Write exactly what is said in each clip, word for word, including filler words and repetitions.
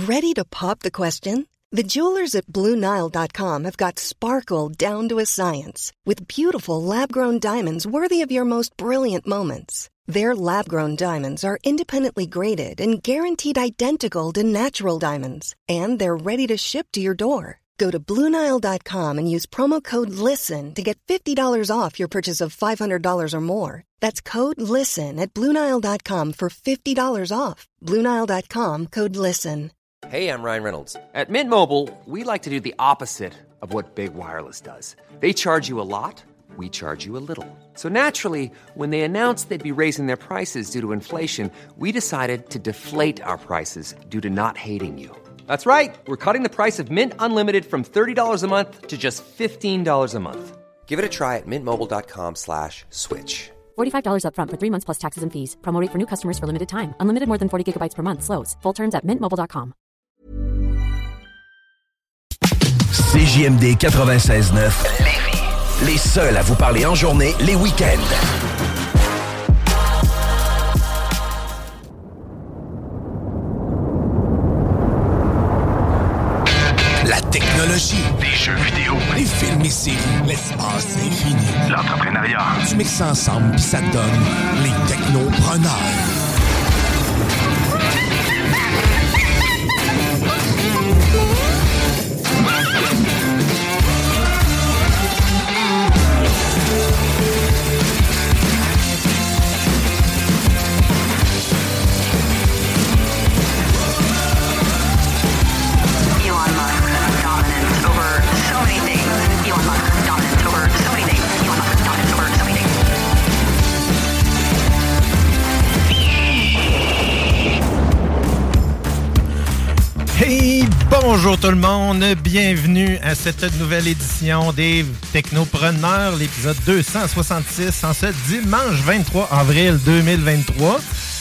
Ready to pop the question? The jewelers at Blue Nile dot com have got sparkle down to a science with beautiful lab-grown diamonds worthy of your most brilliant moments. Their lab-grown diamonds are independently graded and guaranteed identical to natural diamonds, and they're ready to ship to your door. Go to Blue Nile dot com and use promo code LISTEN to get fifty dollars off your purchase of five hundred dollars or more. That's code LISTEN at Blue Nile dot com for fifty dollars off. Blue Nile dot com, code LISTEN. Hey, I'm Ryan Reynolds. At Mint Mobile, we like to do the opposite of what Big Wireless does. They charge you a lot, we charge you a little. So naturally, when they announced they'd be raising their prices due to inflation, we decided to deflate our prices due to not hating you. That's right. We're cutting the price of Mint Unlimited from thirty dollars a month to just fifteen dollars a month. Give it a try at mintmobile.com slash switch. forty-five dollars up front for three months plus taxes and fees. Promo rate for new customers for limited time. Unlimited more than forty gigabytes per month. Slows full terms at mint mobile dot com. C J M D quatre-vingt-seize neuf, Lévis. Les seuls à vous parler en journée, les week-ends. La technologie, des jeux vidéo, les films et séries, l'espace infini, l'entrepreneuriat. Tu mixes ça ensemble puis ça te donne les technopreneurs. Hey, bonjour tout le monde, bienvenue à cette nouvelle édition des Technopreneurs, l'épisode deux cent soixante-six en ce dimanche vingt-trois avril deux mille vingt-trois.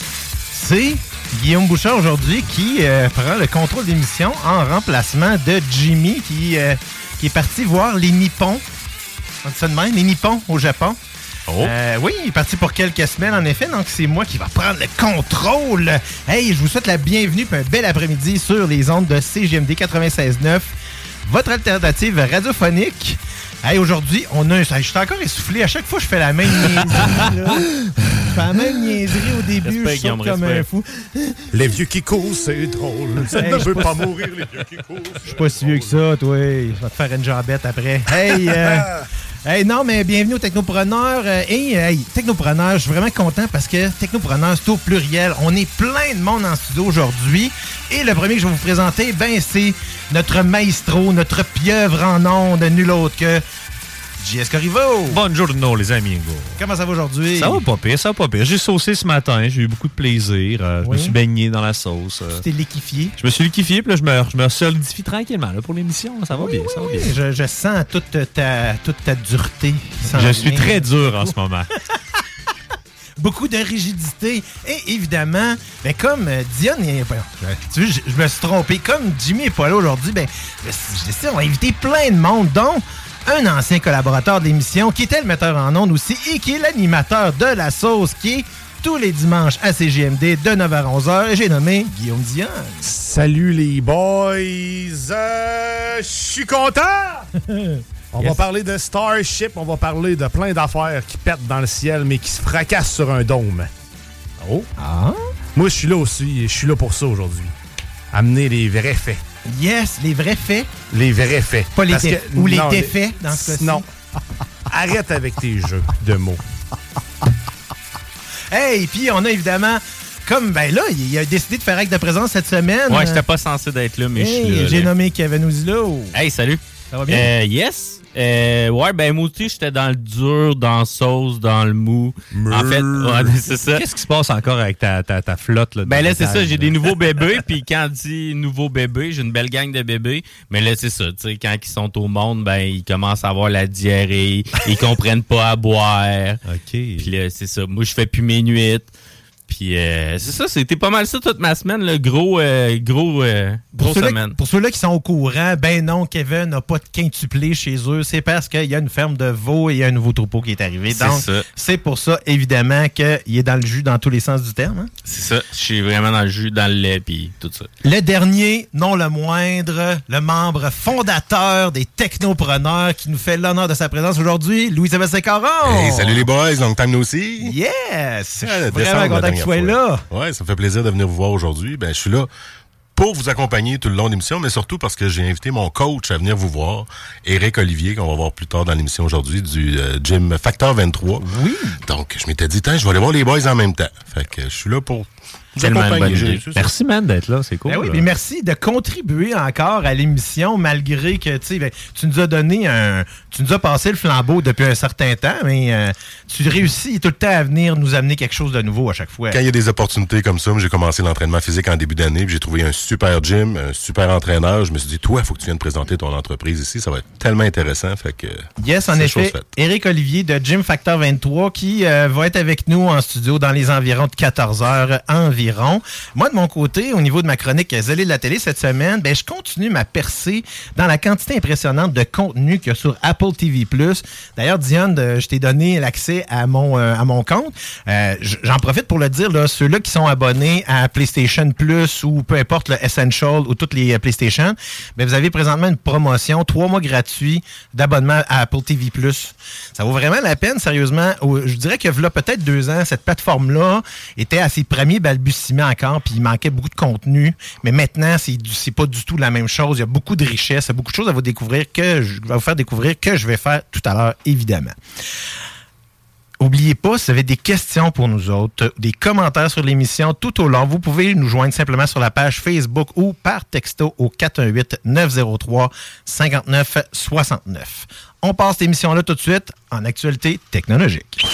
C'est Guillaume Bouchard aujourd'hui qui euh, prend le contrôle d'émission en remplacement de Jimmy qui, euh, qui est parti voir les Nippons, on dit ça de même, les Nippons au Japon. Oh. Euh, oui, il est parti pour quelques semaines, en effet. Donc, c'est moi qui va prendre le contrôle. Hey, je vous souhaite la bienvenue et un bel après-midi sur les ondes de C J M D quatre-vingt-seize neuf, votre alternative radiophonique. Hey, aujourd'hui, on a un... Je suis encore essoufflé. À chaque fois, je fais la même niaiserie. Là. Je fais la même niaiserie au début. Respect, je saute comme respect. Un fou. Les vieux qui courent, c'est drôle. Ça hey, ne veut pas, pas mourir, les vieux qui courent. Je suis pas si vieux que ça, toi. Je vais te faire une jambette après. Hey, euh... Hey, non, mais bienvenue aux Technopreneurs. Euh, et hey, Technopreneurs, je suis vraiment content parce que Technopreneurs, c'est au pluriel. On est plein de monde en studio aujourd'hui. Et le premier que je vais vous présenter, ben, c'est notre maestro, notre pieuvre en ondes, nul autre que J S Corriveau. Buongiorno, les amigos. Comment ça va aujourd'hui? Ça va pas pire, ça va pas pire. J'ai saucé ce matin, j'ai eu beaucoup de plaisir. Euh, je oui. me suis baigné dans la sauce. Euh, tu t'es liquéfié? Je me suis liquéfié, puis là, je me, je me solidifie tranquillement là, pour l'émission. Ça va oui, bien, oui, ça va oui. bien. Je, je sens toute ta, toute ta dureté. Je suis très dur en ce moment. Beaucoup de rigidité. Et évidemment, ben comme euh, Diane est... Ben, tu vois, je, je me suis trompé. Comme Jimmy n'est pas là aujourd'hui, ben, je décide, on va inviter plein de monde, dont un ancien collaborateur de l'émission qui était le metteur en ondes aussi et qui est l'animateur de La Sauce, qui est tous les dimanches à C J M D de neuf heures à onze heures. Et j'ai nommé Guillaume Diane. Salut les boys! Je suis content! On yes. va parler de Starship, on va parler de plein d'affaires qui pètent dans le ciel, mais qui se fracassent sur un dôme. Oh! Ah? Moi, je suis là aussi, et je suis là pour ça aujourd'hui. Amener les vrais faits. Yes, les vrais faits. Les vrais faits. Pas les défaits. Ou les défaits, dans ce cas-ci. Non. Arrête avec tes jeux de mots. Hey, puis on a évidemment... Comme, ben là, il a décidé de faire acte de présence cette semaine. Ouais, j'étais pas censé d'être là, mais hey, je suis là. J'ai là. nommé Kevin Ouzilo. Hey, salut. Ça va bien? Euh, yes. Euh, ouais, ben moi aussi, j'étais dans le dur, dans la sauce, dans le mou. Meur. En fait, ouais, c'est ça. Qu'est-ce qui se passe encore avec ta, ta, ta flotte? Là, ben là, c'est ça, j'ai des nouveaux bébés, puis quand on dit nouveaux bébés, j'ai une belle gang de bébés, mais là, c'est ça, tu sais, quand ils sont au monde, ben ils commencent à avoir la diarrhée, ils comprennent pas à boire. OK. Puis là, c'est ça, moi, je fais plus mes nuits. Puis euh, c'est ça, c'était pas mal ça toute ma semaine, le gros, euh, gros, euh, grosse pour semaine. Pour ceux-là qui sont au courant, ben non, Kevin n'a pas de quintuplé chez eux. C'est parce qu'il y a une ferme de veaux et il y a un nouveau troupeau qui est arrivé. C'est Donc, ça. c'est pour ça, évidemment, qu'il est dans le jus dans tous les sens du terme. Hein? C'est ça. Je suis vraiment dans le jus, dans le lait, puis tout ça. Le dernier, non le moindre, le membre fondateur des technopreneurs qui nous fait l'honneur de sa présence aujourd'hui, Louis-Sébastien Caron. Hey, salut les boys, long time aussi. Yes! Ah, Je suis vraiment content que tu sois là. Ouais, ça me fait plaisir de venir vous voir aujourd'hui. Ben, je suis là pour vous accompagner tout le long de l'émission, mais surtout parce que j'ai invité mon coach à venir vous voir, Éric Olivier, qu'on va voir plus tard dans l'émission aujourd'hui, du euh, gym Facteur vingt-trois. Oui. Donc, je m'étais dit, tiens, je vais aller voir les boys en même temps. Fait que je suis là pour... Tellement une bonne idée. Merci, man, d'être là. C'est cool. Ben oui, là. puis merci de contribuer encore à l'émission, malgré que tu sais, ben, tu nous as donné un. Tu nous as passé le flambeau depuis un certain temps, mais euh, tu réussis tout le temps à venir nous amener quelque chose de nouveau à chaque fois. Quand il y a des opportunités comme ça, j'ai commencé l'entraînement physique en début d'année, puis j'ai trouvé un super gym, un super entraîneur. Je me suis dit, toi, il faut que tu viennes présenter ton entreprise ici. Ça va être tellement intéressant. Fait que. Yes, en effet. Éric Olivier de Gym Factor vingt-trois qui euh, va être avec nous en studio dans les environs de quatorze heures environ. Moi, de mon côté, au niveau de ma chronique Zélé de la télé cette semaine, ben, je continue ma percée dans la quantité impressionnante de contenu qu'il y a sur Apple T V plus. D'ailleurs, Diane, de, je t'ai donné l'accès à mon, euh, à mon compte. Euh, j'en profite pour le dire, là, ceux-là qui sont abonnés à PlayStation Plus ou peu importe le Essential ou toutes les PlayStation, ben, vous avez présentement une promotion, trois mois gratuits d'abonnement à Apple T V plus. Ça vaut vraiment la peine, sérieusement. Je dirais que là, peut-être deux ans, cette plateforme-là était à ses premiers balbutiements encore, puis il manquait beaucoup de contenu. Mais maintenant, c'est, c'est pas du tout la même chose. Il y a beaucoup de richesses, il y a beaucoup de choses à vous découvrir que je vais vous faire découvrir que je vais faire tout à l'heure, évidemment. N'oubliez pas, si vous avez des questions pour nous autres, des commentaires sur l'émission tout au long, vous pouvez nous joindre simplement sur la page Facebook ou par texto au quatre un huit neuf zéro trois cinq neuf six neuf. On passe cette émission-là tout de suite en actualité technologique.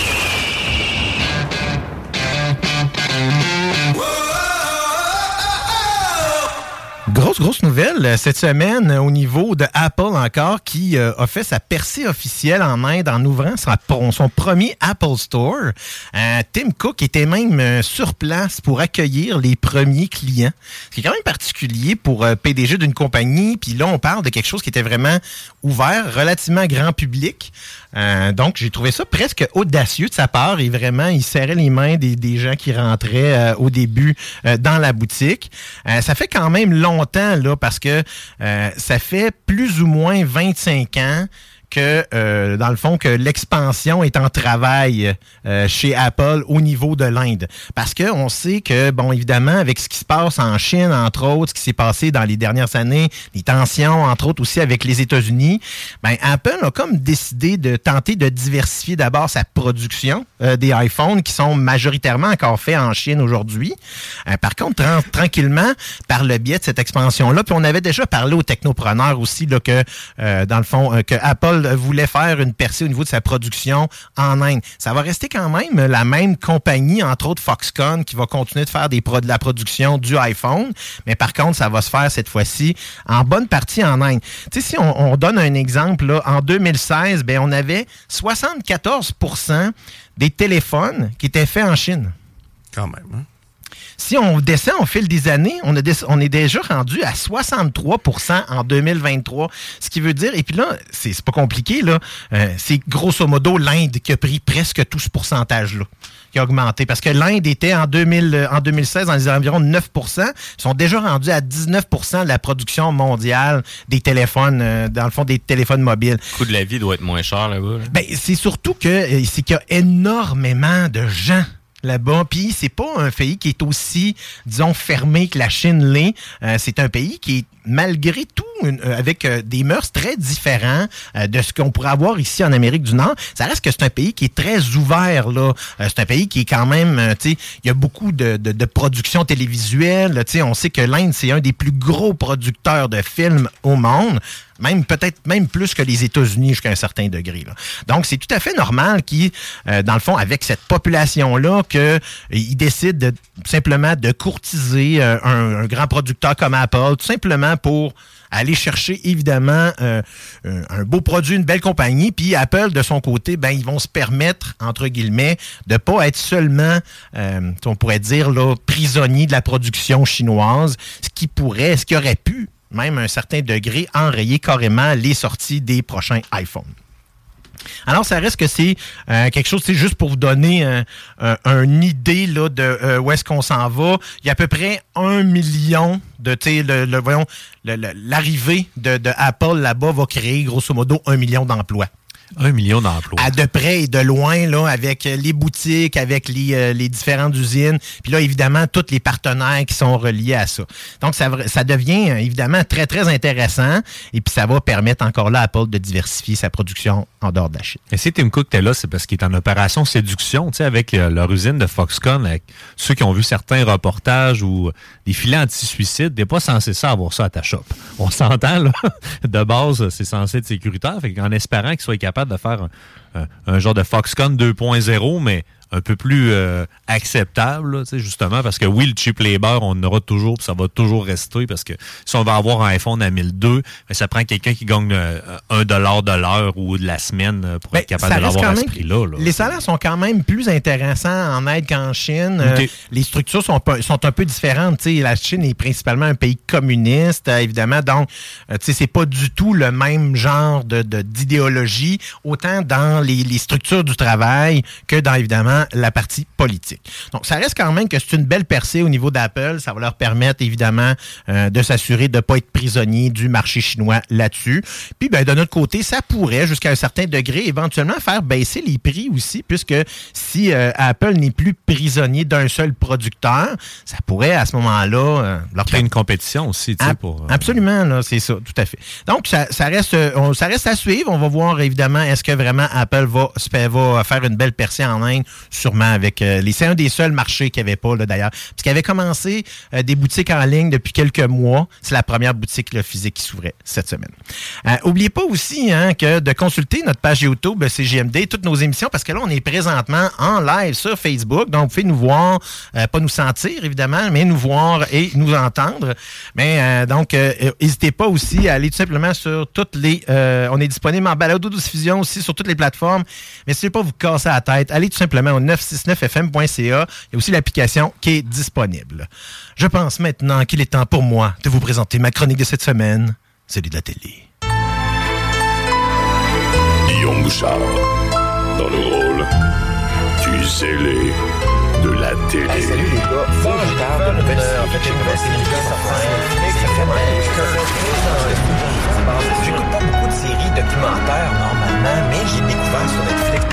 Grosse, grosse nouvelle cette semaine au niveau de Apple encore qui euh, a fait sa percée officielle en Inde en ouvrant son, son premier Apple Store. Euh, Tim Cook était même euh, sur place pour accueillir les premiers clients. Ce qui est quand même particulier pour euh, P D G d'une compagnie. Puis là, on parle de quelque chose qui était vraiment ouvert, relativement grand public. Euh, donc, j'ai trouvé ça presque audacieux de sa part et vraiment, il serrait les mains des, des gens qui rentraient euh, au début euh, dans la boutique. Euh, ça fait quand même longtemps, là, parce que euh, ça fait plus ou moins vingt-cinq ans que, euh, dans le fond, que l'expansion est en travail euh, chez Apple au niveau de l'Inde. Parce que on sait que, bon, évidemment, avec ce qui se passe en Chine, entre autres, ce qui s'est passé dans les dernières années, les tensions, entre autres, aussi avec les États-Unis, ben, Apple a comme décidé de tenter de diversifier d'abord sa production euh, des iPhones qui sont majoritairement encore faits en Chine aujourd'hui. Euh, par contre, tra- tranquillement, par le biais de cette expansion-là, puis on avait déjà parlé aux technopreneurs aussi, là, que, euh, dans le fond, euh, que Apple voulait faire une percée au niveau de sa production en Inde. Ça va rester quand même la même compagnie, entre autres Foxconn, qui va continuer de faire des pro- de la production du iPhone, mais par contre, ça va se faire cette fois-ci en bonne partie en Inde. Tu sais, si on, on donne un exemple, là, en deux mille seize, ben, on avait soixante-quatorze pour cent des téléphones qui étaient faits en Chine. Quand même, hein? Si on descend au fil des années, on, a des, on est déjà rendu à soixante-trois pour cent en deux mille vingt-trois. Ce qui veut dire, et puis là, c'est, c'est pas compliqué, là, euh, c'est grosso modo l'Inde qui a pris presque tout ce pourcentage-là, qui a augmenté. Parce que l'Inde était en, deux mille, en deux mille seize dans les environs de neuf pour cent. Ils sont déjà rendus à dix-neuf pour cent de la production mondiale des téléphones, euh, dans le fond, des téléphones mobiles. Le coût de la vie doit être moins cher là-bas. Là. Ben, c'est surtout que euh, c'est qu'il y a énormément de gens là-bas. Puis c'est pas un pays qui est aussi, disons, fermé que la Chine l'est. Euh, c'est un pays qui est, malgré tout, une, euh, avec euh, des mœurs très différents euh, de ce qu'on pourrait avoir ici en Amérique du Nord. Ça reste que c'est un pays qui est très ouvert, là. Euh, c'est un pays qui est quand même, euh, tu sais, il y a beaucoup de, de, de production télévisuelle. Tu sais, on sait que l'Inde, c'est un des plus gros producteurs de films au monde. même peut-être même plus que les États-Unis jusqu'à un certain degré. Là. Donc, c'est tout à fait normal qu'ils, euh, dans le fond, avec cette population-là, qu'ils euh, décident de, simplement de courtiser euh, un, un grand producteur comme Apple, tout simplement pour aller chercher, évidemment, euh, un beau produit, une belle compagnie. Puis Apple, de son côté, ben ils vont se permettre, entre guillemets, de pas être seulement, euh, on pourrait dire, là, prisonnier de la production chinoise, ce qui pourrait, ce qui aurait pu, même à un certain degré, enrayer carrément les sorties des prochains iPhones. Alors, ça reste que c'est euh, quelque chose, c'est juste pour vous donner euh, euh, une idée là, de euh, où est-ce qu'on s'en va. Il y a à peu près un million de, tu sais, le, le, voyons, le, le, l'arrivée de, de Apple là-bas va créer grosso modo un million d'emplois. Un million d'emplois. À de près et de loin, là, avec les boutiques, avec les, euh, les différentes usines. Puis là, évidemment, tous les partenaires qui sont reliés à ça. Donc, ça, ça devient évidemment très, très intéressant. Et puis, ça va permettre encore là à Apple de diversifier sa production en dehors de la Chine. Et si Tim Cook était là, c'est parce qu'il est en opération séduction, tu sais, avec euh, leur usine de Foxconn, avec ceux qui ont vu certains reportages ou des filets anti-suicide. T'es pas censé ça avoir ça à ta shop. On s'entend, là. De base, c'est censé être sécuritaire. Fait qu'en espérant qu'il soit capable de faire un, un, un genre de Foxconn deux point zéro, mais un peu plus euh, acceptable, là, justement, parce que oui, le cheap labor, on en aura toujours, puis ça va toujours rester, parce que si on va avoir un iPhone à mille deux, ben, ça prend quelqu'un qui gagne euh, un dollar de l'heure ou de la semaine pour ben, être capable de l'avoir à ce prix-là. Là. Les salaires sont quand même plus intéressants en aide qu'en Chine. Okay. Euh, les structures sont, sont un peu différentes. T'sais, la Chine est principalement un pays communiste, euh, évidemment, donc euh, c'est pas du tout le même genre de, de, d'idéologie, autant dans les, les structures du travail que dans, évidemment, la partie politique. Donc, ça reste quand même que c'est une belle percée au niveau d'Apple. Ça va leur permettre, évidemment, euh, de s'assurer de ne pas être prisonnier du marché chinois là-dessus. Puis, ben, de notre côté, ça pourrait, jusqu'à un certain degré, éventuellement faire baisser les prix aussi, puisque si euh, Apple n'est plus prisonnier d'un seul producteur, ça pourrait, à ce moment-là... Euh, leur créer une compétition aussi, tu sais, Ab- pour... Euh... Absolument, là, c'est ça, tout à fait. Donc, ça, ça, reste, on, ça reste à suivre. On va voir, évidemment, est-ce que vraiment Apple va, va faire une belle percée en Inde. Sûrement avec euh, les. C'est un des seuls marchés qu'il n'y avait pas, là, d'ailleurs. Parce qu'il avait commencé euh, des boutiques en ligne depuis quelques mois. C'est la première boutique là, physique qui s'ouvrait cette semaine. Euh, oubliez pas aussi hein, que de consulter notre page YouTube C J M D, toutes nos émissions, parce que là, on est présentement en live sur Facebook. Donc, vous pouvez nous voir, euh, pas nous sentir, évidemment, mais nous voir et nous entendre. Mais euh, donc, n'hésitez euh, pas aussi à aller tout simplement sur toutes les... Euh, on est disponible en balado-diffusion aussi sur toutes les plateformes. Mais si vous ne voulez pas vous casser la tête, allez tout simplement au neuf cent soixante-neuf F M point C A. Il y a aussi l'application qui est disponible. Je pense maintenant qu'il est temps pour moi de vous présenter ma chronique de cette semaine, celui de la télé. Guillaume Bouchard, dans le rôle du zélé de la télé. Hey, salut les gars, faut que je parle de nouvelles séries. En fait, j'ai une nouvelle série qui sort. J'écoute pas beaucoup de séries documentaires normalement, mais j'ai découvert sur Netflix.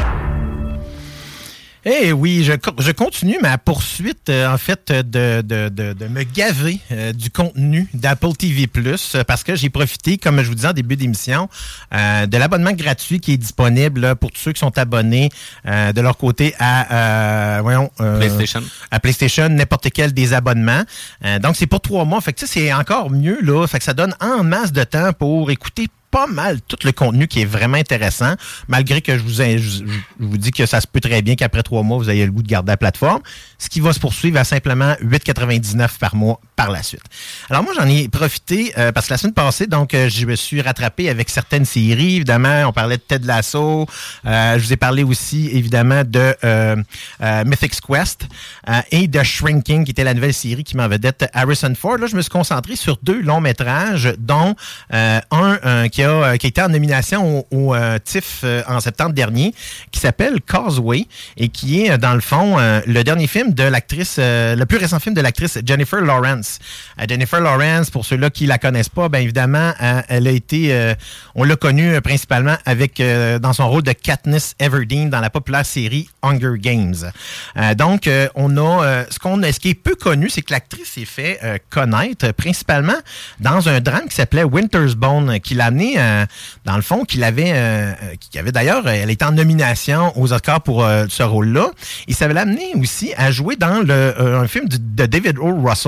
Eh oui, je, je continue ma poursuite, euh, en fait, de, de, de, de me gaver euh, du contenu d'Apple T V plus, parce que j'ai profité, comme je vous disais en début d'émission, euh, de l'abonnement gratuit qui est disponible là, pour tous ceux qui sont abonnés euh, de leur côté à, euh, voyons, euh, PlayStation. À PlayStation, n'importe quel des abonnements. Euh, donc, c'est pour trois mois. Fait que c'est encore mieux, là. Fait que ça donne en masse de temps pour écouter pas mal tout le contenu qui est vraiment intéressant, malgré que je vous, ai, je, je vous dis que ça se peut très bien qu'après trois mois, vous ayez le goût de garder la plateforme, ce qui va se poursuivre à simplement huit dollars quatre-vingt-dix-neuf par mois par la suite. Alors moi, j'en ai profité euh, parce que la semaine passée, donc, euh, je me suis rattrapé avec certaines séries. Évidemment, on parlait de Ted Lasso. Euh, je vous ai parlé aussi, évidemment, de euh, euh, Mythic's Quest euh, et de Shrinking, qui était la nouvelle série qui m'en vedette Harrison Ford. Là, je me suis concentré sur deux longs métrages, dont euh, un euh, qui, a, qui a été en nomination au, au euh, T I F euh, en septembre dernier, qui s'appelle Causeway et qui est, dans le fond, euh, le dernier film de l'actrice, euh, le plus récent film de l'actrice Jennifer Lawrence. Euh, Jennifer Lawrence, pour ceux-là qui la connaissent pas, bien évidemment, euh, elle a été, euh, on l'a connue euh, principalement avec euh, dans son rôle de Katniss Everdeen dans la populaire série Hunger Games. Euh, donc, euh, on a euh, ce qu'on, ce qui est peu connu, c'est que l'actrice s'est fait euh, connaître principalement dans un drame qui s'appelait Winter's Bone, qui l'a amené, euh, dans le fond, qui l'avait, euh, qui avait d'ailleurs, elle était en nomination aux Oscars pour euh, ce rôle-là. Et ça l'a amené aussi à jouer dans le, euh, un film de David O. Russell qui s'appelle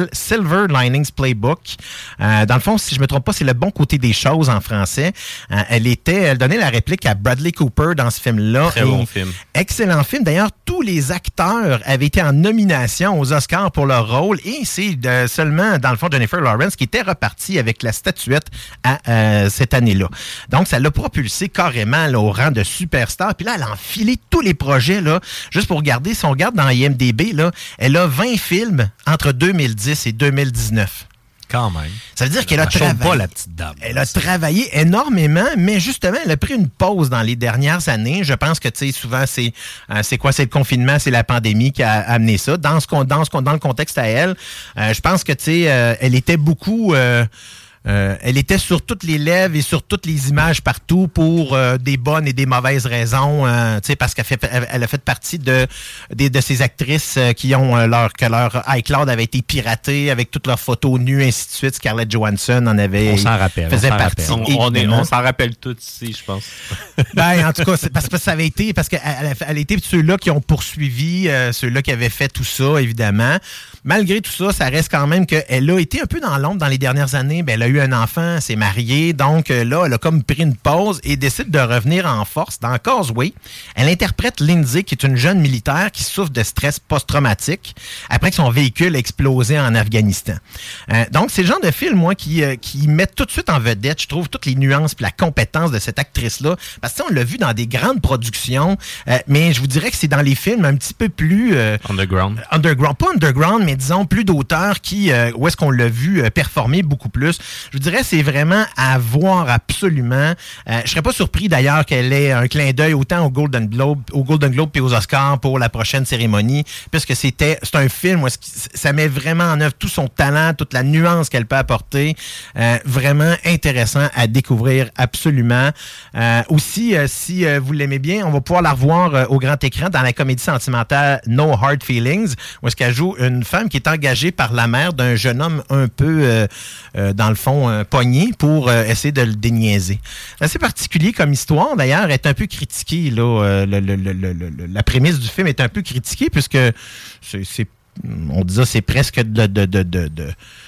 s'appelle Silver Linings Playbook. Euh, dans le fond, si je me trompe pas, c'est le bon côté des choses en français. Euh, elle était, elle donnait la réplique à Bradley Cooper dans ce film-là. Très bon film. Excellent film. D'ailleurs, tous les acteurs avaient été en nomination aux Oscars pour leur rôle et c'est euh, seulement, dans le fond, Jennifer Lawrence qui était repartie avec la statuette à euh, cette année-là. Donc, ça l'a propulsé carrément là, au rang de superstar. Puis là, elle a enfilé tous les projets. Là, juste pour regarder, si on regarde dans I M D B, là, elle a vingt films entre deux mille dix et deux mille dix-neuf. Quand même. Ça veut dire qu'elle a travaillé. pas la petite dame. Elle a travaillé énormément, mais justement, elle a pris une pause dans les dernières années. Je pense que, tu sais, souvent, c'est euh, c'est quoi? C'est le confinement, c'est la pandémie qui a amené ça. Dans, ce, dans, ce, dans le contexte à elle, euh, je pense que, tu sais, euh, elle était beaucoup... Euh, Euh, elle était sur toutes les lèvres et sur toutes les images partout pour euh, des bonnes et des mauvaises raisons, euh, tu sais, parce qu'elle fait, elle a fait partie de, de, de ces actrices euh, qui ont euh, leur, que leur iCloud avait été piraté avec toutes leurs photos nues, ainsi de suite. Scarlett Johansson en avait... On s'en rappelle. Faisait on s'en partie. Rappelle. On, on, est, on s'en rappelle tous ici, je pense. Ben, en tout cas, c'est parce que ça avait été, parce qu'elle elle a été ceux-là qui ont poursuivi, euh, ceux-là qui avaient fait tout ça, évidemment. Malgré tout ça, ça reste quand même qu'elle a été un peu dans l'ombre dans les dernières années. Ben, elle a eu un enfant, s'est mariée. Donc là, elle a comme pris une pause et décide de revenir en force dans Causeway. Elle interprète Lindsay, qui est une jeune militaire qui souffre de stress post-traumatique après que son véhicule a explosé en Afghanistan. Euh, donc, c'est le genre de film, moi, qui, euh, qui met tout de suite en vedette, je trouve, toutes les nuances et la compétence de cette actrice-là. Parce que on l'a vu dans des grandes productions, euh, mais je vous dirais que c'est dans les films un petit peu plus... Euh, underground. Underground. Pas underground, mais disons plus d'auteurs qui, euh, où est-ce qu'on l'a vu euh, performer beaucoup plus. Je vous dirais, c'est vraiment à voir absolument. Euh, je serais pas surpris d'ailleurs qu'elle ait un clin d'œil autant au Golden Globe, au Golden Globe et aux Oscars pour la prochaine cérémonie, puisque c'était, c'est un film où ça met vraiment en œuvre tout son talent, toute la nuance qu'elle peut apporter. Euh, vraiment intéressant à découvrir absolument. Euh, aussi, euh, si euh, vous l'aimez bien, on va pouvoir la revoir euh, au grand écran dans la comédie sentimentale No Hard Feelings, où est-ce qu'elle joue une femme qui est engagée par la mère d'un jeune homme un peu, euh, euh, dans le fond, euh, pogné pour euh, essayer de le déniaiser. C'est assez particulier comme histoire, d'ailleurs, est un peu critiquée. Là, euh, le, le, le, le, le, la prémisse du film est un peu critiquée puisque c'est, c'est on dit ça, c'est presque de, de, de, de, de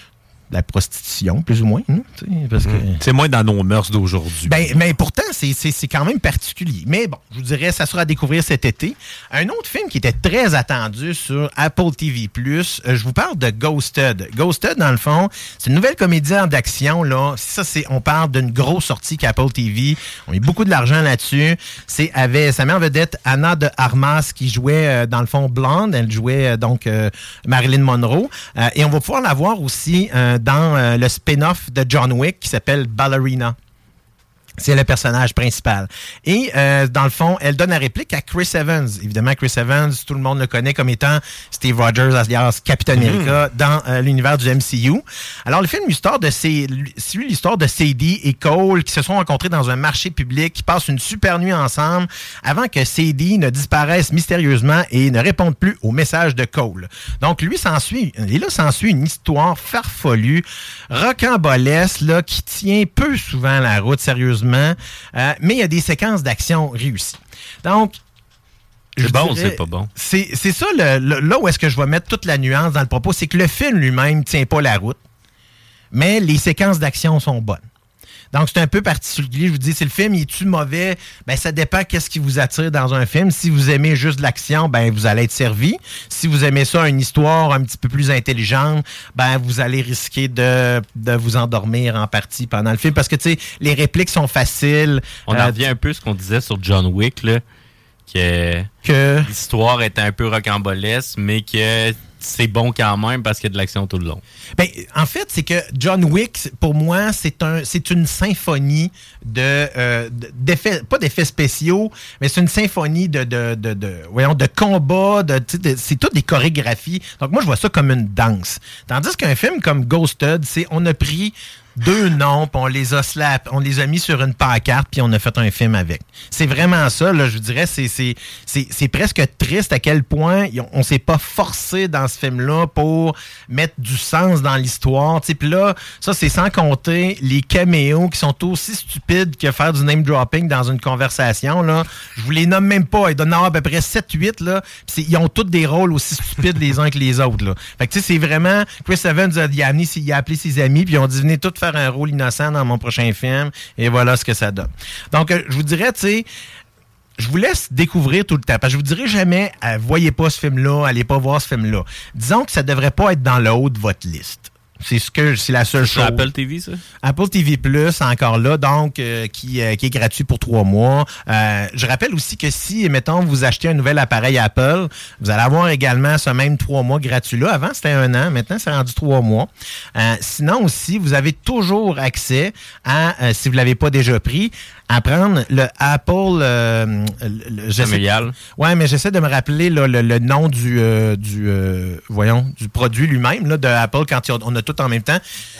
la prostitution, plus ou moins. Hein, parce que... mmh. C'est moins dans nos mœurs d'aujourd'hui. Ben, mais pourtant, c'est, c'est, c'est quand même particulier. Mais bon, je vous dirais, ça sera à découvrir cet été. Un autre film qui était très attendu sur Apple T V plus, euh, je vous parle de Ghosted. Ghosted, dans le fond, c'est une nouvelle comédie d'action. Là. Ça, c'est, on parle d'une grosse sortie qu'Apple T V. On met beaucoup de l'argent là-dessus. C'est avec, ça met en vedette Anna de Armas qui jouait, euh, dans le fond, Blonde. Elle jouait euh, donc euh, Marilyn Monroe. Euh, et on va pouvoir la voir aussi euh, dans euh, le spin-off de John Wick qui s'appelle Ballerina. C'est le personnage principal. Et euh, dans le fond, elle donne la réplique à Chris Evans. Évidemment, Chris Evans, tout le monde le connaît comme étant Steve Rogers, alias Captain America, mmh. dans euh, l'univers du M C U. Alors, le film l'histoire de C- suit l'histoire de Sadie et Cole qui se sont rencontrés dans un marché public, qui passent une super nuit ensemble avant que Sadie ne disparaisse mystérieusement et ne réponde plus au message de Cole. Donc, lui s'ensuit, et là s'ensuit une histoire farfelue, rocambolesque, là, qui tient peu souvent la route, sérieusement. Euh, mais il y a des séquences d'action réussies. Donc, c'est bon ou dirais, c'est pas bon? C'est, c'est ça, le, le, là où est-ce que je vais mettre toute la nuance dans le propos, c'est que le film lui-même ne tient pas la route, mais les séquences d'action sont bonnes. Donc, c'est un peu particulier. Je vous dis, si le film est-tu mauvais, ben ça dépend qu'est-ce qui vous attire dans un film. Si vous aimez juste l'action, ben vous allez être servi. Si vous aimez ça, une histoire un petit peu plus intelligente, ben vous allez risquer de, de vous endormir en partie pendant le film. Parce que, tu sais, les répliques sont faciles. On euh, en revient un peu à ce qu'on disait sur John Wick, là, que, que l'histoire était un peu rocambolesque, mais que c'est bon quand même parce qu'il y a de l'action tout le long. Ben, en fait, c'est que John Wick, pour moi, c'est un, c'est une symphonie de, euh, d'effets, pas d'effets spéciaux, mais c'est une symphonie de, de, de, de, voyons, de combats, de, de, c'est toutes des chorégraphies. Donc, moi, je vois ça comme une danse. Tandis qu'un film comme Ghosted, c'est, on a pris deux noms, puis on les a slap, on les a mis sur une pancarte, puis on a fait un film avec. C'est vraiment ça, là, je vous dirais, c'est, c'est, c'est, c'est presque triste à quel point on, on s'est pas forcé dans ce film-là pour mettre du sens dans l'histoire. Puis là, ça, c'est sans compter les caméos qui sont aussi stupides que faire du name-dropping dans une conversation. Là. Je vous les nomme même pas. Il doit y en avoir à peu près sept huit. Là, ils ont tous des rôles aussi stupides les uns que les autres. Là. Fait que tu sais, c'est vraiment... Chris Evans a, il a, amené, il a appelé ses amis, puis ils ont dit, venez tous faire un rôle innocent dans mon prochain film, et voilà ce que ça donne. Donc, euh, je vous dirais, tu sais, je vous laisse découvrir tout le temps. Parce que je vous dirai jamais, euh, voyez pas ce film-là, allez pas voir ce film-là. Disons que ça devrait pas être dans le haut de votre liste. C'est ce que c'est la seule c'est chose. Sur Apple T V, ça? Apple T V Plus, encore là, donc, euh, qui, euh, qui est gratuit pour trois mois. Euh, je rappelle aussi que si, mettons, vous achetez un nouvel appareil Apple, vous allez avoir également ce même trois mois gratuit-là. Avant, c'était un an. Maintenant, c'est rendu trois mois. Euh, sinon aussi, vous avez toujours accès à, euh, si vous ne l'avez pas déjà pris, à prendre le Apple... Euh, le, familial. Oui, mais j'essaie de me rappeler là, le, le nom du, euh, du, euh, voyons, du produit lui-même là, de Apple quand on a tout en même temps.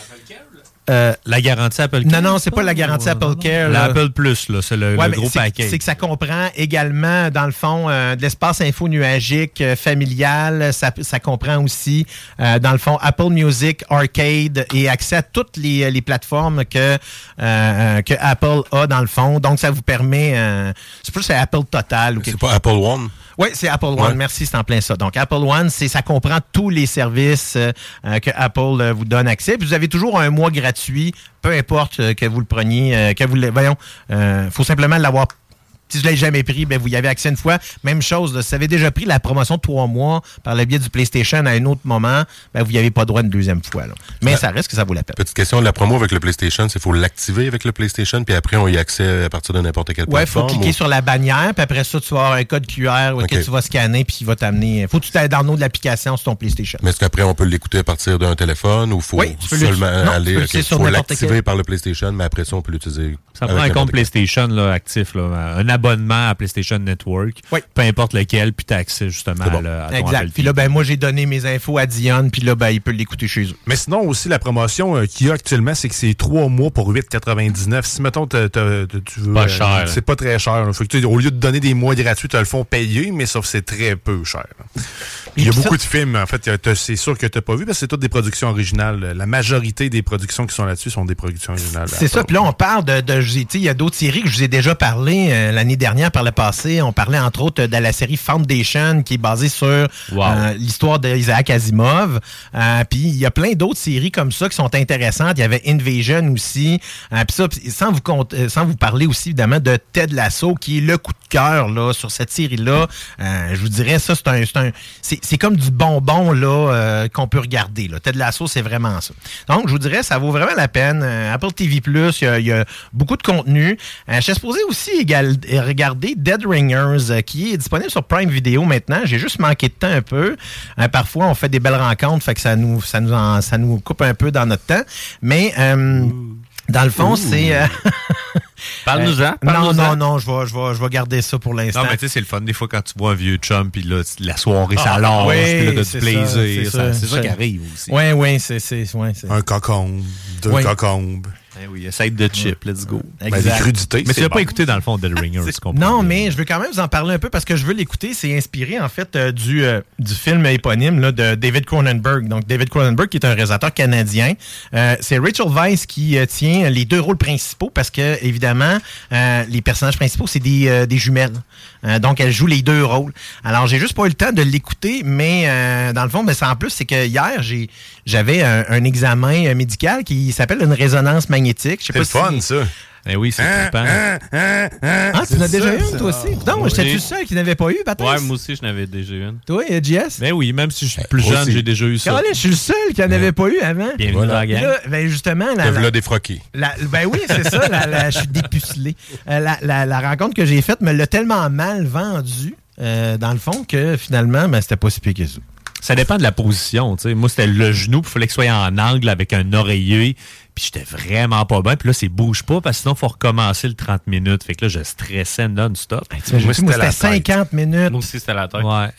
Euh, la garantie Apple Care? Non, non, c'est pas la garantie Apple Care. L'Apple Plus, là, c'est le, ouais, le gros c'est, paquet. C'est que ça comprend également, dans le fond, euh, de l'espace info nuagique euh, familial. Ça, ça comprend aussi, euh, dans le fond, Apple Music, Arcade et accès à toutes les, les plateformes que, euh, que Apple a, dans le fond. Donc, ça vous permet... Euh, c'est plus c'est Apple Total. Ou c'est pas Apple One? Oui, c'est Apple One. Ouais. Merci, c'est en plein ça. Donc, Apple One, c'est, ça comprend tous les services euh, que Apple euh, vous donne accès. Puis, vous avez toujours un mois gratuit, peu importe euh, que vous le preniez, euh, que vous le... Voyons, il euh, faut simplement l'avoir... Si je ne l'ai jamais pris, ben vous y avez accès une fois. Même chose, là, si vous avez déjà pris la promotion de trois mois par le biais du PlayStation à un autre moment, ben vous n'y avez pas droit une deuxième fois. Là. Mais ouais. Ça reste que ça vaut la peine. Petite question, la promo avec le PlayStation, c'est qu'il faut l'activer avec le PlayStation, puis après, on y a accès à partir de n'importe quelle ouais, plateforme. Oui, il faut cliquer ou... sur la bannière, puis après ça, tu vas avoir un code Q R okay. que tu vas scanner, puis il va t'amener... faut que tu t'aies dans le nom de l'application sur ton PlayStation. Mais est-ce qu'après, on peut l'écouter à partir d'un téléphone, ou il faut oui, seulement non, aller... Il okay, faut l'activer quel... par le PlayStation, mais après ça, on peut l'utiliser... Ça prend un compte PlayStation là, actif, là, un abonnement à PlayStation Network, oui. peu importe lequel, puis tu as accès justement bon. à, le, à ton exact. Apple Puis là, ben, moi, j'ai donné mes infos à Dion, puis là, ben, il peut l'écouter chez eux. Mais sinon, aussi, la promotion euh, qu'il y a actuellement, c'est que c'est trois mois pour huit quatre-vingt-dix-neuf. Si, mettons, t'as, t'as, t'as, tu veux... Pas euh, cher. C'est pas très cher. Fait que, au lieu de donner des mois gratuits, tu le font payer, mais sauf que c'est très peu cher. Il y a beaucoup ça... de films, en fait, c'est sûr que tu n'as pas vu, parce que c'est toutes des productions originales. La majorité des productions qui sont là-dessus sont des productions originales. C'est ça, puis là, on parle de... de il y a d'autres séries que je vous ai déjà parlé euh, l'année dernière, par le passé. On parlait, entre autres, de la série Foundation, qui est basée sur wow. euh, l'histoire d'Isaac Asimov. Euh, puis il y a plein d'autres séries comme ça qui sont intéressantes. Il y avait Invasion aussi. Euh, puis ça, pis sans vous, compte, sans vous parler aussi, évidemment, de Ted Lasso, qui est le coup de cœur là, sur cette série-là. Euh, je vous dirais, ça, c'est un... C'est, un, c'est, c'est comme du bonbon là, euh, qu'on peut regarder. Là. Ted Lasso, c'est vraiment ça. Donc, je vous dirais, ça vaut vraiment la peine. Euh, Apple T V plus, il y, y a beaucoup de contenu. Euh, je suis supposé aussi égal, regarder Dead Ringers, euh, qui est disponible sur Prime Video maintenant. J'ai juste manqué de temps un peu. Euh, parfois, on fait des belles rencontres, fait que ça nous, ça nous, en, ça nous coupe un peu dans notre temps. Mais... Euh, dans le fond, Ouh. c'est... Euh, Parle-nous-en. Parle-nous-en. Non, non, non, je vais, je, vais, je vais garder ça pour l'instant. Non, mais tu sais, c'est le fun. Des fois, quand tu vois un vieux chum, puis là, la soirée, ça lâche, oui, puis là, t'as du plaisir. Ça, c'est ça, ça, c'est ça qui arrive aussi. Oui, oui, c'est... c'est, ouais, c'est... Un cocombe, deux oui. cocombes. Eh oui, side de chip, let's go. Ben, les crudités, mais tu l'as bon. pas écouté dans le fond Dead Ringers, tu comprends? Non, mais je veux quand même vous en parler un peu parce que je veux l'écouter. C'est inspiré en fait euh, du, euh, du film éponyme là, de David Cronenberg. Donc David Cronenberg qui est un réalisateur canadien. Euh, c'est Rachel Weisz qui euh, tient les deux rôles principaux parce que évidemment euh, les personnages principaux c'est des, euh, des jumelles. Euh, donc elle joue les deux rôles. Alors j'ai juste pas eu le temps de l'écouter, mais euh, dans le fond, ben, ça en plus c'est que hier j'ai j'avais un, un examen médical qui s'appelle une résonance magnétique. Je sais pas c'est si fun, ça. Eh oui, c'est trippant. Ah, ah, ah, ah, tu en as déjà une, toi aussi? Non, moi, j'étais-tu le seul qui n'avait pas eu, Baptiste? Ouais, moi aussi, je n'avais déjà une. Toi, J S? Ben oui, même si je suis plus jeune, aussi. J'ai déjà eu ça. Carole, je suis le seul qui n'en avait pas eu avant. Bienvenue voilà. dans la gang. Là, ben justement... La, la, la défroqué. La, ben oui, c'est ça, la, la, je suis dépucelé. Euh, la, la, la rencontre que j'ai faite me l'a tellement mal vendue, euh, dans le fond, que finalement, ben, c'était pas si pire que ça. Ça dépend de la position. T'sais. Moi, c'était le genou, puis il fallait que ce soit en angle avec un oreiller. Puis j'étais vraiment pas bien. Puis là, c'est bouge pas, parce que sinon, il faut recommencer le trente minutes. Fait que là, je stressais non-stop. Hey, moi, c'était, moi, c'était cinquante minutes. Moi aussi, c'était la tête. Ouais.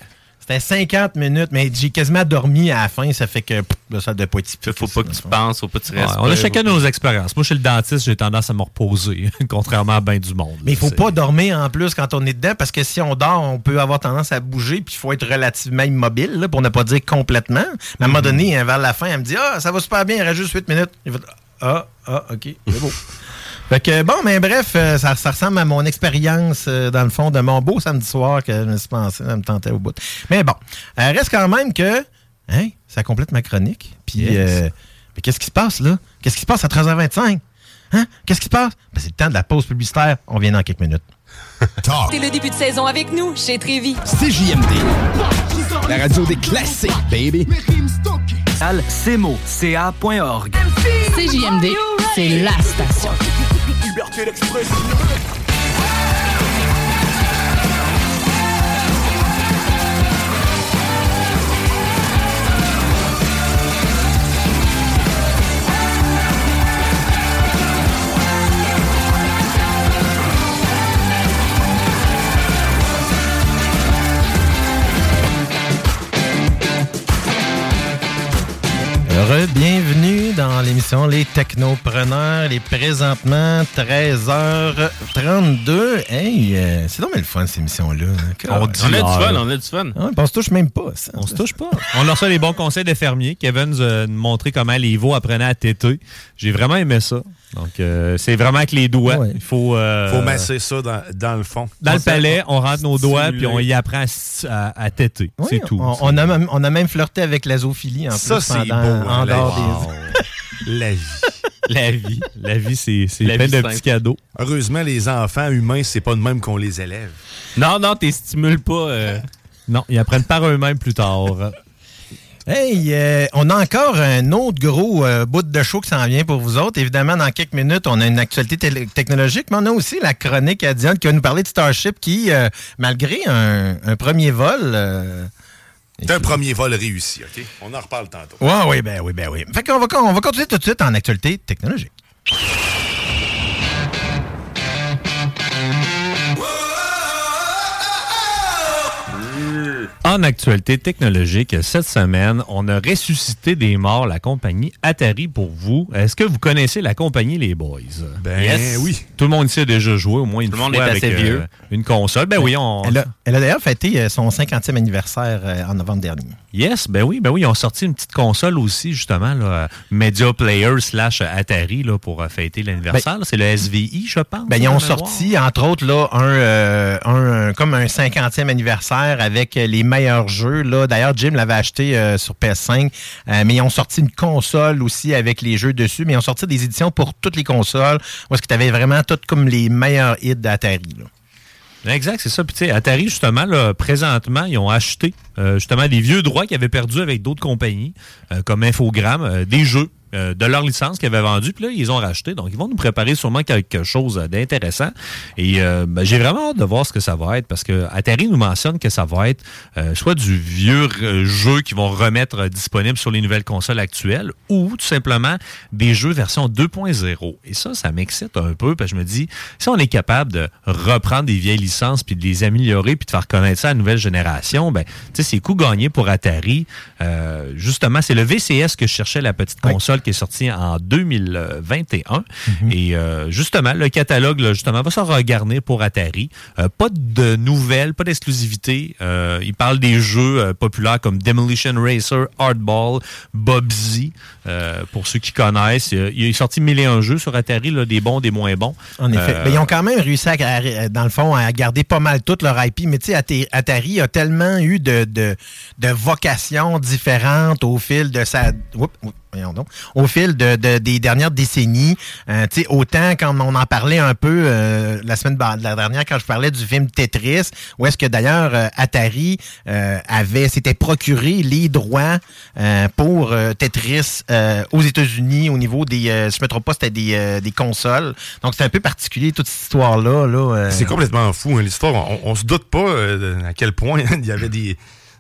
C'était cinquante minutes, mais j'ai quasiment dormi à la fin. Ça fait que pff, là, ça ne doit pas être typique. Faut pas que tu penses, faut pas que tu restes. Ouais, on a chacun nos expériences. Moi, chez le dentiste, j'ai tendance à me reposer, contrairement à bien du monde. Mais il faut c'est... pas dormir en plus quand on est dedans, parce que si on dort, on peut avoir tendance à bouger, puis il faut être relativement immobile, là, pour ne pas dire complètement. Mais à un moment donné, vers la fin, elle me dit « Ah, ça va super bien, il reste juste huit minutes. » Ah, ah, OK, c'est beau. Fait que bon, mais bref, euh, ça, ça ressemble à mon expérience, euh, dans le fond, de mon beau samedi soir que je me suis pensé, ça me tentait au bout. Mais bon, euh, reste quand même que, hein, ça complète ma chronique. Puis, yes. euh, mais qu'est-ce qui se passe, là? Qu'est-ce qui se passe à treize heures vingt-cinq? Hein? Qu'est-ce qui se passe? Ben, c'est le temps de la pause publicitaire. On vient dans quelques minutes. C'est le début de saison avec nous, chez Trévi. C J M D, la radio des classiques, baby. cmo c a point org. C J M D, c'est la station. Liberté d'expression. Bienvenue dans l'émission Les Technopreneurs, les présentement treize heures trente-deux. Hey, euh, c'est donc le fun cette émission-là. On, on a du fun, on a du fun. Ah, on se touche même pas. Ça. On se touche pas. On leur fait les bons conseils des fermiers. Kevin nous a montré comment les veaux apprenaient à téter. J'ai vraiment aimé ça. Donc, euh, c'est vraiment avec les doigts. Ouais. Il faut... Euh, faut masser ça dans, dans le fond. Dans le palais, on rentre nos doigts stimuler. puis on y apprend à, à, à téter. Oui, c'est tout. On, on, a même, on a même flirté avec la zoophilie en ça, plus c'est pendant, beau, en hein, dehors des... La vie. La vie. La vie, c'est, c'est La plein vie de simple. petits cadeaux. Heureusement, les enfants humains, c'est pas de même qu'on les élève. Non, non, t'es stimules pas. Euh... Non, ils apprennent par eux-mêmes plus tard. Hey, euh, on a encore un autre gros euh, bout de show qui s'en vient pour vous autres. Évidemment, dans quelques minutes, on a une actualité télé- technologique, mais on a aussi la chronique à Diane qui va nous parler de Starship qui, euh, malgré un, un premier vol... Euh, c'est un premier vol réussi, OK? On en reparle tantôt. Oui, oui, ben oui, ben oui. Fait qu'on va, on va continuer tout de suite en actualité technologique. En actualité technologique, cette semaine, on a ressuscité des morts la compagnie Atari pour vous. Est-ce que vous connaissez la compagnie, les boys? Ben yes. Oui. Tout le monde ici a déjà joué au moins une Tout fois le monde est avec assez vieux. Euh, une console. Ben oui, on... Elle a, elle a d'ailleurs fêté son cinquantième anniversaire euh, en novembre dernier. Yes, ben oui, ben oui, ils ont sorti une petite console aussi, justement, là, Media Player slash Atari, là, pour euh, fêter l'anniversaire. Ben, c'est le S V I, je pense. Ben, ils ont sorti, entre autres, là, un, euh, un, un comme un cinquantième anniversaire avec les meilleurs jeux. Là. D'ailleurs, Jim l'avait acheté euh, sur P S cinq, euh, mais ils ont sorti une console aussi avec les jeux dessus, mais ils ont sorti des éditions pour toutes les consoles, où est-ce que tu avais vraiment toutes comme les meilleurs hits d'Atari, là. Exact, c'est ça. Puis, tu sais, Atari, justement, là, présentement, ils ont acheté euh, justement des vieux droits qu'ils avaient perdus avec d'autres compagnies, euh, comme Infogrames, euh, des jeux euh, de leur licence qu'ils avaient vendus. Puis là, ils ont racheté. Donc, ils vont nous préparer sûrement quelque chose d'intéressant. Et euh, ben, j'ai vraiment hâte de voir ce que ça va être, parce que Atari nous mentionne que ça va être euh, soit du vieux euh, jeu qu'ils vont remettre euh, disponible sur les nouvelles consoles actuelles, ou tout simplement des jeux version deux point zéro. Et ça, ça m'excite un peu, parce que je me dis, si on est capable de reprendre des vieilles licences puis de les améliorer puis de faire connaître ça à la nouvelle génération, ben, tu sais, c'est coup gagné pour Atari. Euh, justement, c'est le V C S que je cherchais, la petite console, oui, qui est sortie en deux mille vingt et un. Mm-hmm. Et euh, justement, le catalogue, là, justement, va se regarder pour Atari. Euh, pas de nouvelles, pas d'exclusivité. Euh, il parle des jeux euh, populaires comme Demolition Racer, Hardball, Bubsy, euh, pour ceux qui connaissent. Il, il est sorti mille et un jeux sur Atari, là, des bons, des moins bons. En effet. Euh, ben, ils ont quand même réussi, à, à, dans le fond, à garder pas mal toute leur I P. Mais tu sais, Atari a tellement eu de, de, de vocations différentes au fil de sa... Oups, oups. Donc, au fil de, de, des dernières décennies. Euh, tu sais, autant quand on en parlait un peu euh, la semaine la dernière, quand je parlais du film Tetris, où est-ce que d'ailleurs euh, Atari euh, avait s'était procuré les droits euh, pour euh, Tetris euh, aux États-Unis au niveau des, euh, si je ne me trompe pas, c'était des, euh, des consoles. Donc, c'est un peu particulier, toute cette histoire-là. Là, euh, c'est complètement fou, hein, l'histoire. On, on se doute pas euh, à quel point il y avait des...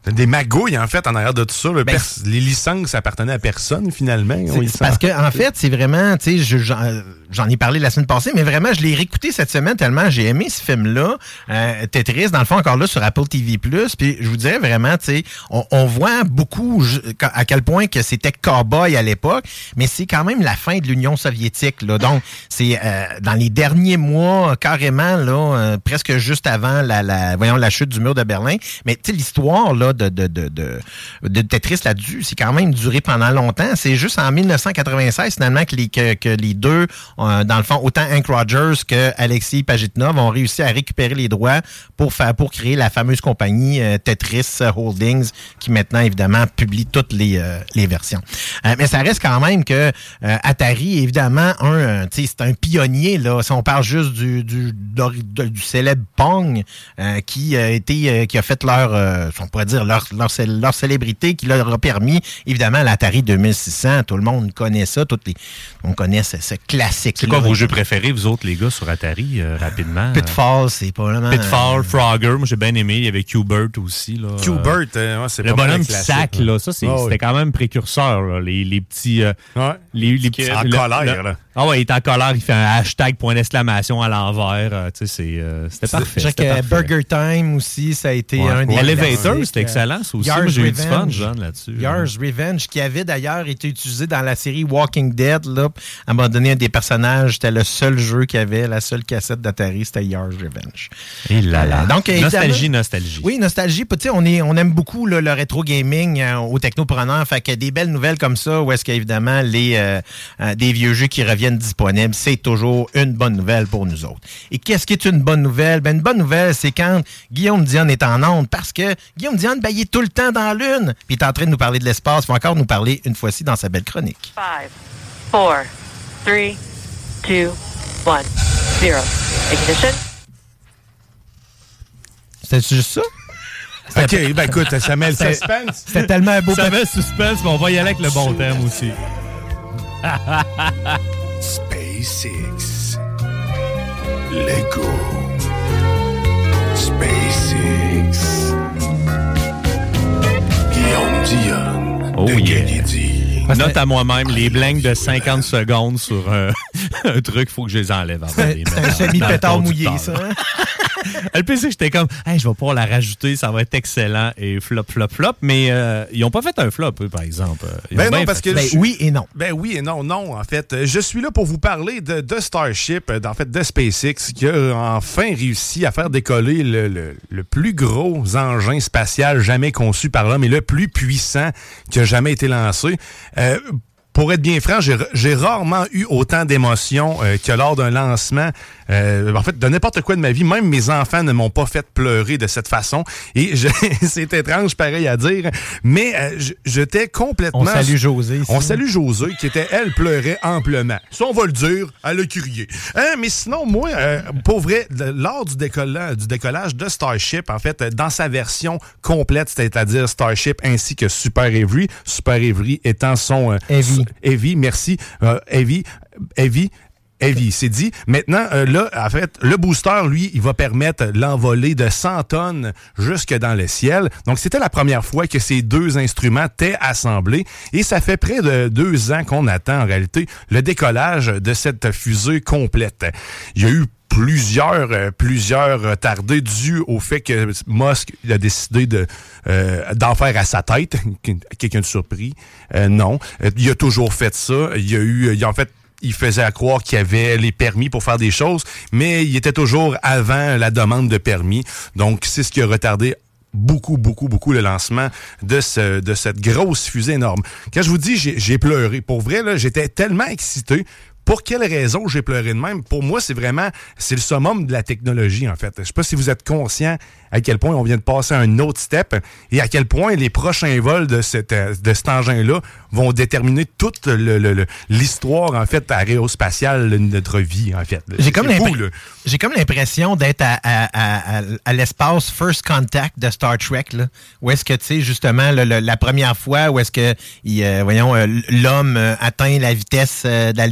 des magouilles, en fait, en arrière de tout ça. Ben, pers- les licences appartenaient à personne, finalement. Oui, parce que, en fait, c'est vraiment, tu sais, je, j'en, j'en ai parlé la semaine passée, mais vraiment, je l'ai réécouté cette semaine tellement j'ai aimé ce film-là. Euh, Tetris, dans le fond, encore là, sur Apple T V plus. Puis, je vous dirais vraiment, tu sais, on, on voit beaucoup à quel point que c'était cow-boy à l'époque, mais c'est quand même la fin de l'Union soviétique, là. Donc, c'est euh, dans les derniers mois, carrément, là, euh, presque juste avant la, la, voyons, la chute du mur de Berlin. Mais, tu sais, l'histoire, là, de, de, de, de, de Tetris là-dessus, c'est quand même duré pendant longtemps. C'est juste en dix-neuf cent quatre-vingt-seize, finalement, que les, que, que les deux, euh, dans le fond, autant Hank Rogers que Alexei Pajitnov ont réussi à récupérer les droits pour faire, pour créer la fameuse compagnie euh, Tetris Holdings, qui maintenant, évidemment, publie toutes les, euh, les versions. Euh, mais ça reste quand même que euh, Atari, évidemment, un, euh, tu sais, c'est un pionnier, là. Si on parle juste du, du, du, du célèbre Pong, euh, qui a été, euh, qui a fait leur, euh, on pourrait dire, leur, leur, leur célébrité, qui leur a permis, évidemment, l'Atari deux mille six cents. Tout le monde connaît ça. Toutes les, on connaît ce, ce classique. C'est quoi vos jeux préférés, vous autres, les gars, sur Atari, euh, rapidement? Pitfall, c'est pas vraiment... Pitfall, euh, Frogger, moi j'ai bien aimé. Il y avait Q-Bert aussi. Là, Q-Bert, euh, ouais, c'est le pas bonhomme qui sac, là, ça, c'est, oh, c'était oui. quand même précurseur. Là, les, les petits... Euh, ouais. les, les petits en le, colère, le, là. Ah ouais, il est en colère, il fait un hashtag point d'exclamation à l'envers. Euh, tu sais, c'est, euh, c'était c'est, parfait. Je dirais que Burger Time aussi, ça a été ouais. un des... Elevator, c'était excellent, ça aussi. Moi, j'ai eu du fun, John, là-dessus. Yars Revenge, qui avait d'ailleurs été utilisé dans la série Walking Dead, là, à un moment donné, un des personnages, c'était le seul jeu qu'il y avait, la seule cassette d'Atari, c'était Yars Revenge. Et là, là. Donc, nostalgie, nostalgie. Oui, nostalgie. Tu sais, on, est, on aime beaucoup là, le rétro gaming euh, au technopreneur. Fait que des belles nouvelles comme ça, où est-ce qu'évidemment, les, euh, euh, des vieux jeux qui reviennent disponibles, c'est toujours une bonne nouvelle pour nous autres. Et qu'est-ce qui est une bonne nouvelle? Ben, une bonne nouvelle, c'est quand Guillaume Dionne est en onde, parce que Guillaume Dionne, ben, il est tout le temps dans la Lune. Puis il est en train de nous parler de l'espace. Il va encore nous parler une fois-ci dans sa belle chronique. five, four, three, two, one, zero. Ignition. C'était juste ça? OK, ben écoute, ça met le suspense. C'était tellement un beau... Ça met le suspense, mais on va y aller avec le bon thème aussi. SpaceX. Lego. SpaceX. Guillaume Dionne. Oh de yeah. Kennedy. Note à moi-même, les blanks de cinquante secondes sur un, un truc, il faut que je les enlève. Avant c'est, les c'est un semi-pétard mouillé, ça. Le pire, c'est que j'étais comme, hey, je vais pouvoir la rajouter, ça va être excellent, et flop, flop, flop. Mais euh, ils n'ont pas fait un flop, eux, par exemple. Ils ben non, parce que... Ben je... oui et non. Ben oui et non, non, en fait. Je suis là pour vous parler de, de Starship, en fait, de SpaceX, qui a enfin réussi à faire décoller le, le, le plus gros engin spatial jamais conçu par l'homme et le plus puissant qui a jamais été lancé. Euh, Pour être bien franc, j'ai, j'ai rarement eu autant d'émotions euh, que lors d'un lancement. Euh, en fait, de n'importe quoi de ma vie. Même mes enfants ne m'ont pas fait pleurer de cette façon. Et je, c'est étrange, pareil à dire. Mais euh, j'étais complètement... On salue José. Ici. On salue José, qui était, elle, pleurait amplement. Ça, on va le dire, elle a crié. Hein, mais sinon, moi, euh, pour vrai, lors du décollage, du décollage de Starship, en fait, dans sa version complète, c'est-à-dire Starship ainsi que Super Heavy, Super Heavy étant son... Euh, Heavy. Heavy, merci. Euh, Heavy, Heavy, Heavy, c'est dit. Maintenant, euh, là, en fait, le booster, lui, il va permettre l'envolée de cent tonnes jusque dans le ciel. Donc, c'était la première fois que ces deux instruments étaient assemblés. Et ça fait près de deux ans qu'on attend, en réalité, le décollage de cette fusée complète. Il y a eu plusieurs euh, plusieurs retardés dû au fait que Musk il a décidé de euh, d'en faire à sa tête. Quelqu'un de surpris? Euh, non. Il a toujours fait ça. Il y a eu... Il a en fait il faisait à croire qu'il y avait les permis pour faire des choses, mais il était toujours avant la demande de permis. Donc, c'est ce qui a retardé beaucoup, beaucoup, beaucoup le lancement de ce de cette grosse fusée énorme. Quand je vous dis, j'ai, j'ai pleuré. Pour vrai, là, j'étais tellement excité. Pour quelle raison j'ai pleuré de même? Pour moi, c'est vraiment, c'est le summum de la technologie, en fait. Je sais pas si vous êtes conscient à quel point on vient de passer un autre step et à quel point les prochains vols de, cette, de cet engin-là vont déterminer toute le, le, le, l'histoire, en fait, aérospatiale de notre vie, en fait. J'ai comme, c'est fou, là. J'ai comme l'impression d'être à, à, à, à, à l'espace First Contact de Star Trek, là. Où est-ce que, tu sais, justement, le, le, la première fois, où est-ce que, il, euh, voyons, euh, l'homme euh, atteint la vitesse euh, de la lumière,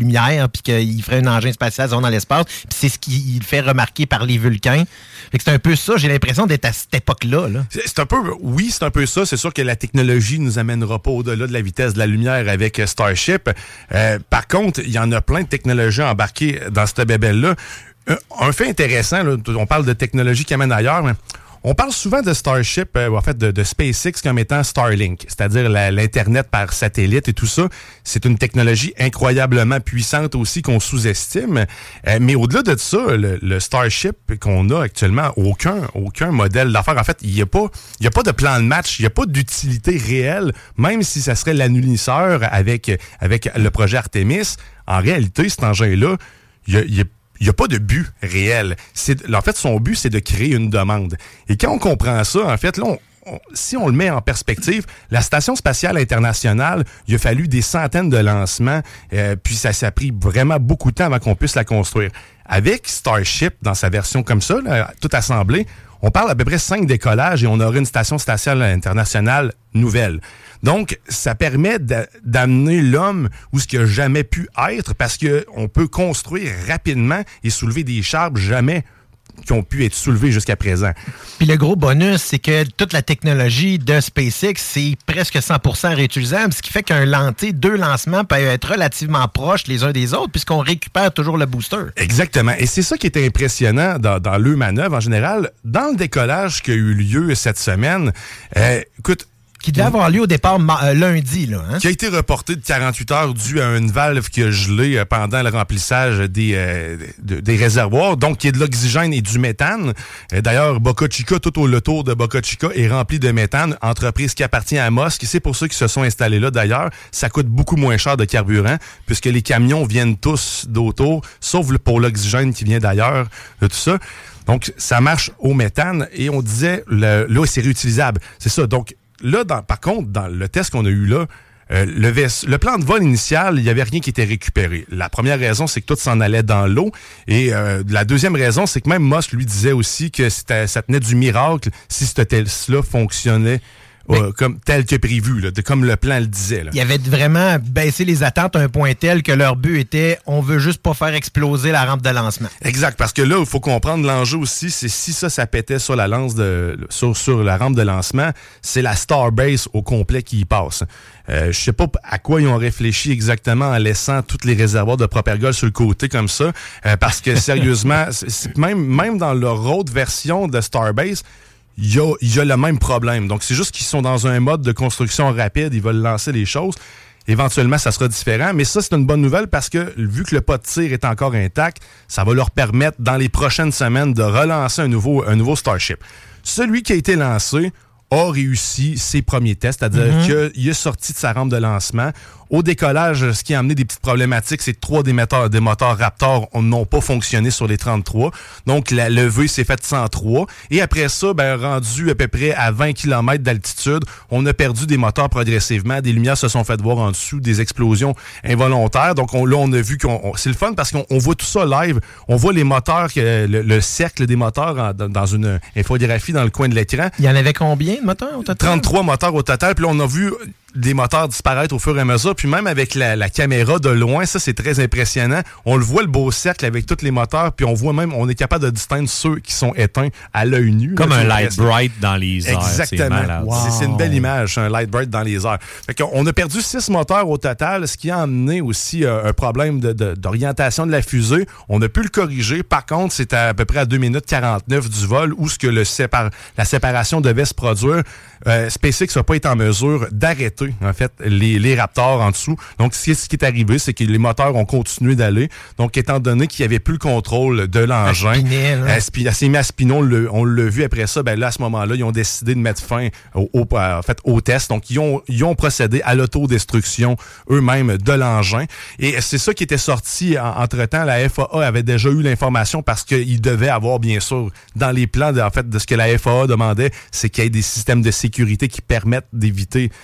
Terre, puis qu'il ferait un engin spatial dans l'espace. Puis c'est ce qu'il fait remarquer par les Vulcains. Fait que c'est un peu ça, j'ai l'impression d'être à cette époque-là. Là. C'est, c'est un peu, oui, c'est un peu ça. C'est sûr que la technologie nous amènera pas au-delà de la vitesse de la lumière avec Starship. Euh, par contre, il y en a plein de technologies embarquées dans cette bébelle-là. Un, un fait intéressant, là, on parle de technologie qui amène ailleurs, mais on parle souvent de Starship, euh, en fait de, de SpaceX comme étant Starlink, c'est-à-dire la, l'Internet par satellite et tout ça. C'est une technologie incroyablement puissante aussi qu'on sous-estime. Euh, mais au-delà de ça, le, le Starship qu'on a actuellement, aucun aucun modèle d'affaires. En fait, il n'y a pas il y a pas de plan de match, il n'y a pas d'utilité réelle, même si ça serait l'annulisseur avec, avec le projet Artemis. En réalité, cet engin-là, il y a, il y a Il n'y a pas de but réel. C'est, en fait, son but, c'est de créer une demande. Et quand on comprend ça, en fait, là, on, on, si on le met en perspective, la Station spatiale internationale, il a fallu des centaines de lancements, euh, puis ça s'est pris vraiment beaucoup de temps avant qu'on puisse la construire. Avec Starship, dans sa version comme ça, là, tout assemblé, on parle à peu près cinq décollages et on aurait une Station spatiale internationale nouvelle. Donc, ça permet d'a- d'amener l'homme où ce qu'il n'a jamais pu être parce qu'on peut construire rapidement et soulever des charges jamais qui ont pu être soulevées jusqu'à présent. Puis le gros bonus, c'est que toute la technologie de SpaceX, c'est presque cent pour cent réutilisable, ce qui fait qu'un lancer, deux lancements peuvent être relativement proches les uns des autres puisqu'on récupère toujours le booster. Exactement. Et c'est ça qui était impressionnant dans, dans le manœuvre en général. Dans le décollage qui a eu lieu cette semaine, euh, écoute, qui devait avoir lieu au départ euh, lundi. Là, hein? Qui a été reporté de quarante-huit heures dû à une valve qui a gelé euh, pendant le remplissage des, euh, de, des réservoirs. Donc, il y a de l'oxygène et du méthane. Euh, d'ailleurs, Boca Chica, tout au le tour de Boca Chica, est rempli de méthane, entreprise qui appartient à Musk. C'est pour ceux qui se sont installés là, d'ailleurs. Ça coûte beaucoup moins cher de carburant puisque les camions viennent tous d'autour, sauf pour l'oxygène qui vient d'ailleurs, de tout ça. Donc, ça marche au méthane et on disait, le, là, c'est réutilisable. C'est ça. Donc, là, dans, par contre, dans le test qu'on a eu là, euh, le, vaisse- le plan de vol initial, il n'y avait rien qui était récupéré. La première raison, c'est que tout s'en allait dans l'eau. Et euh, la deuxième raison, c'est que même Musk lui disait aussi que c'était, ça tenait du miracle si ce test-là fonctionnait euh, comme tel que prévu, là, de, comme le plan le disait. Là. Il y avait vraiment baissé les attentes à un point tel que leur but était on veut juste pas faire exploser la rampe de lancement. Exact, parce que là, il faut comprendre l'enjeu aussi, c'est si ça, ça pétait sur la lance de sur, sur la rampe de lancement, c'est la Starbase au complet qui y passe. Euh, je sais pas à quoi ils ont réfléchi exactement en laissant tous les réservoirs de propergol sur le côté comme ça, euh, parce que sérieusement, c'est, c'est même, même dans leur autre version de Starbase, il y a, il y a le même problème. Donc, c'est juste qu'ils sont dans un mode de construction rapide, ils veulent lancer les choses. Éventuellement, ça sera différent. Mais ça, c'est une bonne nouvelle parce que, vu que le pas de tir est encore intact, ça va leur permettre, dans les prochaines semaines, de relancer un nouveau, un nouveau Starship. Celui qui a été lancé a réussi ses premiers tests, c'est-à-dire mm-hmm. qu'il est sorti de sa rampe de lancement. Au décollage, ce qui a amené des petites problématiques, c'est que trois des moteurs, des moteurs Raptor n'ont pas fonctionné sur les trente-trois. Donc, la levée s'est faite cent trois. Et après ça, ben, rendu à peu près à vingt kilomètres d'altitude, on a perdu des moteurs progressivement. Des lumières se sont faites voir en dessous, des explosions involontaires. Donc, on, là, on a vu qu'on... On, c'est le fun parce qu'on on voit tout ça live. On voit les moteurs, le, le cercle des moteurs en, dans, dans une infographie dans le coin de l'écran. Il y en avait combien de moteurs au total? trente-trois moteurs au total. Puis là, on a vu des moteurs disparaître au fur et à mesure. Puis même avec la, la caméra de loin, ça, c'est très impressionnant. On le voit, le beau cercle avec tous les moteurs. Puis on voit même, on est capable de distinguer ceux qui sont éteints à l'œil nu. Comme là, un light bright dans les airs. Exactement. C'est, wow. c'est, c'est une belle image, un light bright dans les airs. Fait qu'on a perdu six moteurs au total, ce qui a amené aussi euh, un problème de, de, d'orientation de la fusée. On a pu le corriger. Par contre, c'était à peu près à deux minutes quarante-neuf du vol où ce que le sépar- la séparation devait se produire. Euh, SpaceX n'a pas été en mesure d'arrêter, en fait, les, les Raptors en dessous. Donc, ce qui est arrivé, c'est que les moteurs ont continué d'aller. Donc, étant donné qu'il n'y avait plus le contrôle de l'engin, elle s'est mis à spinner, on l'a, on l'a vu après ça, ben là, à ce moment-là, ils ont décidé de mettre fin au, au, en fait, au test. Donc, ils ont, ils ont procédé à l'autodestruction eux-mêmes de l'engin. Et c'est ça qui était sorti en, entre-temps. La F A A avait déjà eu l'information parce qu'il devait avoir, bien sûr, dans les plans de, en fait, de ce que la F A A demandait, c'est qu'il y ait des systèmes de sécurité qui permettent d'éviter des,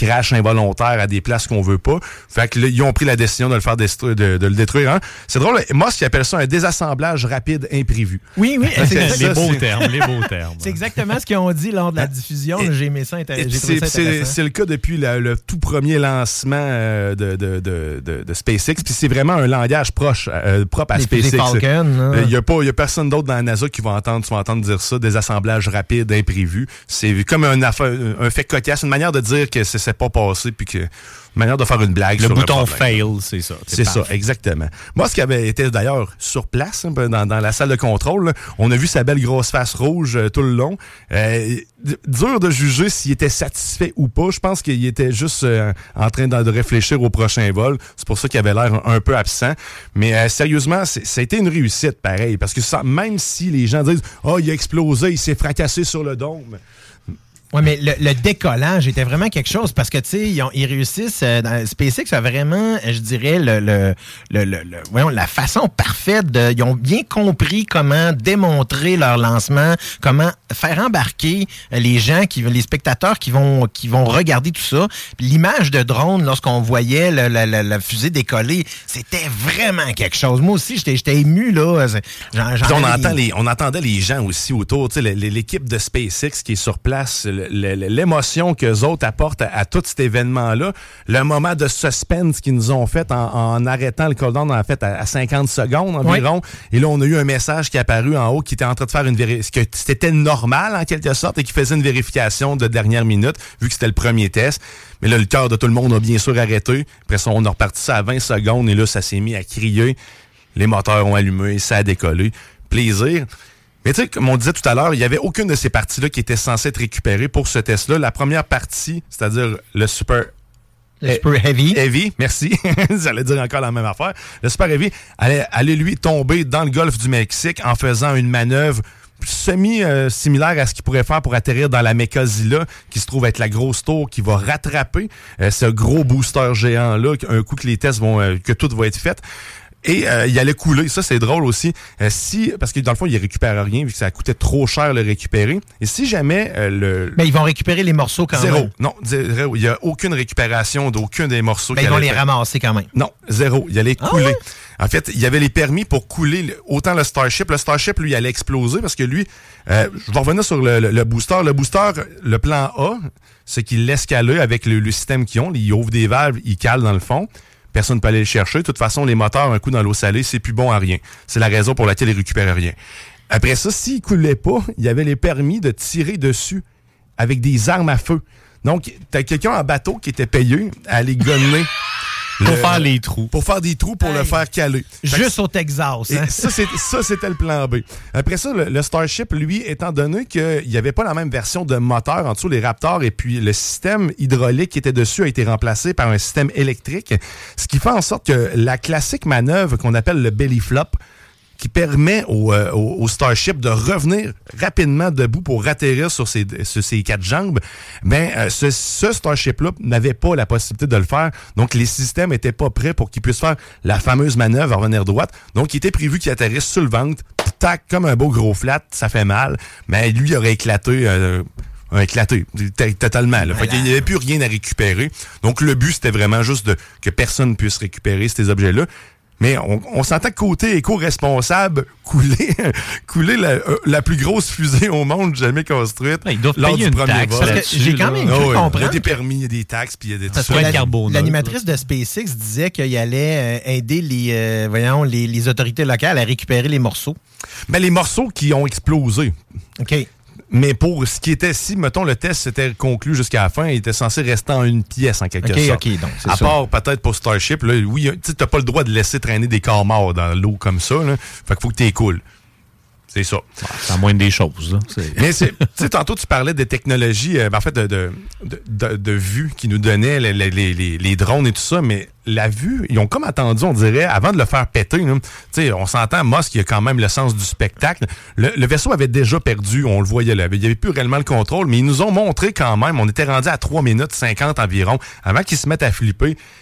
crashs involontaires à des places qu'on veut pas. Fait que là, ils ont pris la décision de le faire destru- de, de le détruire. Hein. C'est drôle, Musk appelle ça un désassemblage rapide imprévu. Oui, oui. C'est C'est, les ça, beaux c'est... termes, les beaux termes. C'est exactement ce qu'ils ont dit lors de la diffusion. Et, j'ai aimé ça, intér- j'ai trouvé ça c'est, intéressant. c'est, c'est le cas depuis la, le tout premier lancement euh, de, de, de, de, de SpaceX. Puis c'est vraiment un langage proche, euh, propre à les SpaceX. Falcon, il n'y a, a personne d'autre dans la NASA qui va entendre, tu vas entendre dire ça, désassemblage rapide imprévu. C'est comme un, affaire, un fait cocasse, une manière de dire que c'est, c'est pas passé puis que une manière de faire une blague. Le sur bouton un fail, c'est ça. C'est, c'est ça, exactement. Moi, ce qui avait été d'ailleurs sur place, hein, dans, dans la salle de contrôle, là, on a vu sa belle grosse face rouge euh, tout le long. Euh, d- dur de juger s'il était satisfait ou pas. Je pense qu'il était juste euh, en train de, de réfléchir au prochain vol. C'est pour ça qu'il avait l'air un, un peu absent. Mais euh, sérieusement, c'est, ça a été une réussite, pareil. Parce que ça, même si les gens disent « Ah, oh, il a explosé, il s'est fracassé sur le dôme », Oui, mais le, le décollage était vraiment quelque chose parce que, tu sais, ils, ils réussissent. Euh, dans, SpaceX a vraiment, je dirais, le, le, le, le, le voyons, la façon parfaite de. Ils ont bien compris comment démontrer leur lancement, comment faire embarquer les gens, qui, les spectateurs qui vont, qui vont regarder tout ça. Puis l'image de drone, lorsqu'on voyait le, le, le, la fusée décoller, c'était vraiment quelque chose. Moi aussi, j'étais, j'étais ému, là. J'en, j'en on, avais... entend les, on entendait les gens aussi autour, tu sais, l'équipe de SpaceX qui est sur place. L'émotion qu'eux autres apportent à, à tout cet événement-là, le moment de suspense qu'ils nous ont fait en, en arrêtant le countdown en fait à, à cinquante secondes environ. Oui. Et là, on a eu un message qui est apparu en haut qui était en train de faire une vérification, que c'était normal en quelque sorte et qui faisait une vérification de dernière minute vu que c'était le premier test. Mais là, le cœur de tout le monde a bien sûr arrêté. Après ça, on a reparti ça à vingt secondes et là, ça s'est mis à crier. Les moteurs ont allumé, ça a décollé. Plaisir. Mais tu sais, comme on disait tout à l'heure, il n'y avait aucune de ces parties-là qui était censée être récupérée pour ce test-là. La première partie, c'est-à-dire le Super... Le Super Heavy. Heavy, merci. J'allais dire encore la même affaire. Le Super Heavy allait, allait lui tomber dans le golfe du Mexique en faisant une manœuvre semi-similaire euh, à ce qu'il pourrait faire pour atterrir dans la Mekazila, qui se trouve être la grosse tour qui va rattraper euh, ce gros booster géant-là, un coup que les tests vont... Euh, que tout va être fait. Et euh, il allait couler. Ça, c'est drôle aussi. Euh, si Parce que dans le fond, il ne récupère rien vu que ça coûtait trop cher le récupérer. Et si jamais euh, le... Mais ils vont récupérer les morceaux quand zéro. même. Non, zéro. Il n'y a aucune récupération d'aucun des morceaux. Mais ils vont les ramasser quand même. Non, zéro. Il allait ah couler. Ouais? En fait, il y avait les permis pour couler autant le Starship. Le Starship, lui, il allait exploser parce que lui... Euh, je vais revenir sur le, le, le booster. Le booster, le plan A, c'est qu'il laisse caler avec le, le système qu'ils ont. Il ouvre des valves, il cale dans le fond. Personne ne peut aller le chercher. De toute façon, les moteurs, un coup dans l'eau salée, c'est plus bon à rien. C'est la raison pour laquelle ils récupèrent rien. Après ça, s'ils ne coulaient pas, il y avait les permis de tirer dessus avec des armes à feu. Donc, t'as quelqu'un en bateau qui était payé à aller gonner. Pour le, faire les trous. Pour faire des trous pour hey, le faire caler. Juste que, au Texas. Hein? Ça, c'est, ça, c'était le plan B. Après ça, le, le Starship, lui, étant donné qu'il n'y avait pas la même version de moteur en dessous, les Raptors, et puis le système hydraulique qui était dessus a été remplacé par un système électrique, ce qui fait en sorte que la classique manœuvre qu'on appelle le belly flop, qui permet au, euh, au, au Starship de revenir rapidement debout pour atterrir sur ses, sur ses quatre jambes, ben euh, ce, ce Starship-là n'avait pas la possibilité de le faire. Donc, les systèmes n'étaient pas prêts pour qu'il puisse faire la fameuse manœuvre à revenir droite. Donc, il était prévu qu'il atterrisse sur le ventre, tac, comme un beau gros flat, ça fait mal, mais lui, il aurait éclaté... Euh, éclaté, totalement. Là. Fait qu'il n'y avait plus rien à récupérer. Donc, le but, c'était vraiment juste de, que personne puisse récupérer ces objets-là. Mais on, on s'entend que côté éco-responsable, couler, couler la, la plus grosse fusée au monde jamais construite ouais, ils doivent lors payer du une premier taxe vol. Parce que j'ai quand même cru oh, comprendre. Il y a des permis, il y a des taxes, puis il y a des... Parce que la, l'animatrice de SpaceX disait qu'il allait euh, aider les, euh, voyons, les, les autorités locales à récupérer les morceaux. Ben, les morceaux qui ont explosé. OK. Mais pour ce qui était, si, mettons, le test s'était conclu jusqu'à la fin, il était censé rester en une pièce, en quelque okay, sorte. OK, donc, c'est à ça. part peut-être pour Starship, là, oui, tu n'as pas le droit de laisser traîner des corps morts dans l'eau comme ça. Là. Fait qu'il faut que tu écoules. C'est ça. Ouais, c'est la moindre des choses. Là. C'est... Mais c'est, tu sais, tantôt, tu parlais des technologies, euh, en fait, de, de, de, de, de vue qui nous donnaient les, les, les, les drones et tout ça, mais la vue, ils ont comme attendu, on dirait, avant de le faire péter. Tu sais, on s'entend, Musk, il a quand même le sens du spectacle. Le, le vaisseau avait déjà perdu, on le voyait là. Il n'y avait plus réellement le contrôle, mais ils nous ont montré quand même, on était rendu à trois minutes cinquante environ, avant qu'ils se mettent à flipper.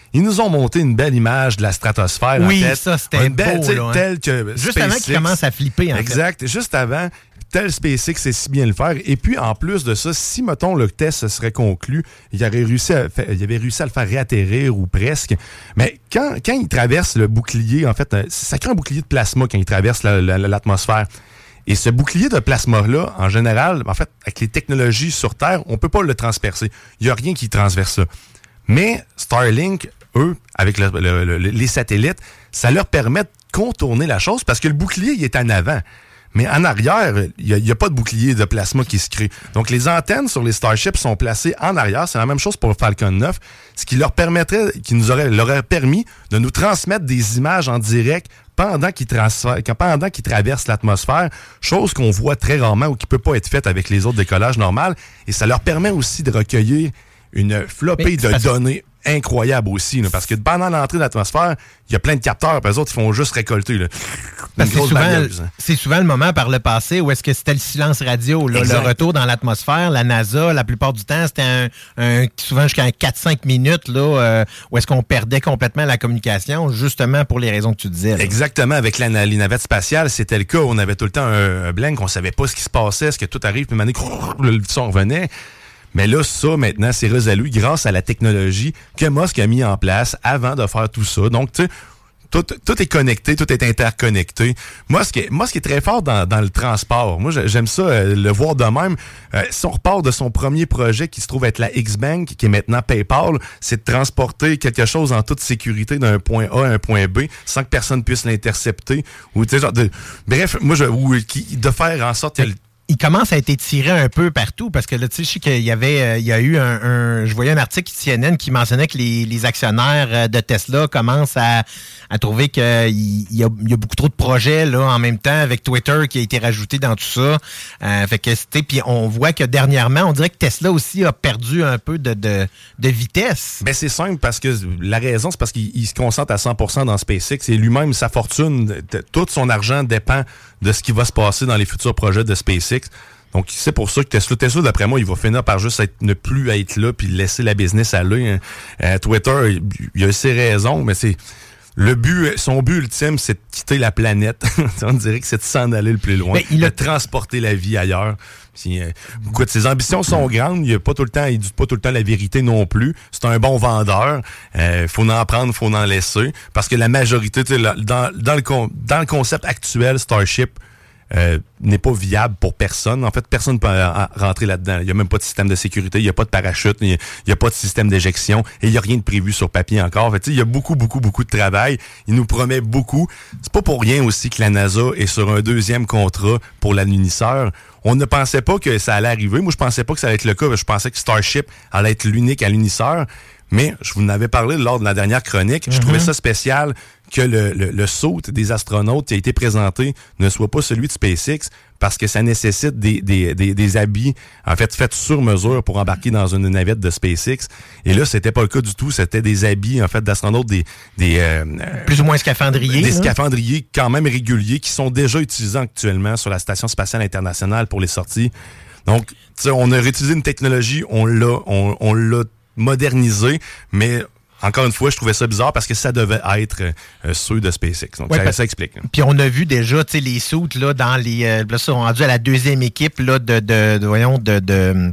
Ils nous ont monté une belle image de la stratosphère. Oui, en fait. ça, c'était une belle, beau. Là, hein. Telle que Juste SpaceX, avant qu'ils commencent à flipper, en exact, fait. juste avant, tel SpaceX sait si bien le faire. Et puis, en plus de ça, si, mettons, le test serait conclu, il aurait réussi à, il avait réussi à le faire réatterrir ou presque. Mais quand, quand il traverse le bouclier, en fait, ça crée un bouclier de plasma quand il traverse la, la, l'atmosphère. Et ce bouclier de plasma-là, en général, en fait, avec les technologies sur Terre, on peut pas le transpercer. Il n'y a rien qui transverse ça. Mais Starlink, eux, avec le, le, le, les satellites, ça leur permet de contourner la chose parce que le bouclier, il est en avant. Mais en arrière, il n'y a, a pas de bouclier de plasma qui se crée. Donc, les antennes sur les Starships sont placées en arrière. C'est la même chose pour le Falcon neuf, ce qui leur permettrait, qui nous aurait, leur aurait permis de nous transmettre des images en direct pendant qu'ils, transfèrent, pendant qu'ils traversent l'atmosphère, chose qu'on voit très rarement ou qui ne peut pas être faite avec les autres décollages normaux. Et ça leur permet aussi de recueillir une flopée de données incroyables aussi, là, parce que pendant l'entrée de l'atmosphère, il y a plein de capteurs, puis eux autres, ils font juste récolter. Là, parce que c'est souvent, c'est souvent le moment par le passé où est-ce que c'était le silence radio, là, le retour dans l'atmosphère. La NASA, la plupart du temps, c'était un, un souvent jusqu'à quatre à cinq minutes là, euh, où est-ce qu'on perdait complètement la communication, justement pour les raisons que tu disais. Là. Exactement. Avec la, les navettes spatiales, c'était le cas. On avait tout le temps un, un blank, on savait pas ce qui se passait, est-ce que tout arrive, puis maintenant, le son revenait. Mais là, ça, maintenant, c'est résolu grâce à la technologie que Musk a mis en place avant de faire tout ça. Donc, tu sais, tout, tout est connecté, tout est interconnecté. Moi, ce qui est, moi, ce qui est très fort dans, dans le transport, moi, j'aime ça, euh, le voir de même. Euh, si on repart de son premier projet qui se trouve être la X-Bank, qui est maintenant PayPal, c'est de transporter quelque chose en toute sécurité d'un point A à un point B sans que personne puisse l'intercepter. Ou, tu sais, genre de, bref, moi, je, ou, qui, de faire en sorte que... Il commence à être tiré un peu partout parce que là, tu sais, je sais qu'il y avait, euh, il y a eu un, un, je voyais un article C N N qui mentionnait que les, les actionnaires de Tesla commencent à, à trouver qu'il y, y, a, il y a beaucoup trop de projets là en même temps avec Twitter qui a été rajouté dans tout ça. Euh, fait que c'était, puis on voit que dernièrement, on dirait que Tesla aussi a perdu un peu de, de, de vitesse. Ben c'est simple parce que la raison, c'est parce qu'il il se concentre à cent pour cent dans SpaceX et lui-même sa fortune, tout son argent dépend de ce qui va se passer dans les futurs projets de SpaceX. Donc, c'est pour ça que Tesla, Tesla, d'après moi, il va finir par juste être, ne plus être là puis laisser la business aller. Hein. Euh, Twitter, il a ses raisons, mais c'est le but, son but ultime, c'est de quitter la planète. On dirait que c'est de s'en aller le plus loin, ben, il a... de transporter la vie ailleurs. Puis, euh, écoute, ses ambitions sont grandes. Il a pas tout le temps, il dit pas tout le temps la vérité non plus. C'est un bon vendeur. Euh, faut en prendre, faut en laisser. Parce que la majorité, dans, dans, le, dans le concept actuel, Starship, Euh, n'est pas viable pour personne. En fait, personne ne peut rentrer là-dedans. Il n'y a même pas de système de sécurité, il n'y a pas de parachute, il n'y a pas de système d'éjection et il n'y a rien de prévu sur papier encore. Fait, il y a beaucoup, beaucoup, beaucoup de travail. Il nous promet beaucoup. C'est pas pour rien aussi que la NASA est sur un deuxième contrat pour l'alunisseur. On ne pensait pas que ça allait arriver. Moi, je pensais pas que ça allait être le cas. Je pensais que Starship allait être l'unique alunisseur. Mais je vous en avais parlé lors de la dernière chronique. Je mm-hmm. trouvais ça spécial que le, le, le saut des astronautes qui a été présenté ne soit pas celui de SpaceX parce que ça nécessite des, des, des, des habits, en fait, faits sur mesure pour embarquer dans une navette de SpaceX. Et là, c'était pas le cas du tout. C'était des habits, en fait, d'astronautes, des... des euh, plus ou moins scaphandriers. Des hein? scaphandriers quand même réguliers qui sont déjà utilisés actuellement sur la Station spatiale internationale pour les sorties. Donc, tu sais, on a réutilisé une technologie, on l'a, on, on l'a modernisé, mais... Encore une fois, je trouvais ça bizarre parce que ça devait être euh, ceux de SpaceX. Donc, ouais, ça, ça explique. Hein. Puis on a vu déjà, tu sais, les soutes, là, dans les... Euh, là, sont rendus à la deuxième équipe, là, de, de, de voyons, de... de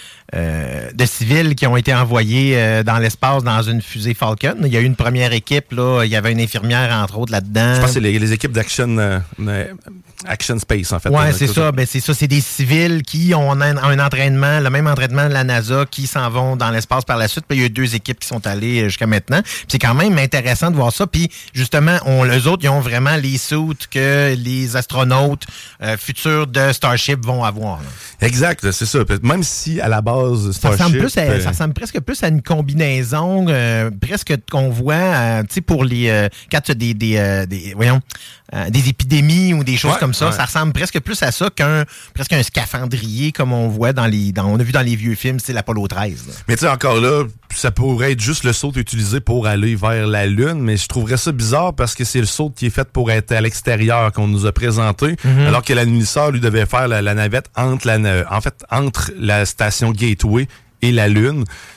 Euh, de civils qui ont été envoyés euh, dans l'espace dans une fusée Falcon. Il y a eu une première équipe, là, il y avait une infirmière, entre autres, là-dedans. Je pense que c'est les, les équipes d'Action euh, Action Space, en fait. Oui, c'est ça. Ben, c'est ça. C'est des civils qui ont un, un entraînement, le même entraînement de la NASA, qui s'en vont dans l'espace par la suite. Puis il y a eu deux équipes qui sont allées jusqu'à maintenant. Puis c'est quand même intéressant de voir ça. Puis justement, on, eux autres, ils ont vraiment les suits que les astronautes euh, futurs de Starship vont avoir. Là. Exact, c'est ça. Même si, à la base, Ça ressemble, plus à, ça ressemble presque plus à une combinaison euh, presque qu'on voit euh, tu sais pour les euh, quand tu as des, des, euh, des voyons euh, des épidémies ou des choses ouais, comme ça, ouais. Ça ressemble presque plus à ça qu'un presque un scaphandrier comme on voit dans les dans on a vu dans les vieux films, c'est l'Apollo treize. Là. Mais tu sais encore là, ça pourrait être juste le saut utilisé pour aller vers la Lune, mais je trouverais ça bizarre parce que c'est le saut qui est fait pour être à l'extérieur qu'on nous a présenté, mm-hmm. alors que l'alunisseur lui devait faire la, la navette entre la en fait entre la station Gateway et la Lune.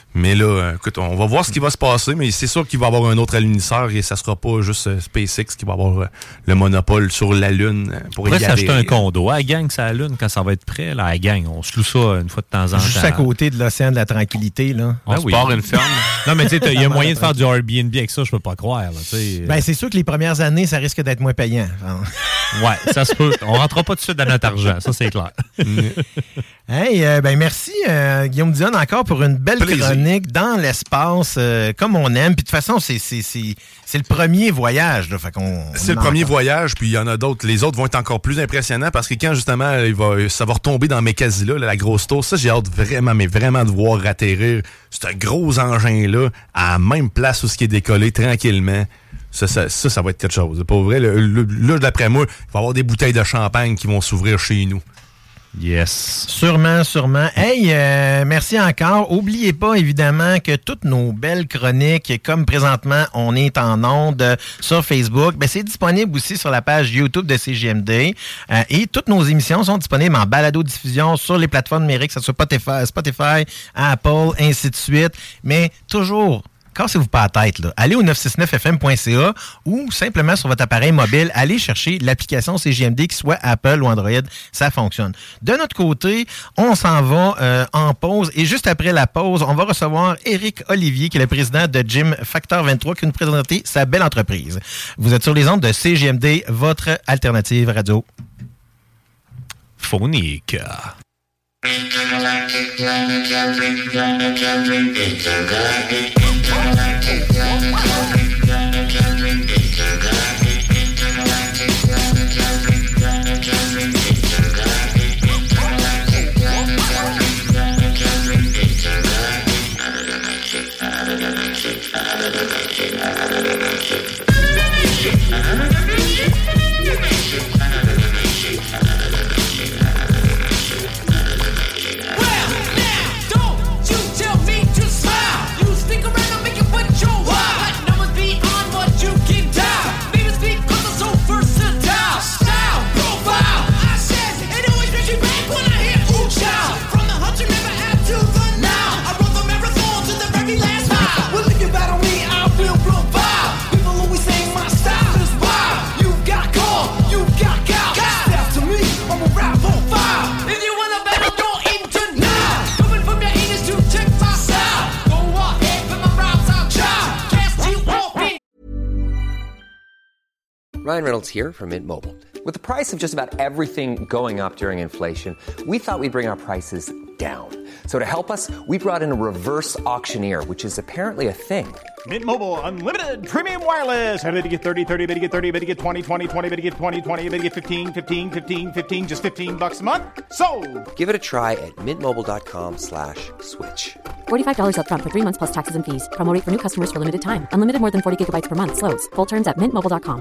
Mais là, écoute, on va voir ce qui va se passer, mais c'est sûr qu'il va y avoir un autre alunisseur et ça sera pas juste euh, SpaceX qui va avoir euh, le monopole sur la Lune euh, pour on pourrait y aller. s'acheter un condo. À la gang, ça la Lune, quand ça va être prêt, là, à la gang, on se loue ça une fois de temps en temps. Juste à côté de l'océan de la tranquillité, là. On ben se oui. part une ferme. Non, mais tu sais, il y a moyen de faire du Airbnb avec ça, je peux pas croire. Là, ben, c'est sûr que les premières années, ça risque d'être moins payant. Ouais, ça se peut. On rentrera pas tout de suite dans notre argent, ça c'est clair. Hey, euh, ben merci euh, Guillaume Dion encore pour une belle Plaisir. chronique dans l'espace euh, comme on aime. Puis de toute façon, c'est, c'est, c'est, c'est le premier voyage. Là, fait qu'on, C'est on le premier entend. voyage, puis il y en a d'autres. Les autres vont être encore plus impressionnants parce que quand justement il va, ça va retomber dans Mécasila, là, la grosse tour, ça j'ai hâte vraiment, mais vraiment de voir atterrir ce gros engin-là à la même place où ce qui est décollé tranquillement. Ça, ça, ça, ça va être quelque chose. Pour vrai, le, le, là, d'après moi, il va y avoir des bouteilles de champagne qui vont s'ouvrir chez nous. Yes. Sûrement, sûrement. Hey, euh, merci encore. Oubliez pas, évidemment, que toutes nos belles chroniques, comme présentement, on est en ondes sur Facebook, ben, c'est disponible aussi sur la page YouTube de C G M D. Euh, et toutes nos émissions sont disponibles en balado-diffusion sur les plateformes numériques, que ce soit Spotify, Spotify, Apple, ainsi de suite. Mais toujours... cassez-vous pas la tête, là. Allez au neuf cent soixante-neuf F M point C A ou simplement sur votre appareil mobile, allez chercher l'application C G M D, qui soit Apple ou Android, ça fonctionne. De notre côté, on s'en va euh, en pause et juste après la pause, on va recevoir Éric Olivier, qui est le président de Gym Factor vingt-trois, qui va nous présenter sa belle entreprise. Vous êtes sur les ondes de C G M D, votre alternative radio. Phonique. Ryan Reynolds here from Mint Mobile. With the price of just about everything going up during inflation, we thought we'd bring our prices down. So to help us, we brought in a reverse auctioneer, which is apparently a thing. Mint Mobile Unlimited Premium Wireless. How to get thirty, thirty, how to get thirty, how to get twenty, twenty, twenty, how to get twenty, twenty, how to get fifteen, fifteen, fifteen, fifteen, just fifteen bucks a month? Sold! Give it a try at mintmobile.com slash switch. forty-five dollars up front for three months plus taxes and fees. Promo rate for new customers for limited time. Unlimited more than forty gigabytes per month. Slows full terms at mint mobile dot com.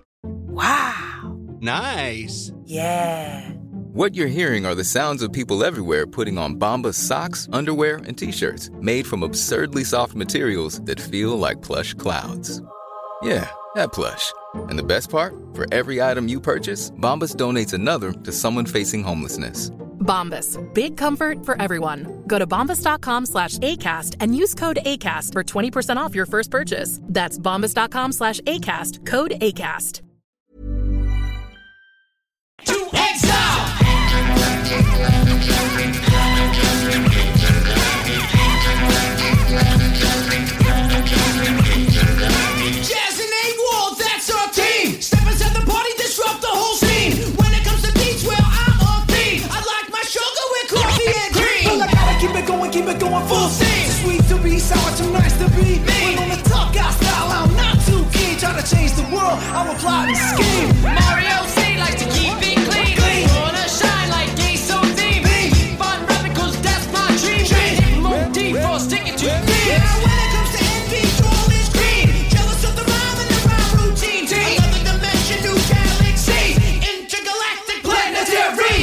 Wow. Nice. Yeah. What you're hearing are the sounds of people everywhere putting on Bombas socks, underwear, and T-shirts made from absurdly soft materials that feel like plush clouds. Yeah, that plush. And the best part? For every item you purchase, Bombas donates another to someone facing homelessness. Bombas. Big comfort for everyone. Go to bombas.com slash ACAST and use code ACAST for twenty percent off your first purchase. That's bombas.com slash ACAST. Code ACAST. To exile! Jazz and A-Wall, that's our team. Step inside the party, disrupt the whole scene. When it comes to beats, well, I'm on theme. I like my sugar with coffee and cream. Well, I gotta keep it going, keep it going full steam. Sweet to be, sour, too nice to be me. When on the tough guy style, I'm not too keen. Try to change the world, I'm a plot and scheme. Mario C likes to keep it clean. Clean. Wanna shine like gay so deep. Fun rapping cause that's my dream. Dream. More deep for sticking to me. Yeah, when it comes to envy, all is green. Jealous of the rhyme and the rhyme routine. Another dimension, new galaxy. Intergalactic planetary.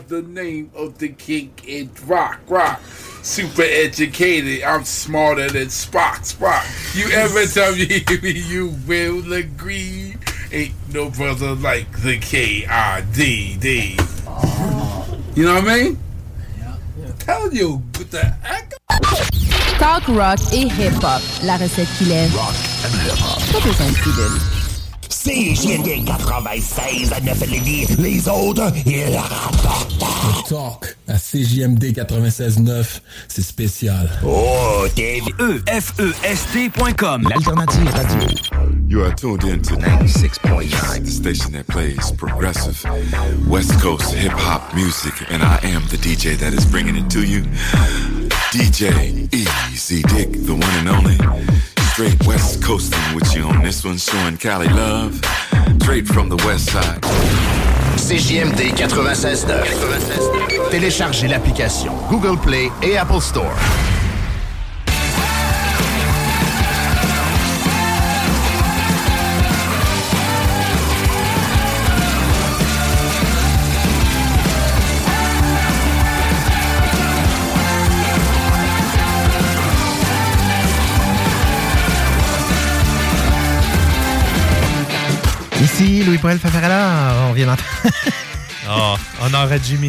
of the name of the king in rock, rock. Super educated, I'm smarter than Spock, Spock. You ever tell me you will agree? Ain't no brother like the K I D D. You know what I mean? I'm telling you, with the echo. Talk rock et hip-hop. La recette qu'il aime. Rock and hip-hop. Pas besoin de pilule. C J M D quatre-vingt-seize à neuf Lévis. Les autres, ils rapportent. Le talk à C J M D quatre-vingt-seize neuf, c'est spécial. Oh, T V E F E S T point com. L'alternative radio. You are tuned in to ninety-six point nine, the station that plays progressive West Coast hip-hop music, and I am the D J that is bringing it to you. D J Easy Dick, the one and only. Straight West Coasting with you on this one, showing Cali love. Straight from the West Side. C J M D quatre-vingt-seize neuf. Téléchargez l'application Google Play et Apple Store. Ici, Louis-Paul Fafarala, on vient d'entendre. Oh, honneur à Jimmy.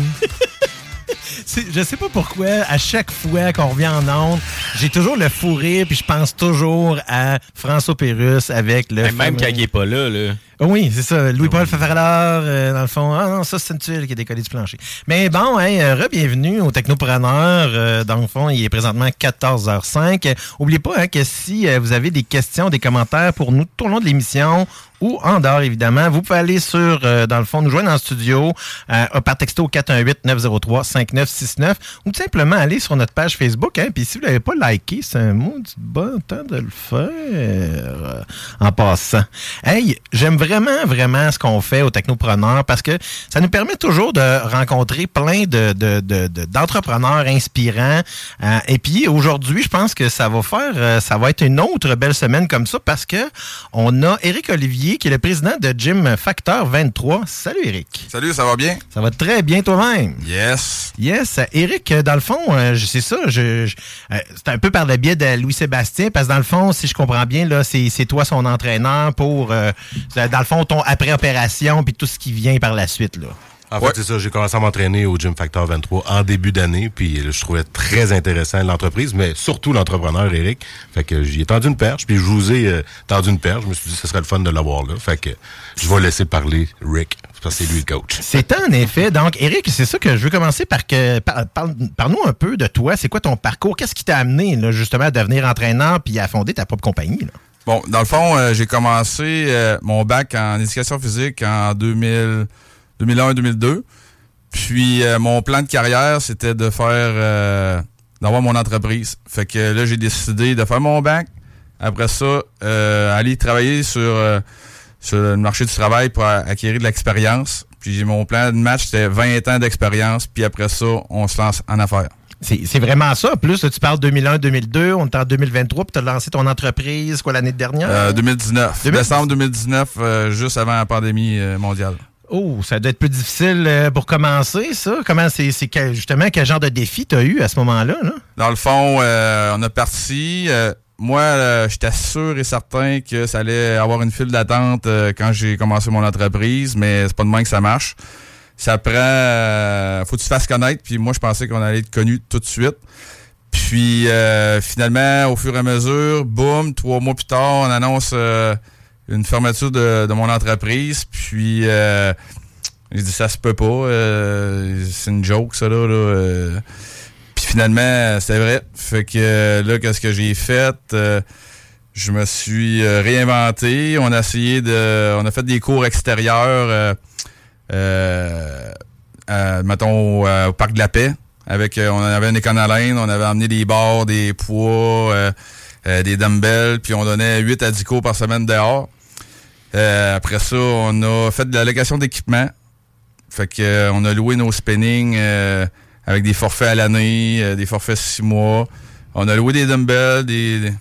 Je sais pas pourquoi, à chaque fois qu'on revient en ondes, j'ai toujours le fou rire, puis je pense toujours à François Pérusse avec le... Même fameux... quand il est pas là, là. Oui, c'est ça. Louis-Paul Fafarala, euh, dans le fond. Ah non, ça, c'est une tuile qui est décollée du plancher. Mais bon, hein, euh, re-bienvenue au Technopreneur. Euh, dans le fond, il est présentement quatorze heures cinq. Oubliez pas hein, que si euh, vous avez des questions, des commentaires pour nous tout au long de l'émission, ou en dehors, évidemment, vous pouvez aller sur, euh, dans le fond, nous joindre en studio euh, par texto quatre un huit neuf zéro trois cinq neuf six neuf ou tout simplement aller sur notre page Facebook. Hein, puis si vous ne l'avez pas liké, c'est un maudit bon temps de le faire euh, en passant. Hey, j'aime vraiment, vraiment ce qu'on fait au Technopreneur parce que ça nous permet toujours de rencontrer plein de, de, de, de, d'entrepreneurs inspirants. Euh, et puis aujourd'hui, je pense que ça va faire, euh, ça va être une autre belle semaine comme ça parce que on a Éric Olivier qui est le président de Gym Factor vingt-trois. Salut, Éric. Salut, ça va bien? Ça va très bien toi-même. Yes. Yes. Éric, dans le fond, euh, c'est ça, je, je, euh, c'est un peu par le biais de Louis-Sébastien, parce que dans le fond, si je comprends bien, là, c'est, c'est toi son entraîneur pour, euh, dans le fond, ton après-opération puis tout ce qui vient par la suite, là. En fait, ouais. c'est ça. J'ai commencé à m'entraîner au Gym Factor vingt-trois en début d'année, puis je trouvais très intéressant l'entreprise, mais surtout l'entrepreneur, Éric. Fait que j'y ai tendu une perche, puis je vous ai euh, tendu une perche. Je me suis dit que ce serait le fun de l'avoir là. Fait que je vais laisser parler Rick, parce que c'est lui le coach. C'est en effet. Donc, Éric, c'est ça que je veux commencer par que par, par, parle-nous un peu de toi. C'est quoi ton parcours? Qu'est-ce qui t'a amené là, justement à devenir entraîneur puis à fonder ta propre compagnie, là? Bon, dans le fond, euh, j'ai commencé euh, mon bac en éducation physique en deux mille, deux mille un deux mille deux. Puis euh, mon plan de carrière, c'était de faire euh, d'avoir mon entreprise. Fait que là, j'ai décidé de faire mon bac. Après ça, euh, aller travailler sur, euh, sur le marché du travail pour acquérir de l'expérience. Puis mon plan de match, c'était vingt ans d'expérience. Puis après ça, on se lance en affaires. C'est, c'est vraiment ça. Plus, là, tu parles deux mille un deux mille deux, on est en deux mille vingt-trois, puis tu as lancé ton entreprise, quoi, l'année dernière? Euh, deux mille dix-neuf. deux mille dix-neuf. Décembre deux mille dix-neuf, euh, juste avant la pandémie euh, mondiale. Oh, ça doit être plus difficile euh, pour commencer, ça. Comment c'est, c'est que, justement, quel genre de défi tu as eu à ce moment-là, là? Dans le fond, euh, on a parti. Euh, moi, euh, j'étais sûr et certain que ça allait avoir une file d'attente euh, quand j'ai commencé mon entreprise, mais c'est pas de même que ça marche. Ça prend... Euh, faut que tu te fasses connaître, puis moi, je pensais qu'on allait être connu tout de suite. Puis, euh, finalement, au fur et à mesure, boum, trois mois plus tard, on annonce... Euh, une fermeture de, de mon entreprise, puis euh, j'ai dit ça se peut pas, euh, c'est une joke ça là, là euh. Puis finalement c'était vrai, fait que euh, là qu'est-ce que j'ai fait, euh, je me suis euh, réinventé, on a essayé de, on a fait des cours extérieurs, euh, euh, euh, mettons au, euh, au Parc de la Paix, avec, euh, on avait une éconolaine, on avait emmené des barres, des poids, euh, euh, des dumbbells, puis on donnait huit à dix cours par semaine dehors. Euh, après ça, on a fait de la location d'équipement. Fait que euh, on a loué nos spinning euh, avec des forfaits à l'année, euh, des forfaits six mois. On a loué des dumbbells, des,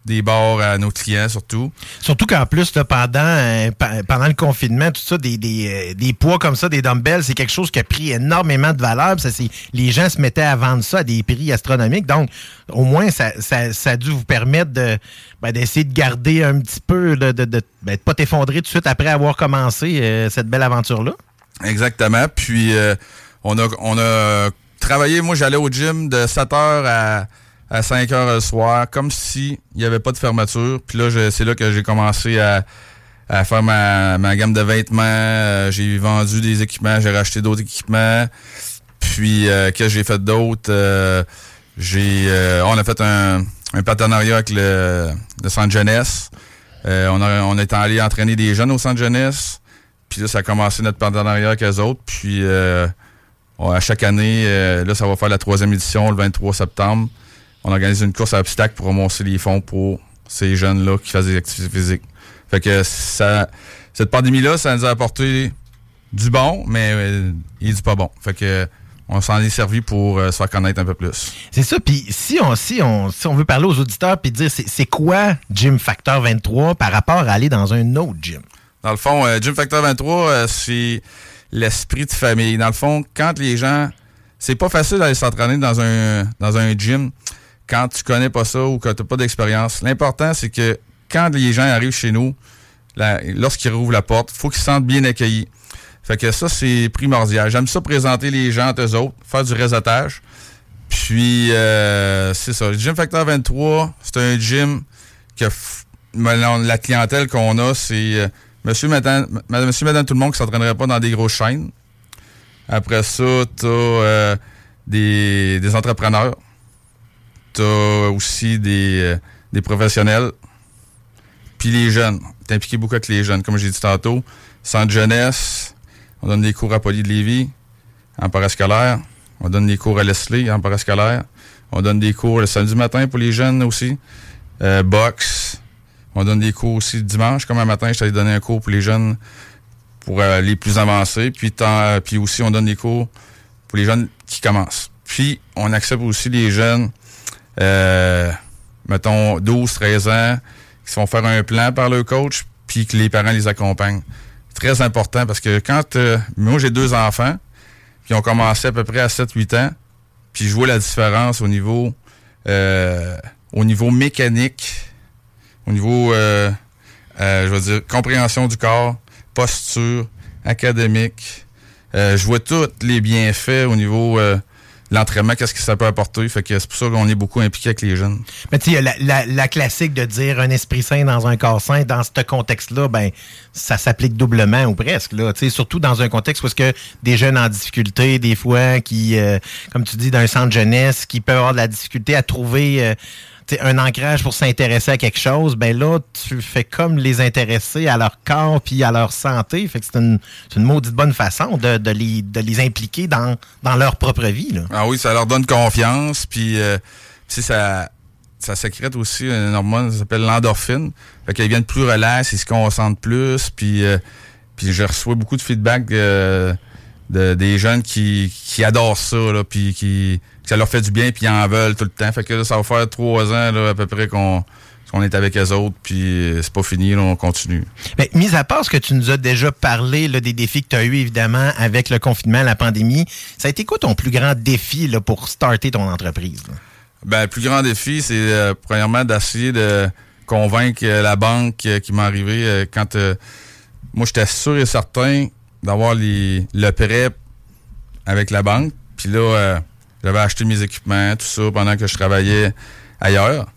des bars à nos clients, surtout. Surtout qu'en plus, là, pendant, euh, pa- pendant le confinement, tout ça, des, des, euh, des poids comme ça, des dumbbells, c'est quelque chose qui a pris énormément de valeur. Ça, c'est, les gens se mettaient à vendre ça à des prix astronomiques. Donc, au moins, ça, ça, ça a dû vous permettre de, ben, d'essayer de garder un petit peu, de ne de, de, ben, de pas t'effondrer tout de suite après avoir commencé euh, cette belle aventure-là. Exactement. Puis, euh, on a, on a travaillé. Moi, j'allais au gym de sept heures à... à cinq heures le soir, comme si il n'y avait pas de fermeture. Puis là, je, c'est là que j'ai commencé à, à faire ma, ma gamme de vêtements. Euh, j'ai vendu des équipements, j'ai racheté d'autres équipements. Puis, euh, qu'est-ce que j'ai fait d'autre? Euh, j'ai, euh, on a fait un, un partenariat avec le, le centre jeunesse. Euh, on, a, on est allé entraîner des jeunes au centre jeunesse. Puis là, ça a commencé notre partenariat avec eux autres. Puis, euh, on, à chaque année, euh, là, ça va faire la troisième édition, le vingt-trois septembre. On organise une course à obstacles pour remonter les fonds pour ces jeunes-là qui font des activités physiques. Fait que ça, cette pandémie-là, ça nous a apporté du bon, mais euh, et du pas bon. Fait que on s'en est servi pour euh, se faire connaître un peu plus. C'est ça. Puis si on, si on, si on veut parler aux auditeurs puis dire c'est, c'est quoi Gym Factor vingt-trois par rapport à aller dans un autre gym? Dans le fond, euh, Gym Factor vingt-trois, euh, c'est l'esprit de famille. Dans le fond, quand les gens... C'est pas facile d'aller s'entraîner dans un dans un gym quand tu connais pas ça ou que tu n'as pas d'expérience. L'important, c'est que quand les gens arrivent chez nous, la, lorsqu'ils rouvrent la porte, il faut qu'ils se sentent bien accueillis. Fait que ça, c'est primordial. J'aime ça présenter les gens à eux autres, faire du réseautage. Puis, euh, c'est ça. Le Gym Factor vingt-trois, c'est un gym que f- la clientèle qu'on a, c'est euh, monsieur, madame, monsieur, madame, tout le monde qui ne s'entraînerait pas dans des grosses chaînes. Après ça, tu as euh, des, des entrepreneurs. T'as aussi des, euh, des professionnels. Puis les jeunes. T'es impliqué beaucoup avec les jeunes. Comme j'ai dit tantôt, centre jeunesse, on donne des cours à Poly de Lévis, en parascolaire. On donne des cours à Leslie, en parascolaire. On donne des cours le samedi matin pour les jeunes aussi. Euh, boxe. On donne des cours aussi le dimanche. Comme un matin, je t'allais donner un cours pour les jeunes pour euh, les plus avancés. Puis, tant, puis aussi, on donne des cours pour les jeunes qui commencent. Puis, on accepte aussi les jeunes Euh, mettons, douze, treize ans, qui se font faire un plan par leur coach, puis que les parents les accompagnent. C'est très important parce que quand... Euh, moi, j'ai deux enfants, puis ont commencé à peu près à sept huit ans, puis je vois la différence au niveau... Euh, au niveau mécanique, au niveau, euh, euh, je veux dire, compréhension du corps, posture, académique. Euh, je vois tous les bienfaits au niveau... Euh, l'entraînement, qu'est-ce que ça peut apporter. Fait que c'est pour ça qu'on est beaucoup impliqué avec les jeunes. Mais tu sais, la, la, la classique de dire un esprit sain dans un corps sain, dans ce contexte-là, ben ça s'applique doublement ou presque. Là, tu sais, surtout dans un contexte où est-ce que des jeunes en difficulté, des fois, qui, euh, comme tu dis, d'un centre jeunesse, qui peuvent avoir de la difficulté à trouver euh, un ancrage pour s'intéresser à quelque chose, ben là, tu fais comme les intéresser à leur corps puis à leur santé. Fait que c'est une, c'est une maudite bonne façon de, de, les, de les impliquer dans, dans leur propre vie. Là. Ah oui, ça leur donne confiance. Puis, euh, ça, ça sécrète aussi une hormone, ça s'appelle l'endorphine. Fait qu'ils viennent plus relax, ils se concentrent plus. Puis, euh, puis je reçois beaucoup de feedback euh, de, des jeunes qui, qui adorent ça, là, puis qui... que ça leur fait du bien, puis ils en veulent tout le temps. Fait que là, ça va faire trois ans là, à peu près qu'on, qu'on est avec eux autres, puis c'est pas fini, là, on continue. Mais mis à part ce que tu nous as déjà parlé là, des défis que tu as eu évidemment avec le confinement, la pandémie, ça a été quoi ton plus grand défi là, pour starter ton entreprise? Là? Ben, le plus grand défi, c'est euh, premièrement d'essayer de convaincre euh, la banque euh, qui m'est arrivé euh, quand euh, moi j'étais sûr et certain d'avoir les, le prêt avec la banque. Puis là, euh, j'avais acheté mes équipements, tout ça, pendant que je travaillais ailleurs.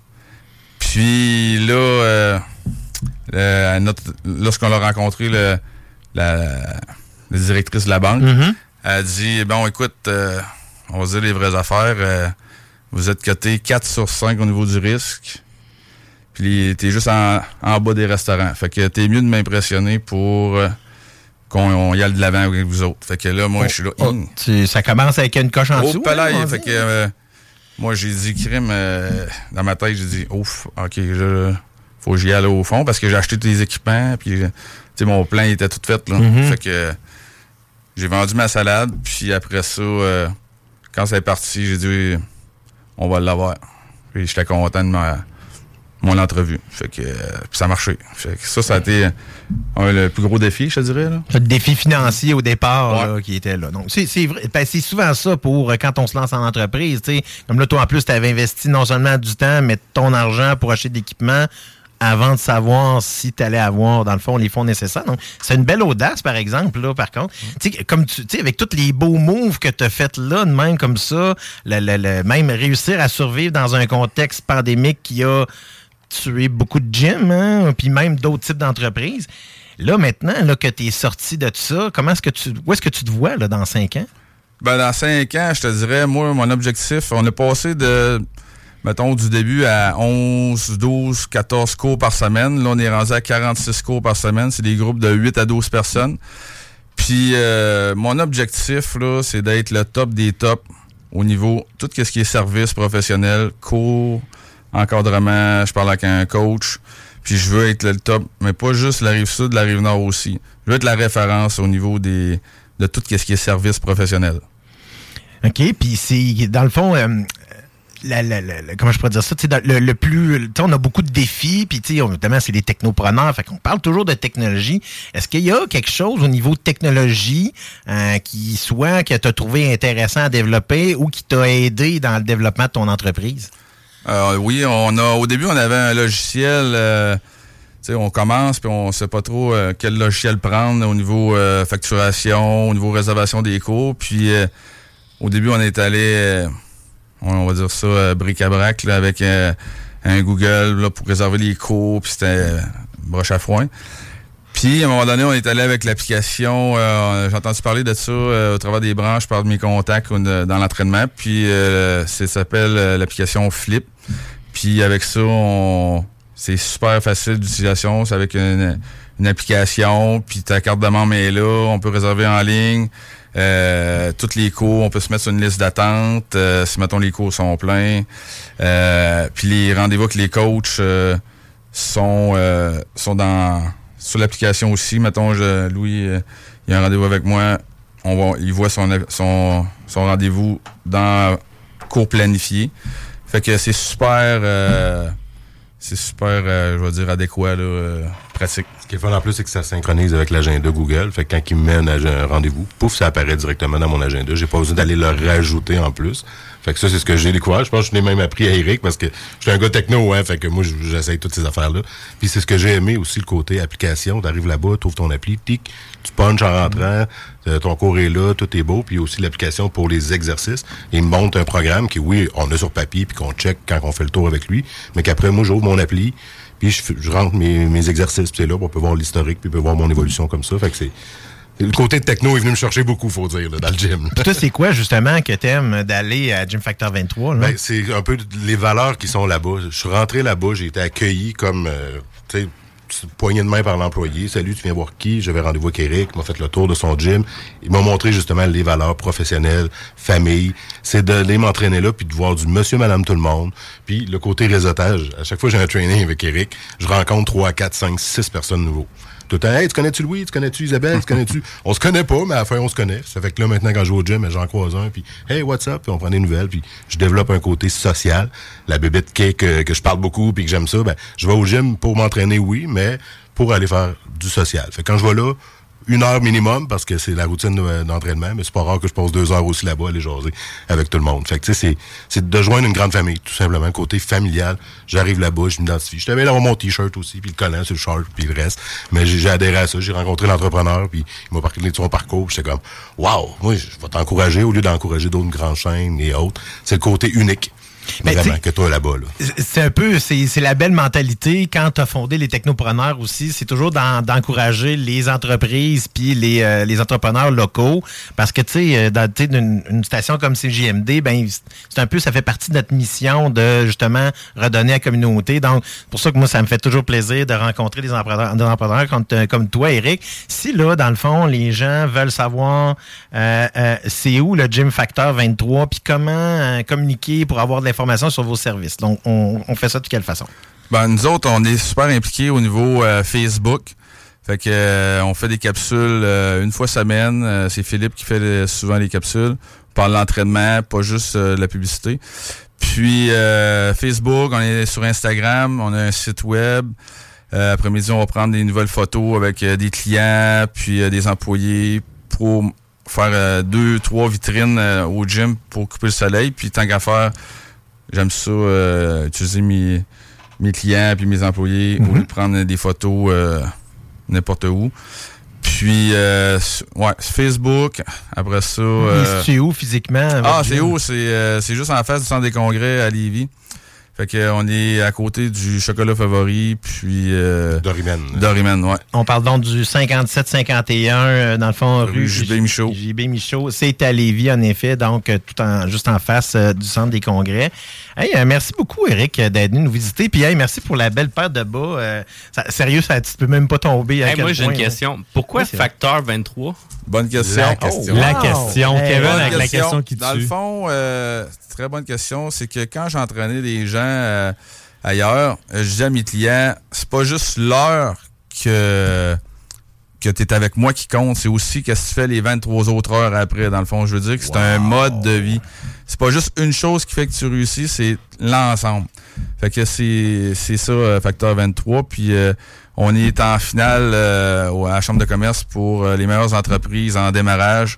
Puis là, euh, le, notre, lorsqu'on l'a rencontré, le, la, la directrice de la banque, mm-hmm. elle a dit, bon, écoute, euh, on va dire les vraies affaires, euh, vous êtes coté quatre sur cinq au niveau du risque, puis t'es juste en, en bas des restaurants. Fait que t'es mieux de m'impressionner pour... Euh, qu'on on y aille de l'avant avec vous autres. Fait que là, moi, oh, je suis là. Oh, tu, ça commence avec une coche en oh, dessous. Palais, hein, fait que euh, moi, j'ai dit, crime, euh, dans ma tête, j'ai dit, ouf, OK, je, faut que j'y aille au fond parce que j'ai acheté tous les équipements, puis, tu sais, mon plan il était tout fait, là. Mm-hmm. Fait que euh, j'ai vendu ma salade, puis après ça, euh, quand c'est parti, j'ai dit, on va l'avoir. Puis j'étais content de, ma, mon entrevue. Fait que euh, ça a marché. Fait que ça, ça a été euh, le plus gros défi, je te dirais. Là. Le défi financier au départ ouais. là, qui était là. Donc, c'est, c'est, vrai, ben, c'est souvent ça pour euh, quand on se lance en entreprise. T'sais. Comme là, toi, en plus, tu avais investi non seulement du temps, mais ton argent pour acheter de l'équipement avant de savoir si tu allais avoir, dans le fond, les fonds nécessaires. Donc, c'est une belle audace, par exemple, là, par contre. Tu sais, comme tu sais, avec tous les beaux moves que tu as fait là, de même comme ça, le, le, le, même réussir à survivre dans un contexte pandémique qui a tué beaucoup de gyms, hein, puis même d'autres types d'entreprises. Là, maintenant, là, que tu es sorti de tout ça, comment est-ce que tu, où est-ce que tu te vois, là, dans cinq ans? Ben, dans cinq ans, je te dirais, moi, mon objectif, on est passé de... mettons, du début à onze, douze, quatorze cours par semaine. Là, on est rendu à quarante-six cours par semaine. C'est des groupes de huit à douze personnes. Puis, euh, mon objectif, là, c'est d'être le top des tops au niveau tout ce qui est service professionnel, cours, encadrement. Je parle avec un coach. Puis, je veux être le top, mais pas juste la Rive-Sud, la Rive-Nord aussi. Je veux être la référence au niveau des de tout ce qui est service professionnel. OK. Puis, c'est, dans le fond... Euh La, la, la, comment je pourrais dire ça, le, le plus, on a beaucoup de défis, puis notamment c'est les technopreneurs, fait qu'on parle toujours de technologie. Est-ce qu'il y a quelque chose au niveau de technologie euh, qui soit que tu as trouvé intéressant à développer ou qui t'a aidé dans le développement de ton entreprise? Euh, oui, on a au début on avait un logiciel, euh, on commence puis on sait pas trop euh, quel logiciel prendre au niveau euh, facturation, au niveau réservation des cours, puis euh, au début on est allé euh, on va dire ça, euh, bric-à-brac, là, avec euh, un Google là, pour réserver les cours, puis c'était euh, broche à foin. Puis, à un moment donné, on est allé avec l'application, euh, j'ai entendu parler de ça euh, au travers des branches par mes contacts euh, dans l'entraînement, puis euh, ça s'appelle euh, l'application Flip. Puis, avec ça, on c'est super facile d'utilisation, c'est avec une, une application, puis ta carte de membre est là, on peut réserver en ligne. Euh, tous les cours, on peut se mettre sur une liste d'attente euh, si, mettons, les cours sont pleins. Euh, puis les rendez-vous avec les coachs euh, sont euh, sont dans sur l'application aussi. Mettons, je, Louis, euh, il y a un rendez-vous avec moi. On va, il voit son, son, son rendez-vous dans cours planifié. Fait que c'est super... Euh, c'est super, euh, je vais dire, adéquat, là, euh, pratique. Ce qui est fun en plus, c'est que ça synchronise avec l'agenda Google. Fait que quand il me met un, un rendez-vous, pouf, ça apparaît directement dans mon agenda. J'ai pas besoin d'aller le rajouter en plus. Fait que ça, c'est ce que j'ai découvert. Je pense que je l'ai même appris à Eric parce que je suis un gars techno, hein. Fait que moi, j'essaye toutes ces affaires-là. Puis c'est ce que j'ai aimé aussi, le côté application. T'arrives là-bas, t'ouvres ton appli, tic, tu punches en rentrant, euh, ton cours est là, tout est beau. Puis aussi l'application pour les exercices. Il me montre un programme qui, oui, on a sur papier puis qu'on check quand on fait le tour avec lui. Mais qu'après, moi, j'ouvre mon appli, puis je, je rentre mes, mes exercices, puis c'est là, on peut voir l'historique, puis on peut voir mon évolution comme ça. Fait que c'est... Le côté de techno est venu me chercher beaucoup, faut dire, là, dans le gym. Puis toi, c'est quoi, justement, que t'aimes d'aller à Gym Factor vingt-trois? Là? Ben, c'est un peu les valeurs qui sont là-bas. Je suis rentré là-bas, j'ai été accueilli comme, euh, tu sais, poignée de main par l'employé. Salut, tu viens voir qui? J'avais rendez-vous avec Eric, il m'a fait le tour de son gym. Il m'a montré justement les valeurs professionnelles, famille. C'est d'aller m'entraîner là, puis de voir du monsieur, madame, tout le monde. Puis le côté réseautage. À chaque fois que j'ai un training avec Eric, je rencontre trois, quatre, cinq, six personnes nouveaux. Tout le temps, hey, tu connais-tu Louis, tu connais-tu Isabelle, tu connais-tu... On se connaît pas, mais à la fin, on se connaît. Ça fait que là, maintenant, quand je vais au gym, j'en croise un, puis hey, what's up, puis on prend des nouvelles, puis je développe un côté social. La bébête cake que, que je parle beaucoup, puis que j'aime ça, ben, je vais au gym pour m'entraîner, oui, mais pour aller faire du social. Fait que quand je vais là, une heure minimum, parce que c'est la routine d'entraînement, mais c'est pas rare que je passe deux heures aussi là-bas à aller jaser avec tout le monde. Fait que tu sais, c'est, c'est de joindre une grande famille, tout simplement, côté familial. J'arrive là-bas, je m'identifie. Je t'avais d'avoir mon t-shirt aussi, puis le collant sur le shirt, puis le reste. Mais j'ai, j'ai adhéré à ça, j'ai rencontré l'entrepreneur, puis il m'a parlé de son parcours, puis j'étais comme, wow, moi, je vais t'encourager au lieu d'encourager d'autres grandes chaînes et autres. C'est le côté unique. Mais vraiment, que toi là-bas, là. C'est un peu, c'est, c'est la belle mentalité quand tu as fondé les technopreneurs aussi. C'est toujours dans, d'encourager les entreprises puis les, euh, les entrepreneurs locaux. Parce que, tu sais, dans une, une station comme C J M D, ben, c'est un peu, ça fait partie de notre mission de, justement, redonner à la communauté. Donc, c'est pour ça que moi, ça me fait toujours plaisir de rencontrer des entrepreneurs, des entrepreneurs comme, comme toi, Eric. Si, là, dans le fond, les gens veulent savoir euh, euh, c'est où le Gym Factor vingt-trois puis comment euh, communiquer pour avoir de l'information sur vos services. Donc, on, on fait ça de quelle façon? Ben, nous autres, on est super impliqués au niveau euh, Facebook. Fait que euh, on fait des capsules euh, une fois semaine. Euh, c'est Philippe qui fait les, souvent les capsules. On parle de l'entraînement, pas juste euh, de la publicité. Puis euh, Facebook, on est sur Instagram, on a un site web. Euh, après-midi, on va prendre des nouvelles photos avec euh, des clients, puis euh, des employés pour faire euh, deux, trois vitrines euh, au gym pour couper le soleil. Puis tant qu'à faire, j'aime ça euh, utiliser mes, mes clients puis mes employés mm-hmm. au lieu de prendre des photos euh, n'importe où. Puis, euh, ouais, Facebook, après ça... Euh, c'est où physiquement? Ah, c'est où? C'est, euh, c'est juste en face du centre des congrès à Lévis. Fait qu'on est à côté du chocolat favori, puis... Euh, Dorimène. Dorimène, ouais. On parle donc du cinquante-sept cinquante et un, euh, dans le fond, rue, rue J B Michaud. J B Michaud. C'est à Lévis, en effet, donc tout en juste en face euh, du centre des congrès. Hey, euh, merci beaucoup, Eric, d'être venu nous visiter. Puis, hey, merci pour la belle paire de bas. Euh, ça, sérieux, ça, tu peux même pas tomber. Hey, moi, j'ai point, une question. Là. Pourquoi oui, Facteur vingt-trois? Bonne question. La question. Oh, wow. La question. Hey, Kevin, avec question. la question qui tue. Dans le fond, euh, très bonne question. C'est que quand j'entraînais des gens... Euh, ailleurs, je dis à mes clients, c'est pas juste l'heure que que tu es avec moi qui compte, c'est aussi qu'est-ce que tu fais les vingt-trois autres heures après. Dans le fond, je veux dire que c'est wow. un mode de vie. C'est pas juste une chose qui fait que tu réussis, c'est l'ensemble. Fait que c'est c'est ça, Facteur vingt-trois. Puis euh, on est en finale euh, à la Chambre de commerce pour euh, les meilleures entreprises en démarrage.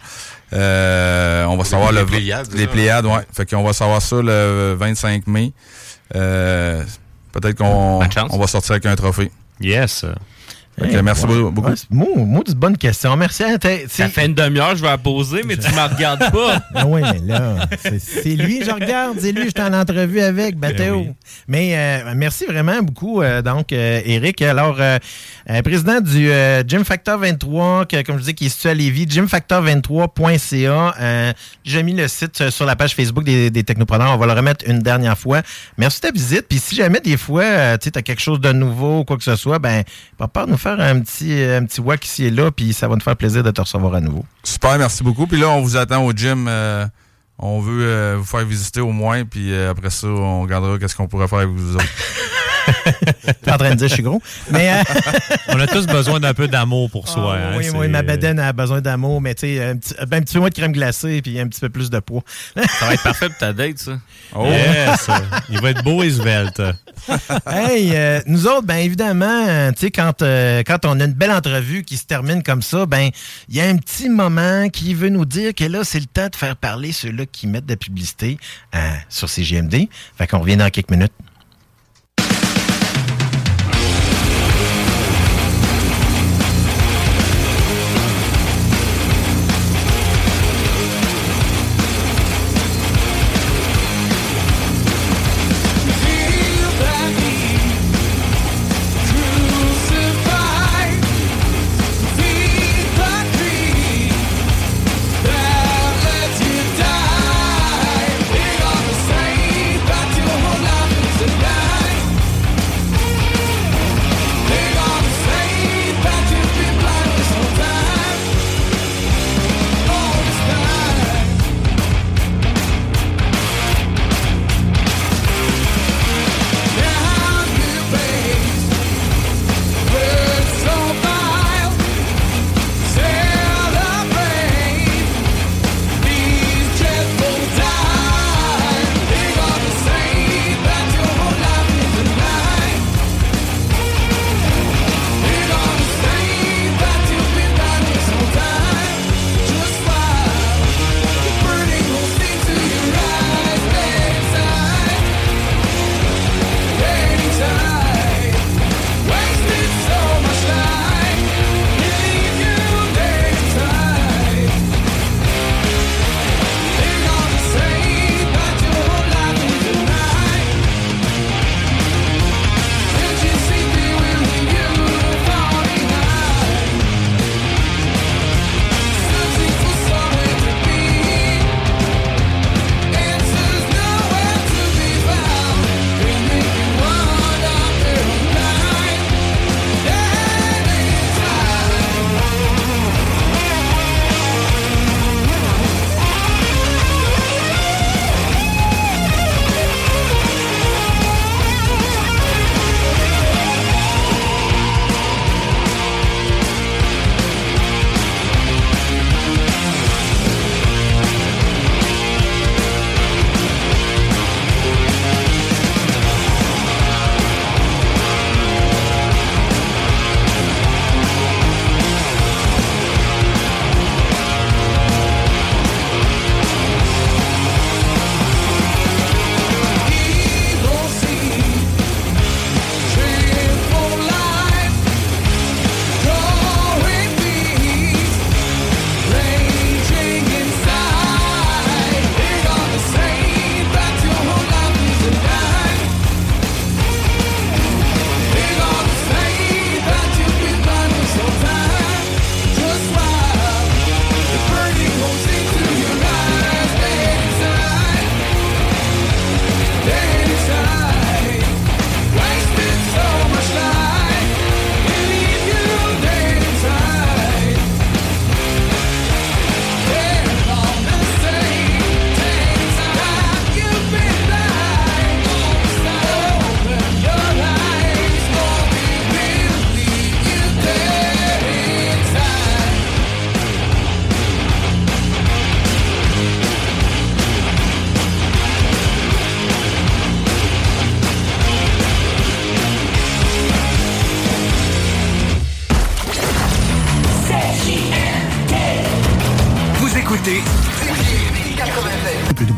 Euh, on va savoir les le Pléiades, les Pléiades, ouais. Fait qu'on va savoir ça le vingt-cinq mai. Euh, peut-être qu'on on va sortir avec un trophée. Yes. Okay, hey, merci ouais. beaucoup. Ouais, moi, moi, c'est une bonne question. Merci. Ça fait une demi-heure, je vais la poser, mais tu ne me regardes pas. Ah oui, mais là, c'est, c'est lui, je regarde. C'est lui, je suis en entrevue avec, Bathéo. Oui. Mais euh, merci vraiment beaucoup, euh, donc, euh, Eric. Alors, euh, euh, président du euh, Gym Factor vingt-trois, que, comme je dis, qui est situé à Lévis, gym factor vingt-trois point c a. Euh, j'ai mis le site sur la page Facebook des, des Technopreneurs. On va le remettre une dernière fois. Merci de ta visite. Puis si jamais, des fois, euh, tu as quelque chose de nouveau ou quoi que ce soit, ben, pas peur de nous faire un petit, un petit walk ici et là, puis ça va nous faire plaisir de te recevoir à nouveau. Super, merci beaucoup. Puis là, on vous attend au gym. Euh, on veut euh, vous faire visiter au moins, puis euh, après ça, on regardera qu'est-ce qu'on pourrait faire avec vous autres. T'es en train de dire que je suis gros. Mais euh... on a tous besoin d'un peu d'amour pour soi. Oh, hein, oui, c'est... oui, ma bedaine a besoin d'amour, mais tu sais, un petit, ben, un petit peu moins de crème glacée puis un petit peu plus de poids. Ça va être parfait pour ta date, ça. Oh, yes. Il va être beau et svelte. Hey, euh, nous autres, ben évidemment, tu sais, quand, euh, quand on a une belle entrevue qui se termine comme ça, ben il y a un petit moment qui veut nous dire que là, c'est le temps de faire parler ceux-là qui mettent de la publicité euh, sur C J M D. Fait qu'on revient dans quelques minutes. Die. We're on the same, back to a whole life.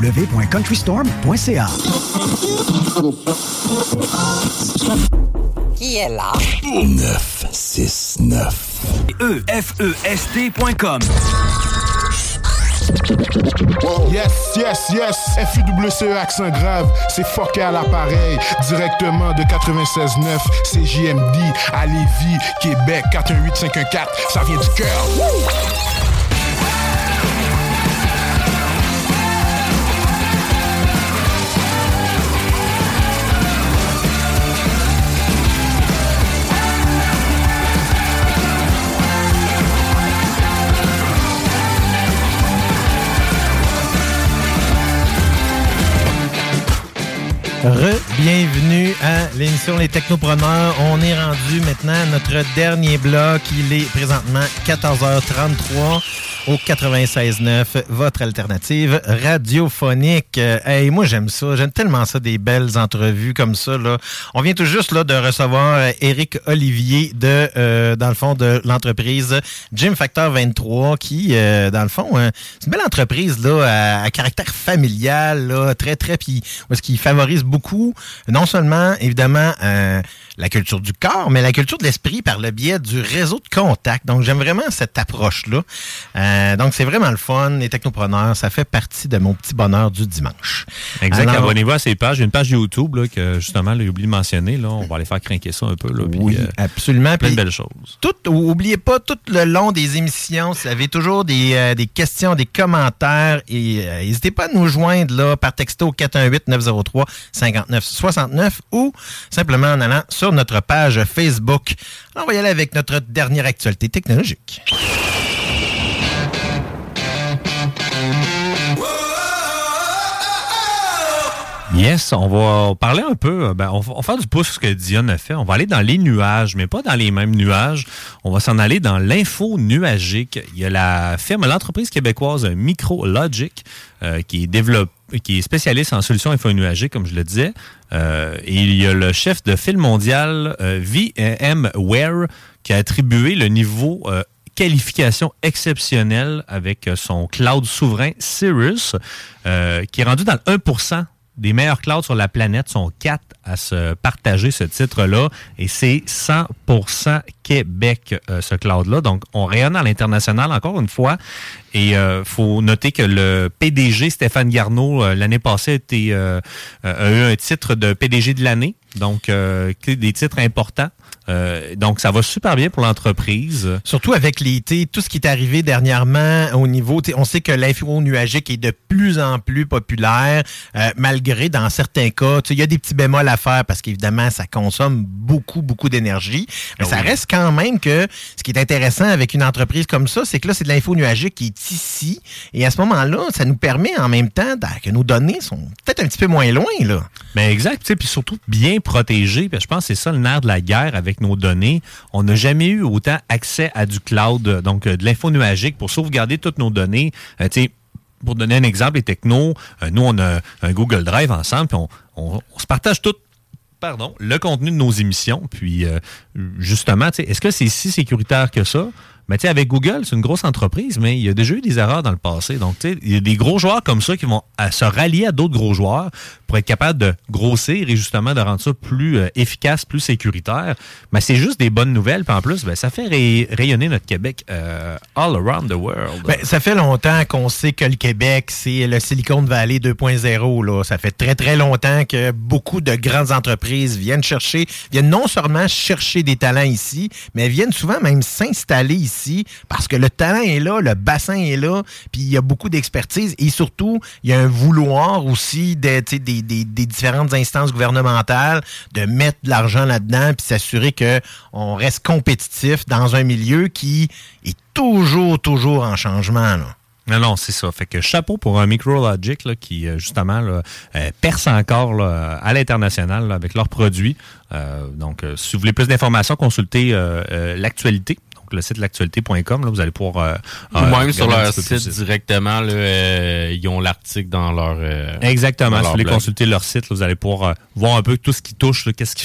w point country storm point c a. Qui est là? neuf six neuf. E F E S T point com. Yes, yes, yes, F U W C E accent grave, c'est fucké à l'appareil, directement de quatre-vingt-seize neuf, C J M D, à Lévis, Québec, quatre un huit cinq un quatre, ça vient du cœur. Re-bienvenue à l'émission Les Technopreneurs. On est rendu maintenant à notre dernier bloc. Il est présentement quatorze heures trente-trois au quatre-vingt-seize neuf, votre alternative radiophonique. Euh, hey, moi, j'aime ça. J'aime tellement ça, des belles entrevues comme ça. Là. On vient tout juste là, de recevoir euh, Éric Olivier de, euh, dans le fond, de l'entreprise Gym Factor vingt-trois qui, euh, dans le fond, hein, c'est une belle entreprise là, à, à caractère familial, là, très, très, puis où est-ce qu'il favorise beaucoup, non seulement, évidemment, euh, la culture du corps, mais la culture de l'esprit par le biais du réseau de contact. Donc, j'aime vraiment cette approche-là. Euh, donc, c'est vraiment le fun. Les technopreneurs, ça fait partie de mon petit bonheur du dimanche. Exact. Alors, abonnez-vous à ces pages. J'ai une page YouTube là, que, justement, j'ai oublié de mentionner. Là. On va aller faire craquer ça un peu. Là, puis, oui, euh, absolument. Plein puis, de belles choses. Tout, oubliez pas, tout le long des émissions, si vous avez toujours des, euh, des questions, des commentaires, et euh, n'hésitez pas à nous joindre là, par texto quatre un huit neuf zéro trois cinq neuf six neuf ou simplement en allant sur notre page Facebook. Alors, on va y aller avec notre dernière actualité technologique. Yes, on va parler un peu, ben, on va faire du pouce ce que Dion a fait. On va aller dans les nuages, mais pas dans les mêmes nuages. On va s'en aller dans l'info nuagique. Il y a la firme, l'entreprise québécoise MicroLogic euh, qui est développe, qui est spécialiste en solutions info-nuagiques, comme je le disais. Euh, et il y a le chef de file mondial euh, VMware qui a attribué le niveau euh, qualification exceptionnelle avec son cloud souverain Cirrus, euh, qui est rendu dans le un pour cent des meilleurs clouds sur la planète. Sont quatre à se partager ce titre-là, et c'est cent pour cent Québec, euh, ce cloud-là. Donc, on rayonne à l'international encore une fois. Et il euh, faut noter que le P D G, Stéphane Garneau, euh, l'année passée, a, été, euh, a eu un titre de P D G de l'année. Donc, euh, des titres importants. Euh, donc, ça va super bien pour l'entreprise. Surtout avec les, tout ce qui est arrivé dernièrement au niveau... On sait que l'info nuagique est de plus en plus populaire, euh, malgré, dans certains cas, il y a des petits bémols à faire parce qu'évidemment, ça consomme beaucoup, beaucoup d'énergie. Mais oh ça oui. reste quand même que ce qui est intéressant avec une entreprise comme ça, c'est que là, c'est de l'info nuagique qui est ici. Et à ce moment-là, ça nous permet en même temps que nos données sont peut-être un petit peu moins loin, là. Mais exact, puis surtout bien protégées. Je pense que c'est ça le nerf de la guerre avec nos données. On n'a jamais eu autant accès à du cloud, donc de l'info nuagique pour sauvegarder toutes nos données. Euh, tu sais, pour donner un exemple, les technos, euh, nous, on a un Google Drive ensemble, puis on, on, on se partage tout, pardon, le contenu de nos émissions. Puis, euh, justement, tu sais, est-ce que c'est si sécuritaire que ça? Mais tu sais, avec Google, c'est une grosse entreprise, mais il y a déjà eu des erreurs dans le passé. Donc, tu sais, il y a des gros joueurs comme ça qui vont à se rallier à d'autres gros joueurs pour être capables de grossir et justement de rendre ça plus euh, efficace, plus sécuritaire. Mais c'est juste des bonnes nouvelles. Puis en plus, ben, ça fait ray- rayonner notre Québec euh, all around the world. Ben, ça fait longtemps qu'on sait que le Québec, c'est le Silicon Valley deux point zéro. Là. Ça fait très, très longtemps que beaucoup de grandes entreprises viennent chercher, viennent non seulement chercher des talents ici, mais viennent souvent même s'installer ici. Ici, parce que le talent est là, le bassin est là, puis il y a beaucoup d'expertise et surtout, il y a un vouloir aussi de, des, des, des différentes instances gouvernementales de mettre de l'argent là-dedans puis s'assurer qu'on reste compétitif dans un milieu qui est toujours, toujours en changement, là. Non, non, c'est ça. Fait que chapeau pour un MicroLogic là, qui, justement, là, euh, perce encore là, à l'international là, avec leurs produits. Euh, donc, euh, si vous voulez plus d'informations, consultez euh, euh, l'actualité. Le site l'actualité point com, là, vous allez pouvoir... Euh, Ou euh, même sur leur site directement, là, euh, ils ont l'article dans leur... Euh, Exactement. Dans si leur vous voulez blog. consulter leur site, là, vous allez pouvoir euh, voir un peu tout ce qui touche, là, qu'est-ce qu'ils font.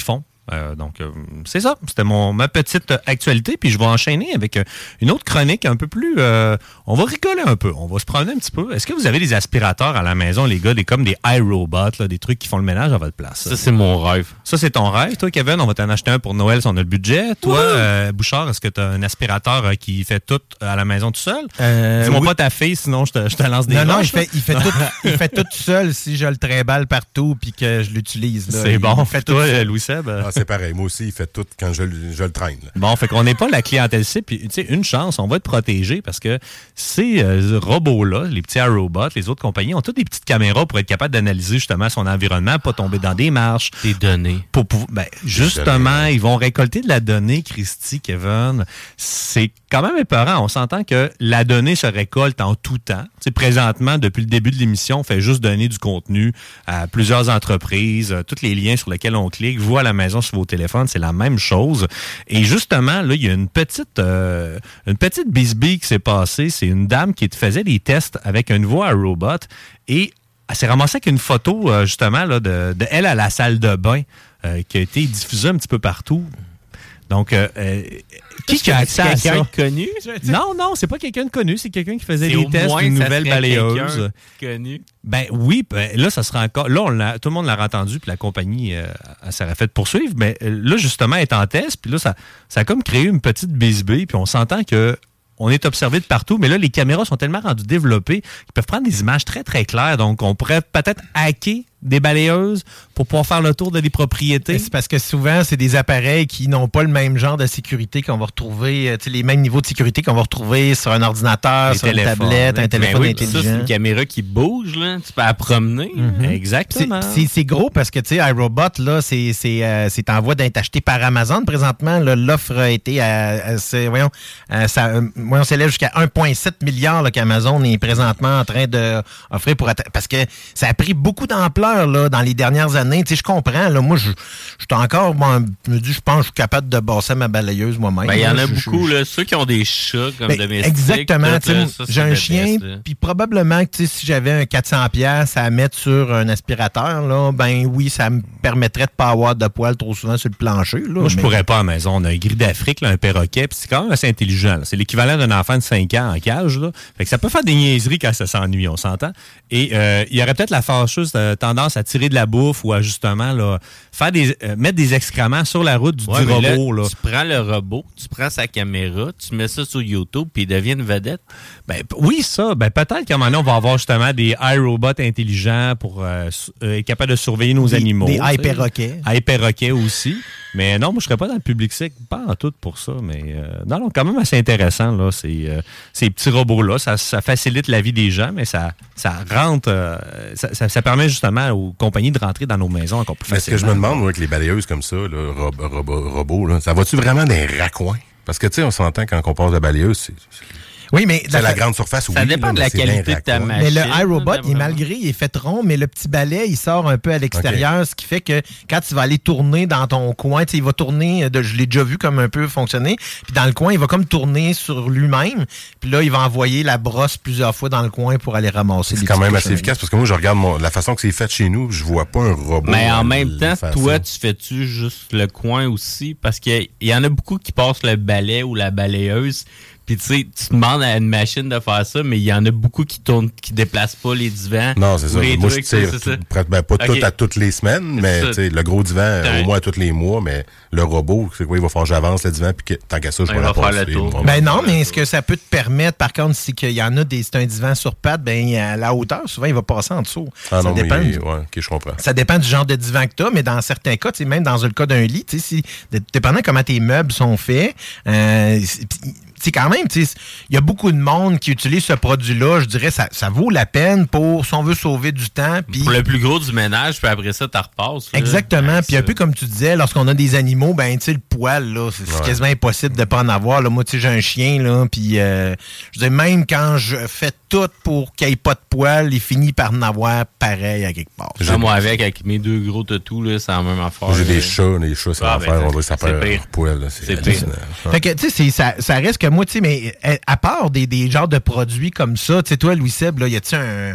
Euh, donc, euh, c'est ça. C'était mon ma petite actualité. Puis je vais enchaîner avec euh, une autre chronique un peu plus... Euh, on va rigoler un peu. On va se promener un petit peu. Est-ce que vous avez des aspirateurs à la maison, les gars, des comme des iRobots, là, des trucs qui font le ménage à votre place? Ça, c'est mon rêve. Ça, c'est ton rêve. Toi, Kevin, on va t'en acheter un pour Noël si on a le budget. Toi, euh, Bouchard, est-ce que tu as un aspirateur euh, qui fait tout à la maison tout seul? Euh, Dis-moi oui. pas ta fille, sinon je te, je te lance des Non, non, il roches, fait, il, fait tout, il fait tout seul si je le trimballe partout puis que je l'utilise. Là. C'est Il bon. fait tout Toi, seul. Louis-Seb? Ah, c'est pareil. Moi aussi, il fait tout quand je, le- je le traîne. là. Bon, fait qu'on n'est pas la clientèle cible. Puis, tu sais, une chance, on va être protégé parce que ces euh, robots-là, les petits iRobots, les autres compagnies, ont toutes des petites caméras pour être capables d'analyser justement son environnement, pas tomber dans des marches. Des données. Pour, pour, ben, justement, ils vont récolter de la donnée, Christy, Kevin. C'est quand même épeurant. On s'entend que la donnée se récolte en tout temps. Tu sais, présentement, depuis le début de l'émission, on fait juste donner du contenu à plusieurs entreprises. Euh, tous les liens sur lesquels on clique, vous à la maison sur vos téléphones, c'est la même chose. Et justement, là, il y a une petite euh, une petite bisbille qui s'est passée. C'est une dame qui faisait des tests avec un nouveau iRobot et elle s'est ramassée avec une photo, euh, justement, là, de, de elle à la salle de bain euh, qui a été diffusée un petit peu partout. Donc, euh, euh, qui qui a accès à ça? Quelqu'un de connu? Non, non, c'est pas quelqu'un de connu. C'est quelqu'un qui faisait C'est des au tests moins, d'une ça nouvelle serait balayeuse. quelqu'un connu. Ben oui, ben, là, ça sera encore... Là, on l'a, tout le monde l'a entendu, puis la compagnie euh, elle s'aurait fait poursuivre. Mais euh, là, justement, elle est en test, puis là, ça, ça a comme créé une petite bisbille, puis on s'entend que on est observé de partout, mais là, les caméras sont tellement rendues développées qu'ils peuvent prendre des images très, très claires. Donc, on pourrait peut-être hacker des balayeuses pour pouvoir faire le tour de des propriétés. C'est parce que souvent, c'est des appareils qui n'ont pas le même genre de sécurité qu'on va retrouver, tu sais, les mêmes niveaux de sécurité qu'on va retrouver sur un ordinateur, Les sur une téléphones, tablette, oui. un téléphone Ben oui, intelligent. Ça, c'est une caméra qui bouge, là. Tu peux la promener. Mhm. Exactement. C'est- C'est c'est gros parce que, tu sais, iRobot, là, c'est c'est, euh, c'est en voie d'être acheté par Amazon présentement. Là, l'offre a été à, à- c'est- voyons, à- ça, euh, voyons, s'élève jusqu'à un virgule sept milliard là, qu'Amazon est présentement en train d'offrir pour atta- parce que ça a pris beaucoup d'ampleur là, dans les dernières années. Tu sais, je comprends. Là, moi, je je suis encore, bon, je me dis, je pense que je suis capable de bosser ma balayeuse moi-même. Ben, il y en là. a Je- je- beaucoup, là. Ceux qui ont des chats comme Ben, domestiques. exactement. tout, tu sais, là, moi, ça, c'est j'ai un le chien, best, là. puis probablement que tu sais, si j'avais un quatre cents piastres à mettre sur un aspirateur, là, ben oui, ça me permettrait de pas avoir de poils trop souvent sur le plancher. Là, Moi, je mais- pourrais pas à la maison. On a un gris d'Afrique, là, un perroquet, puis c'est quand même assez intelligent. là. C'est l'équivalent d'un enfant de cinq ans en cage. Là. Fait que ça peut faire des niaiseries quand ça s'ennuie, on s'entend. Et euh, il y aurait peut-être la fâcheuse euh, tendance à tirer de la bouffe ou à justement là, faire des, euh, mettre des excréments sur la route du, Ouais, du mais là, robot. Là. Tu prends le robot, tu prends sa caméra, tu mets ça sur YouTube, puis il devient une vedette. Ben, p- oui, ça. Ben, peut-être qu'à un moment donné, on va avoir justement des iRobots intelligents pour euh, su- euh, être capable de surveiller nos Des- animaux. des tu sais. iPerroquets. iPerroquets aussi. Mais non, moi, je serais pas dans le public sec, pas en tout pour ça. Mais euh, non, non, quand même assez intéressant, là, ces, euh, ces petits robots-là. Ça, ça facilite la vie des gens, mais ça, ça rentre, euh, ça, ça, ça permet justement aux compagnies de rentrer dans nos maisons encore plus Mais ce facilement. que je me demande, moi, avec les balayeuses comme ça, là, rob- rob- robots, là, ça va-tu vraiment dans les raccoins? Parce que, tu sais, on s'entend quand on passe de balayeuse, c'est... Oui, mais C'est la grande surface, oui. Ça dépend là, de mais la c'est qualité bien de ta raccoin. machine. Mais le Machine, iRobot, là, il est malgré, il est fait rond, mais le petit balai, il sort un peu à l'extérieur, ce qui fait que quand tu vas aller tourner dans ton coin, tu sais, il va tourner, de, je l'ai déjà vu comme un peu fonctionner, puis dans le coin, il va comme tourner sur lui-même, puis là, il va envoyer la brosse plusieurs fois dans le coin pour aller ramasser C'est les quand petits même assez cochonneries. efficace parce que moi, je regarde mon- la façon que c'est fait chez nous, je vois pas un robot. Mais en euh, même temps, faire toi, ça. tu fais-tu juste le coin aussi? Parce qu'il y en a beaucoup qui passent le balai ou la balayeuse. Puis tu sais, tu demandes à une machine de faire ça, mais il y en a beaucoup qui tournent, qui déplacent pas les divans. Non, c'est ou ça. les Moi, je trucs, tire, c'est ça. tout- prête- ben, pas Ok. tout à toutes les semaines, mais ça. tu sais, le gros divan, T'as- au moins tous les mois, mais le robot, c'est quoi, il va falloir que j'avance le divan, puis que, tant qu'à ça, je Il vais va la faire passer. le tour. Bon, Ben bon, non, bon, mais bon. ce que ça peut te permettre, par contre, c'est qu'il y en a des, c'est un divan sur pattes, ben à la hauteur, souvent, il va passer en dessous. Ah ça non, mais, dépend. ouais, du- ok, je comprends. Ça dépend du genre de divan que tu as, mais dans certains cas, tu sais, même dans le cas d'un lit, tu sais, si, dépendant comment tes meubles sont faits, euh, c'est- c'est quand même, tu sais, il y a beaucoup de monde qui utilise ce produit-là. Je dirais, ça, ça vaut la peine pour, si on veut sauver du temps. Puis Pour le plus gros du ménage, puis après ça, t'en repasses. là. exactement. Ouais, Puis un ça. peu comme tu disais, lorsqu'on a des animaux, ben tu sais, le poil, là, c'est c'est Ouais. quasiment impossible de pas en avoir. Là. Moi, tu sais, j'ai un chien, là, puis euh, je veux dire, même quand je fais tout pour qu'il n'y ait pas de poil, il finit par en avoir pareil à quelque part. Genre, moi, avec, avec mes deux gros tatous, là, c'est la même affaire. Moi, j'ai là. des chats, les chats, c'est Ah, l'enfer. ben, On dirait que ça c'est perd pire. leur poil. là, C'est C'est hallucinant. Ouais. Fait que, tu sais, c'est- ça, ça reste que moi, tu sais, mais à, à part des, des genres de produits comme ça, tu sais, toi, Louis-Seb, là, y a-tu un...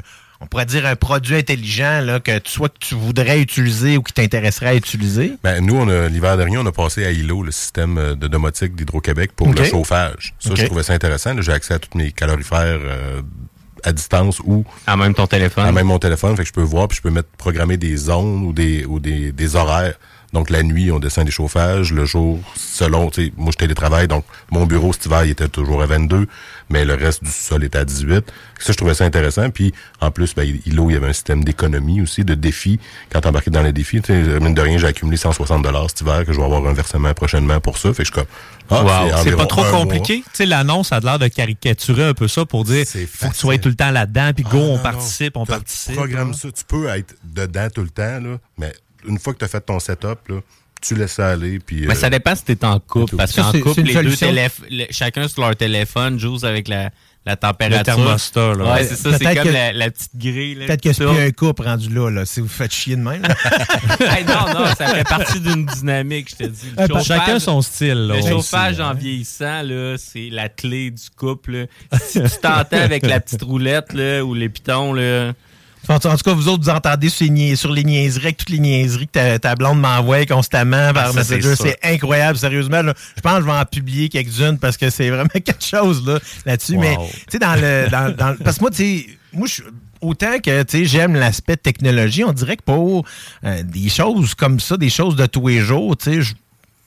on pourrait dire un produit intelligent là, que tu, soit que tu voudrais utiliser ou qui t'intéresserait à utiliser? Ben, nous, on a, l'hiver dernier, on a passé à I L O, le système de domotique d'Hydro-Québec, pour okay. le chauffage. Ça, okay. je trouvais ça intéressant. Là, j'ai accès à tous mes calorifères euh, à distance ou... À même ton téléphone. À même mon téléphone. Fait que je peux voir, puis je peux mettre programmer des zones ou des ou des, des horaires. Donc, la nuit, on descend des chauffages. Le jour, selon, tu sais, moi, je télétravaille. Donc, mon bureau, cet hiver, il était toujours à vingt-deux. Mais le reste du sol était à dix-huit. Ça, je trouvais ça intéressant. Puis, en plus, ben, I L O, il y avait un système d'économie aussi, de défis. Quand t'embarquais dans les défis, tu sais, mine de rien, j'ai accumulé cent soixante dollars cet hiver, que je vais avoir un versement prochainement pour ça. Fait que je suis comme, ah, wow. c'est, c'est pas trop compliqué. Tu sais, l'annonce a l'air de caricaturer un peu ça pour dire, faut que tu sois tout le temps là-dedans, puis go, ah, on non, participe, non. on T'as, participe. Tu programmes ça. Tu peux être dedans tout le temps, là, mais une fois que tu as fait ton setup, là, tu laisses ça aller. Puis, mais euh, ça dépend si t'es en couple. Parce qu'en c'est, couple, c'est les deux téléf- le, chacun sur leur téléphone joue avec la, la température. Le thermostat, là. Ouais, c'est ça, peut-être c'est comme que, la, la petite grille. Là, peut-être que c'est plus un couple rendu là, là, si vous faites chier de même. Hey, non, non, ça fait partie d'une dynamique, je te dis. Le chauffage, chacun son style. Là, le chauffage aussi, en hein. vieillissant, là, c'est la clé du couple. Là. Si tu t'entends avec la petite roulette là, ou les pitons, là... En tout cas, vous autres, vous entendez sur les, nia- sur les niaiseries, avec toutes les niaiseries que ta, ta blonde m'envoie constamment par ah, Messenger. C'est, c'est incroyable, sérieusement. Là, je pense que je vais en publier quelques-unes parce que c'est vraiment quelque chose là, là-dessus. Wow. Mais, tu sais, dans le, dans, dans, parce que moi, tu sais, moi, je autant que, tu sais, j'aime l'aspect technologie, on dirait que pour euh, des choses comme ça, des choses de tous les jours, tu sais, je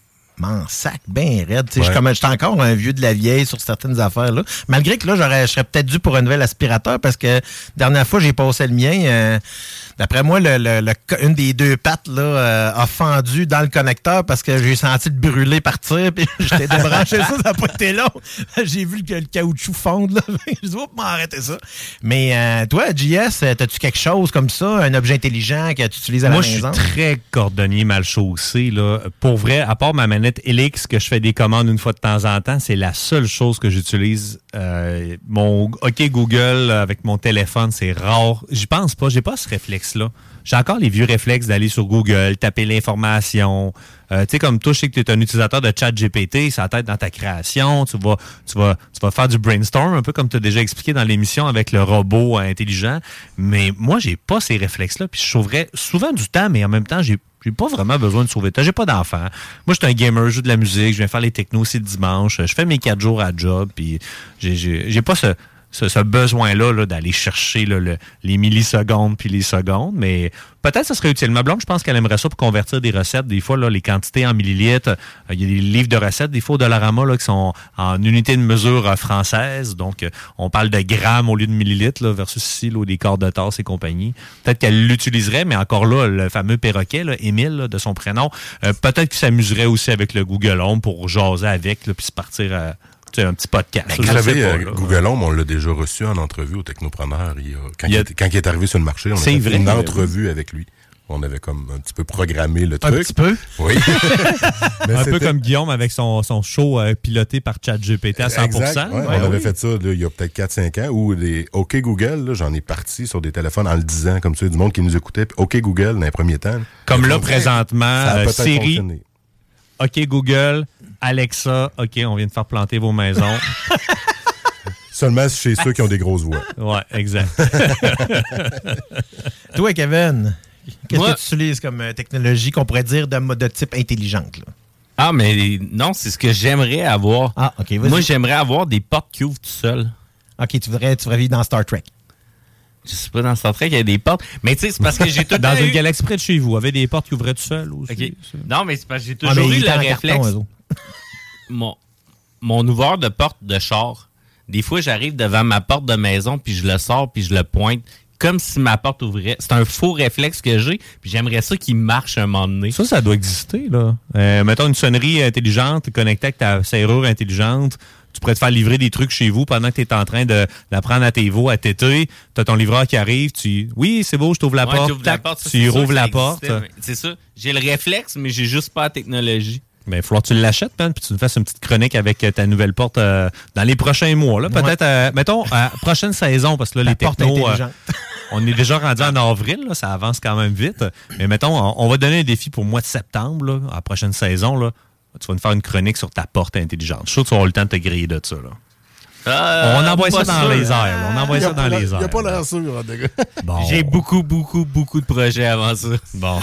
m'en sac bien raide. Ouais. Je suis encore un vieux de la vieille sur certaines affaires. Là. Malgré que là, j'aurais, je serais peut-être dû pour un nouvel aspirateur parce que dernière fois, j'ai passé le mien. Euh, d'après moi, le, le, le, une des deux pattes là, euh, a fendu dans le connecteur parce que j'ai senti le brûler partir. Puis j'étais débranché ça, ça n'a pas été long. J'ai vu que le caoutchouc fondre. Là. Je dis, oups, m'arrêter ça. Mais euh, toi, J S, as-tu quelque chose comme ça, un objet intelligent que tu utilises à moi, la maison? Moi, je suis très cordonnier mal chaussé. Là. Pour vrai, à part ma manette Helix que je fais des commandes une fois de temps en temps, c'est la seule chose que j'utilise. Euh, mon OK Google avec mon téléphone, c'est rare. J'y pense pas, j'ai pas ce réflexe-là. J'ai encore les vieux réflexes d'aller sur Google, taper l'information. Euh, tu sais, comme toi, je sais que tu es un utilisateur de ChatGPT, ça t'aide dans ta création. Tu vas, tu vas, tu vas faire du brainstorm, un peu comme tu as déjà expliqué dans l'émission avec le robot intelligent. Mais moi, j'ai pas ces réflexes-là. Puis je sauverais souvent du temps, mais en même temps, j'ai J'ai pas vraiment besoin de sauver. J'ai pas d'enfant. Moi, je suis un gamer, je joue de la musique, je viens faire les technos aussi le dimanche. Je fais mes quatre jours à job, puis j'ai, j'ai, j'ai pas ce, ce, ce besoin-là là, d'aller chercher là, le, les millisecondes puis les secondes, mais peut-être que ça serait utile. Ma blonde, je pense qu'elle aimerait ça pour convertir des recettes. Des fois, là, les quantités en millilitres, il euh, y a des livres de recettes, des fois au Dollarama là, qui sont en unité de mesure euh, française. Donc, euh, on parle de grammes au lieu de millilitres là, versus ici, là, des quarts de tasse et compagnie. Peut-être qu'elle l'utiliserait, mais encore là, le fameux perroquet, là, Émile, là, de son prénom, euh, peut-être qu'il s'amuserait aussi avec le Google Home pour jaser avec, là, puis se partir à... C'est un petit podcast. Vous savez, euh, Google Home, on l'a déjà reçu en entrevue au Technopreneur. Il a, quand, il a, il, quand il est arrivé sur le marché, on a fait vrai, une entrevue avec lui. On avait comme un petit peu programmé le truc. Un petit peu? Oui. un peu comme Guillaume avec son, son show euh, piloté par ChatGPT à cent pour cent. Exact, ouais, ouais, on oui. avait fait ça là, il y a peut-être quatre cinq ans, où les OK Google, là, j'en ai parti sur des téléphones en le disant, comme ça, du monde qui nous écoutait. Puis OK Google, dans les premiers temps. Comme là, présentement, euh, Siri, fonctionné. OK Google, Alexa, OK, on vient de faire planter vos maisons. Seulement chez ceux qui ont des grosses voix. Ouais, exact. Toi, Kevin, qu'est-ce Moi, que tu utilises comme euh, technologie qu'on pourrait dire de, de type intelligente? Là? Ah, mais non, c'est ce que j'aimerais avoir. Ah, OK, vas-y. Moi, j'aimerais avoir des portes qui ouvrent tout seul. OK, tu voudrais, tu voudrais vivre dans Star Trek. Je sais pas, dans Star Trek, il y a des portes. Mais tu sais, c'est parce que j'ai tout Dans une eu... galaxie près de chez vous, avait des portes qui ouvraient tout seul aussi. Okay. Non, mais c'est parce que j'ai ah, toujours eu le carton, réflexe. mon, mon ouvreur de porte de char, des fois, j'arrive devant ma porte de maison, puis je le sors, puis je le pointe, comme si ma porte ouvrait. C'est un faux réflexe que j'ai, puis j'aimerais ça qu'il marche un moment donné. Ça, ça doit exister, là. Euh, mettons une sonnerie intelligente connectée avec ta serrure intelligente. Tu pourrais te faire livrer des trucs chez vous pendant que tu es en train de, d'apprendre à tes veaux à téter. Tu as ton livreur qui arrive. Tu oui, c'est beau, je t'ouvre la ouais, porte. La porte ça, tu rouvres la porte. C'est ça. J'ai le réflexe, mais j'ai juste pas la technologie. Mais il va falloir que tu l'achètes, man, puis tu nous fasses une petite chronique avec ta nouvelle porte euh, dans les prochains mois. Là. Peut-être, euh, mettons, à prochaine saison, parce que là, la les technos, euh, on est déjà rendu en avril, là, ça avance quand même vite. Mais mettons, on, on va donner un défi pour le mois de septembre, là, à la prochaine saison. Là. Tu vas nous faire une chronique sur ta porte intelligente. Je suis sûr que tu vas avoir le temps de te griller de ça. Là. Euh, on envoie ça pas dans sûr. les airs. On envoie Il a ça dans pas les l'air- airs. Il a pas l'air sûr, en tout cas. Bon. J'ai beaucoup, beaucoup, beaucoup de projets avant ça. Bon.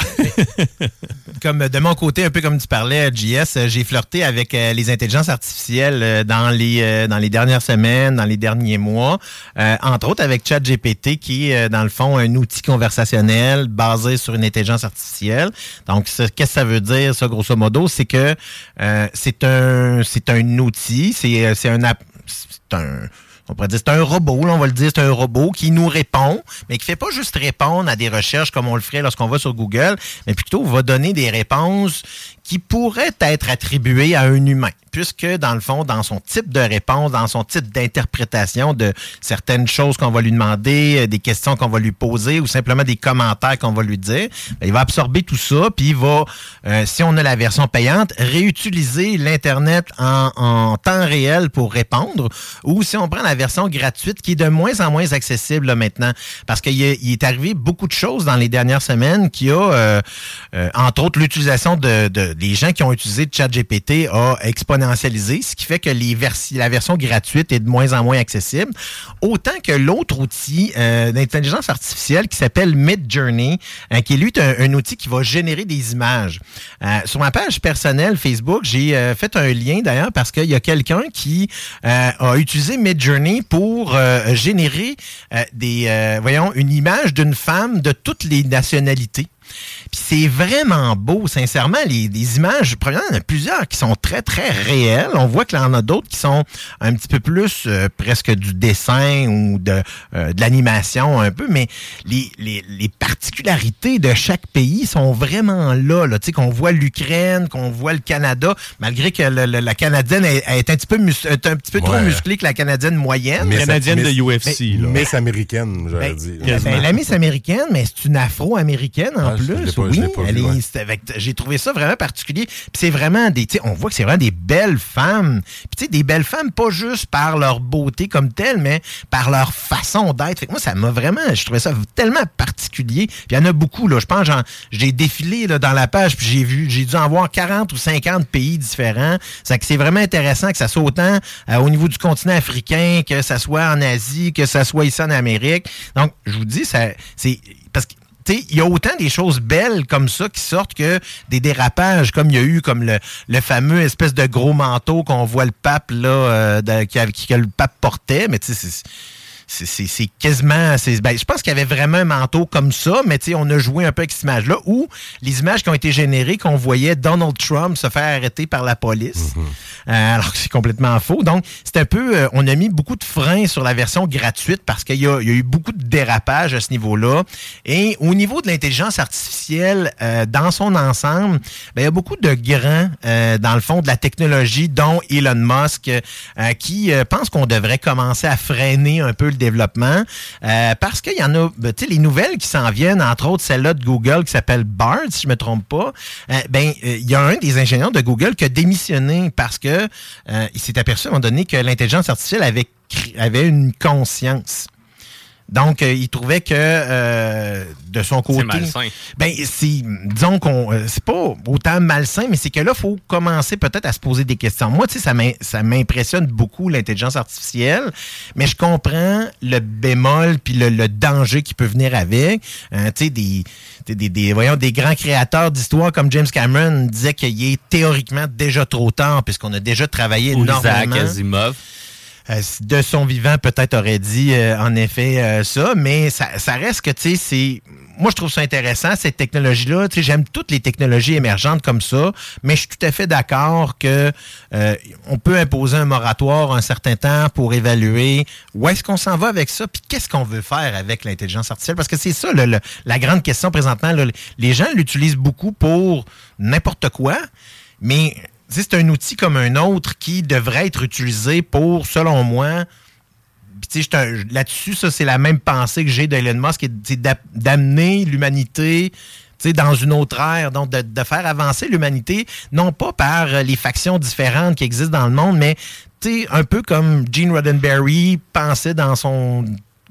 Comme de mon côté, un peu comme tu parlais, J S, euh, j'ai flirté avec euh, les intelligences artificielles euh, dans les euh, dans les dernières semaines, dans les derniers mois, euh, entre autres avec ChatGPT, qui est euh, dans le fond un outil conversationnel basé sur une intelligence artificielle. Donc, ça, qu'est-ce que ça veut dire, ça, grosso modo, c'est que euh, c'est un c'est un outil, c'est euh, c'est un app- c'est un On pourrait dire c'est un robot, là, on va le dire, c'est un robot qui nous répond, mais qui fait pas juste répondre à des recherches comme on le ferait lorsqu'on va sur Google, mais plutôt va donner des réponses qui pourraient être attribuées à un humain, puisque dans le fond, dans son type de réponse, dans son type d'interprétation de certaines choses qu'on va lui demander, des questions qu'on va lui poser ou simplement des commentaires qu'on va lui dire, bien, il va absorber tout ça, puis il va, euh, si on a la version payante, réutiliser l'Internet en, en temps réel pour répondre, ou si on prend la version gratuite qui est de moins en moins accessible là, maintenant, parce qu'il est, il est arrivé beaucoup de choses dans les dernières semaines qui a, euh, euh, entre autres, l'utilisation de, de les gens qui ont utilisé ChatGPT a exponentialisé, ce qui fait que les vers- la version gratuite est de moins en moins accessible. Autant que l'autre outil euh, d'intelligence artificielle qui s'appelle Midjourney, euh, qui est lui un, un outil qui va générer des images. Euh, sur ma page personnelle Facebook, j'ai euh, fait un lien d'ailleurs parce qu'il y a quelqu'un qui euh, a utilisé Midjourney pour euh, générer euh, des, euh, voyons, une image d'une femme de toutes les nationalités. Puis c'est vraiment beau, sincèrement. Les, les images, premièrement, il y en a plusieurs qui sont très, très réelles. On voit qu'il y en a d'autres qui sont un petit peu plus euh, presque du dessin ou de, euh, de l'animation un peu, mais les, les, les particularités de chaque pays sont vraiment là. là. Tu sais, qu'on voit l'Ukraine, qu'on voit le Canada, malgré que le, le, la Canadienne est, est un petit peu, mus- est un petit peu Ouais. trop musclée que la Canadienne moyenne. Miss- Canadienne Miss- de U F C, là. Miss américaine, j'aurais Ben, dit. ben, la Miss américaine, mais c'est une afro-américaine en Ah, je plus. l'ai pas- je oui, l'ai pas elle vu, est- ouais. c'est avec- j'ai trouvé ça vraiment particulier. Puis c'est vraiment des, tu sais, on voit que c'est vraiment des belles femmes. Puis tu sais, des belles femmes pas juste par leur beauté comme telle, mais par leur façon d'être. Fait que moi, ça m'a vraiment, je trouvais ça tellement particulier. Puis il y en a beaucoup là. Je pense, j'en- j'ai défilé là, dans la page, puis j'ai vu, j'ai dû en voir quarante ou cinquante pays différents. C'est que c'est vraiment intéressant que ça soit autant euh, au niveau du continent africain, que ça soit en Asie, que ça soit ici en Amérique. Donc, je vous dis, ça, c'est parce que tu sais, il y a autant des choses belles comme ça qui sortent que des dérapages, comme il y a eu comme le, le fameux espèce de gros manteau qu'on voit le pape là, euh, de- qui, a- qui- que le pape portait, mais tu sais, c'est c'est, c'est, c'est quasiment... C'est, ben, je pense qu'il y avait vraiment un manteau comme ça, mais tu sais, on a joué un peu avec cette image-là, ou les images qui ont été générées, qu'on voyait Donald Trump se faire arrêter par la police, mm-hmm. euh, alors que c'est complètement faux. Donc, c'est un peu... Euh, on a mis beaucoup de freins sur la version gratuite parce qu'il y a, il y a eu beaucoup de dérapages à ce niveau-là. Et au niveau de l'intelligence artificielle, euh, dans son ensemble, ben, il y a beaucoup de grands, euh, dans le fond, de la technologie, dont Elon Musk, euh, qui euh, pense qu'on devrait commencer à freiner un peu le développement, euh, parce qu'il y en a, ben, tu sais, les nouvelles qui s'en viennent, entre autres celle-là de Google qui s'appelle Bard, si je me trompe pas, euh, ben, euh, il y a un des ingénieurs de Google qui a démissionné parce que euh, il s'est aperçu à un moment donné que l'intelligence artificielle avait, cré- avait une conscience. Donc, euh, il trouvait que euh, de son côté... C'est malsain. Ben, c'est, disons qu'on... euh, c'est pas autant malsain, mais c'est que là, il faut commencer peut-être à se poser des questions. Moi, tu sais, ça, m'in- ça m'impressionne beaucoup, l'intelligence artificielle, mais je comprends le bémol puis le, le danger qui peut venir avec. Euh, tu sais, des, des, des, des, voyons, des grands créateurs d'histoire comme James Cameron disaient qu'il est théoriquement déjà trop tard puisqu'on a déjà travaillé Ou énormément. Isaac Asimov. Euh, de son vivant, peut-être aurait dit euh, en effet euh, ça, mais ça, ça reste que, tu sais, c'est... Moi, je trouve ça intéressant, cette technologie-là. Tu sais, j'aime toutes les technologies émergentes comme ça, mais je suis tout à fait d'accord que euh, on peut imposer un moratoire un certain temps pour évaluer où est-ce qu'on s'en va avec ça, puis qu'est-ce qu'on veut faire avec l'intelligence artificielle. Parce que c'est ça, le, le, la grande question présentement. Là, les gens l'utilisent beaucoup pour n'importe quoi, mais... Tu sais, c'est un outil comme un autre qui devrait être utilisé pour, selon moi, puis tu sais, un- là-dessus, ça, c'est la même pensée que j'ai d'Elon Musk, qui est c'est d'a- d'amener l'humanité tu sais, dans une autre ère, donc de, de faire avancer l'humanité, non pas par euh, les factions différentes qui existent dans le monde, mais tu sais, un peu comme Gene Roddenberry pensait dans son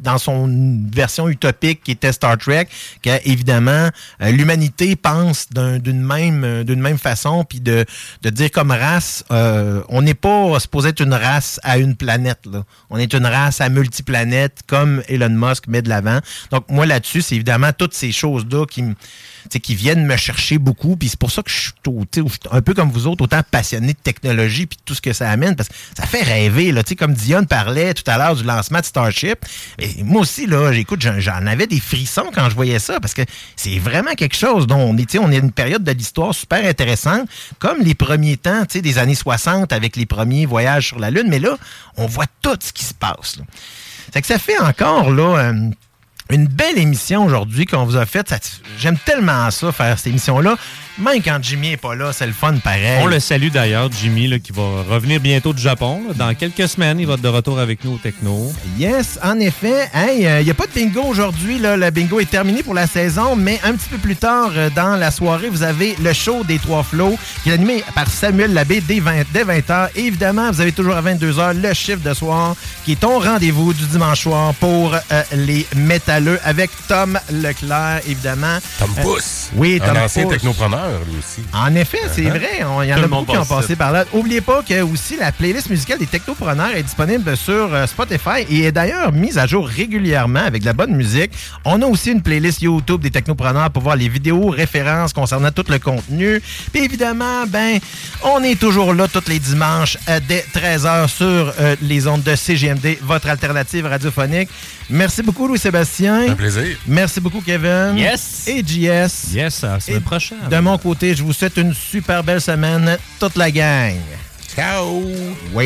dans son version utopique qui était Star Trek, que évidemment euh, l'humanité pense d'un, d'une même euh, d'une même façon, puis de, de dire comme race, euh, on n'est pas supposé être une race à une planète, là. On est une race à multiplanètes, comme Elon Musk met de l'avant. Donc moi là-dessus, c'est évidemment toutes ces choses-là qui me qui viennent me chercher beaucoup, puis c'est pour ça que je suis un peu comme vous autres, autant passionné de technologie puis de tout ce que ça amène, parce que ça fait rêver, là, comme Dion parlait tout à l'heure du lancement de Starship. Et moi aussi, là, j'écoute, j'en, j'en avais des frissons quand je voyais ça, parce que c'est vraiment quelque chose dont on est, on est une période de l'histoire super intéressante, comme les premiers temps des années soixante avec les premiers voyages sur la Lune, mais là, on voit tout ce qui se passe. Là. C'est que ça fait encore, là... Euh, une belle émission aujourd'hui qu'on vous a faite. Ça, j'aime tellement ça, faire cette émission-là. Même quand Jimmy n'est pas là, c'est le fun pareil. On le salue d'ailleurs, Jimmy, là, qui va revenir bientôt du Japon. Là. Dans quelques semaines, il va être de retour avec nous au Techno. Yes, en effet. Il hey, n'y euh, a pas de bingo aujourd'hui. Là. Le bingo est terminé pour la saison, mais un petit peu plus tard euh, dans la soirée, vous avez le show des Trois Flots qui est animé par Samuel Labbé dès vingt, dès vingt heures. Et évidemment, vous avez toujours à vingt-deux heures le chiffre de soir qui est ton rendez-vous du dimanche soir pour euh, les métalleux avec Tom Leclerc, évidemment. Tom euh, Pousse. Oui, Tom Un ancien Pousse. technopreneur, lui aussi. En effet, c'est uh-huh. vrai. Il y en Tout a beaucoup qui ont passé. passé par là. N'oubliez pas que aussi la playlist musicale des technopreneurs est disponible sur euh, Spotify et est d'ailleurs mise à jour régulièrement avec de la bonne musique. On a aussi une playlist YouTube des technopreneurs pour voir les vidéos, références concernant tout le contenu. Puis évidemment, ben, on est toujours là tous les dimanches euh, dès treize heures sur euh, les ondes de C G M D, votre alternative radiophonique. Merci beaucoup, Louis-Sébastien. Un plaisir. Merci beaucoup, Kevin. Yes. Et J S. Yes, à la semaine prochaine. De mon côté, je vous souhaite une super belle semaine, toute la gang. Ciao. Oui.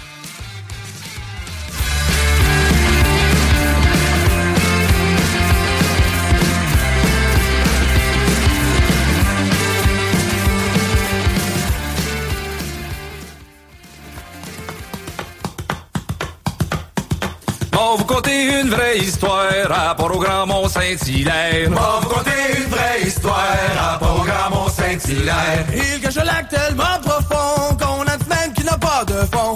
On vous conter une vraie histoire, rapport au Grand Mont-Saint-Hilaire. On vous conter une vraie histoire, rapport au Grand Mont-Saint-Hilaire. Il cache un lac tellement profond qu'on a dit même qu'il n'a pas de fond.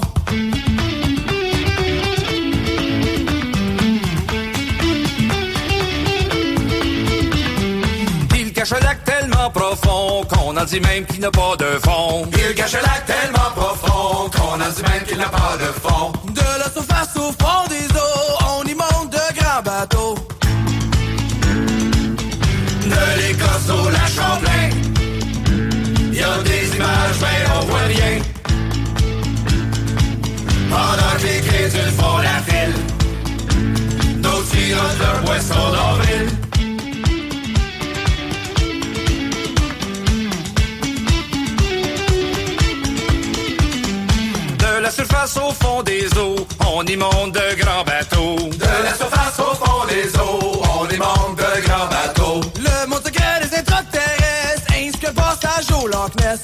Il cache un lac tellement profond qu'on a dit même qu'il n'a pas de fond. Il cache un lac tellement profond qu'on a dit même qu'il n'a pas de fond. De la surface au fond des eaux, on y monte de grands bateaux. De l'Écosse au lac Champlain, y'a des images mais on voit rien. Pendant que les crédules font la file, d'autres sirotent leur boisson d'avril. De la surface au fond des eaux, on y monte de grands bateaux. De la surface au fond des eaux, on y monte de grands bateaux. Le monde secret des extraterrestres, ainsi que le passage au Loch Ness.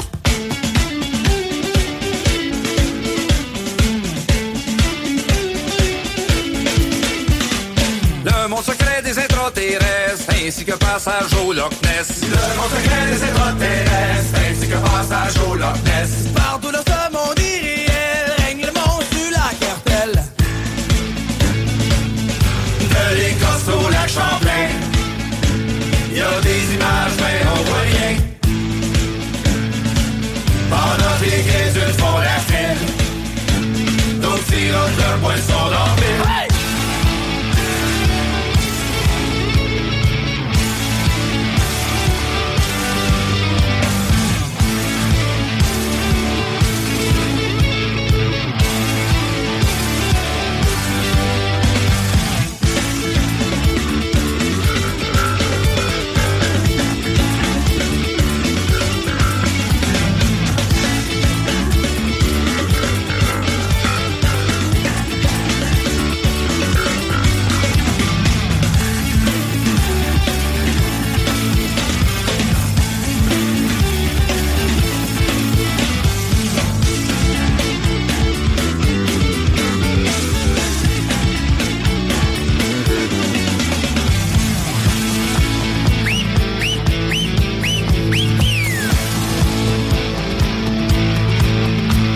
Le monde secret des extraterrestres, ainsi que passage au Loch Ness. Le monde secret des extraterrestres, ainsi que passage au Loch Ness. Partout dans ce monde irréel, règne le monstre la cartelle. De l'Écosse au lac Champlain, y'a des images mais on voit rien. Pendant que les crédules font la file, d'autres sirotent leur boisson d'orville. Hey!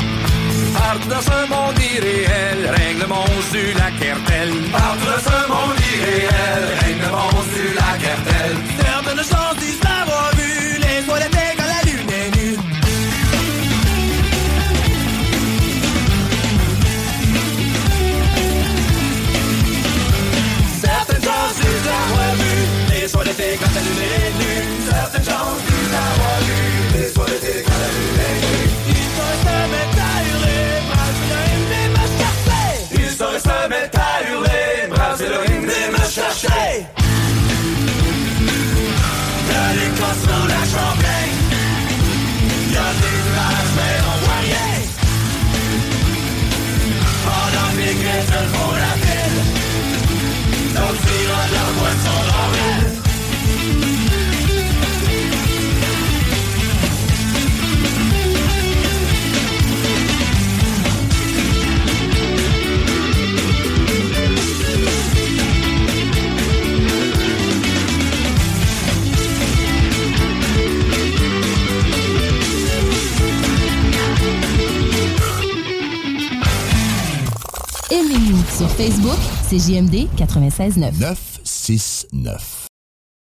Partout dans ce monde irréel, règne le monstre du lac Hertel. Partout dans ce monde à cartel. Certaines chances disent l'avoir vu, les soirs d'été quand la lune est nue. Certaines chances disent l'avoir vu, les soirs d'été quand la lune est nue. Certaines chances disent l'avoir vu, les soirs d'été quand la lune est nue. Ils sauraient se mettre à hurler, brasser le rythme des me chercher. Ils sauraient se mettre à hurler, brasser le rythme des me chercher. Y'a des cosses dans la Champlain, y'a des nuages mais on voit rien. Pendant que les crétins font la ville, d'autres tirent leur boisson dans l'île. Aimez-nous sur Facebook, C J M D quatre-vingt-seize neuf. neuf six neuf.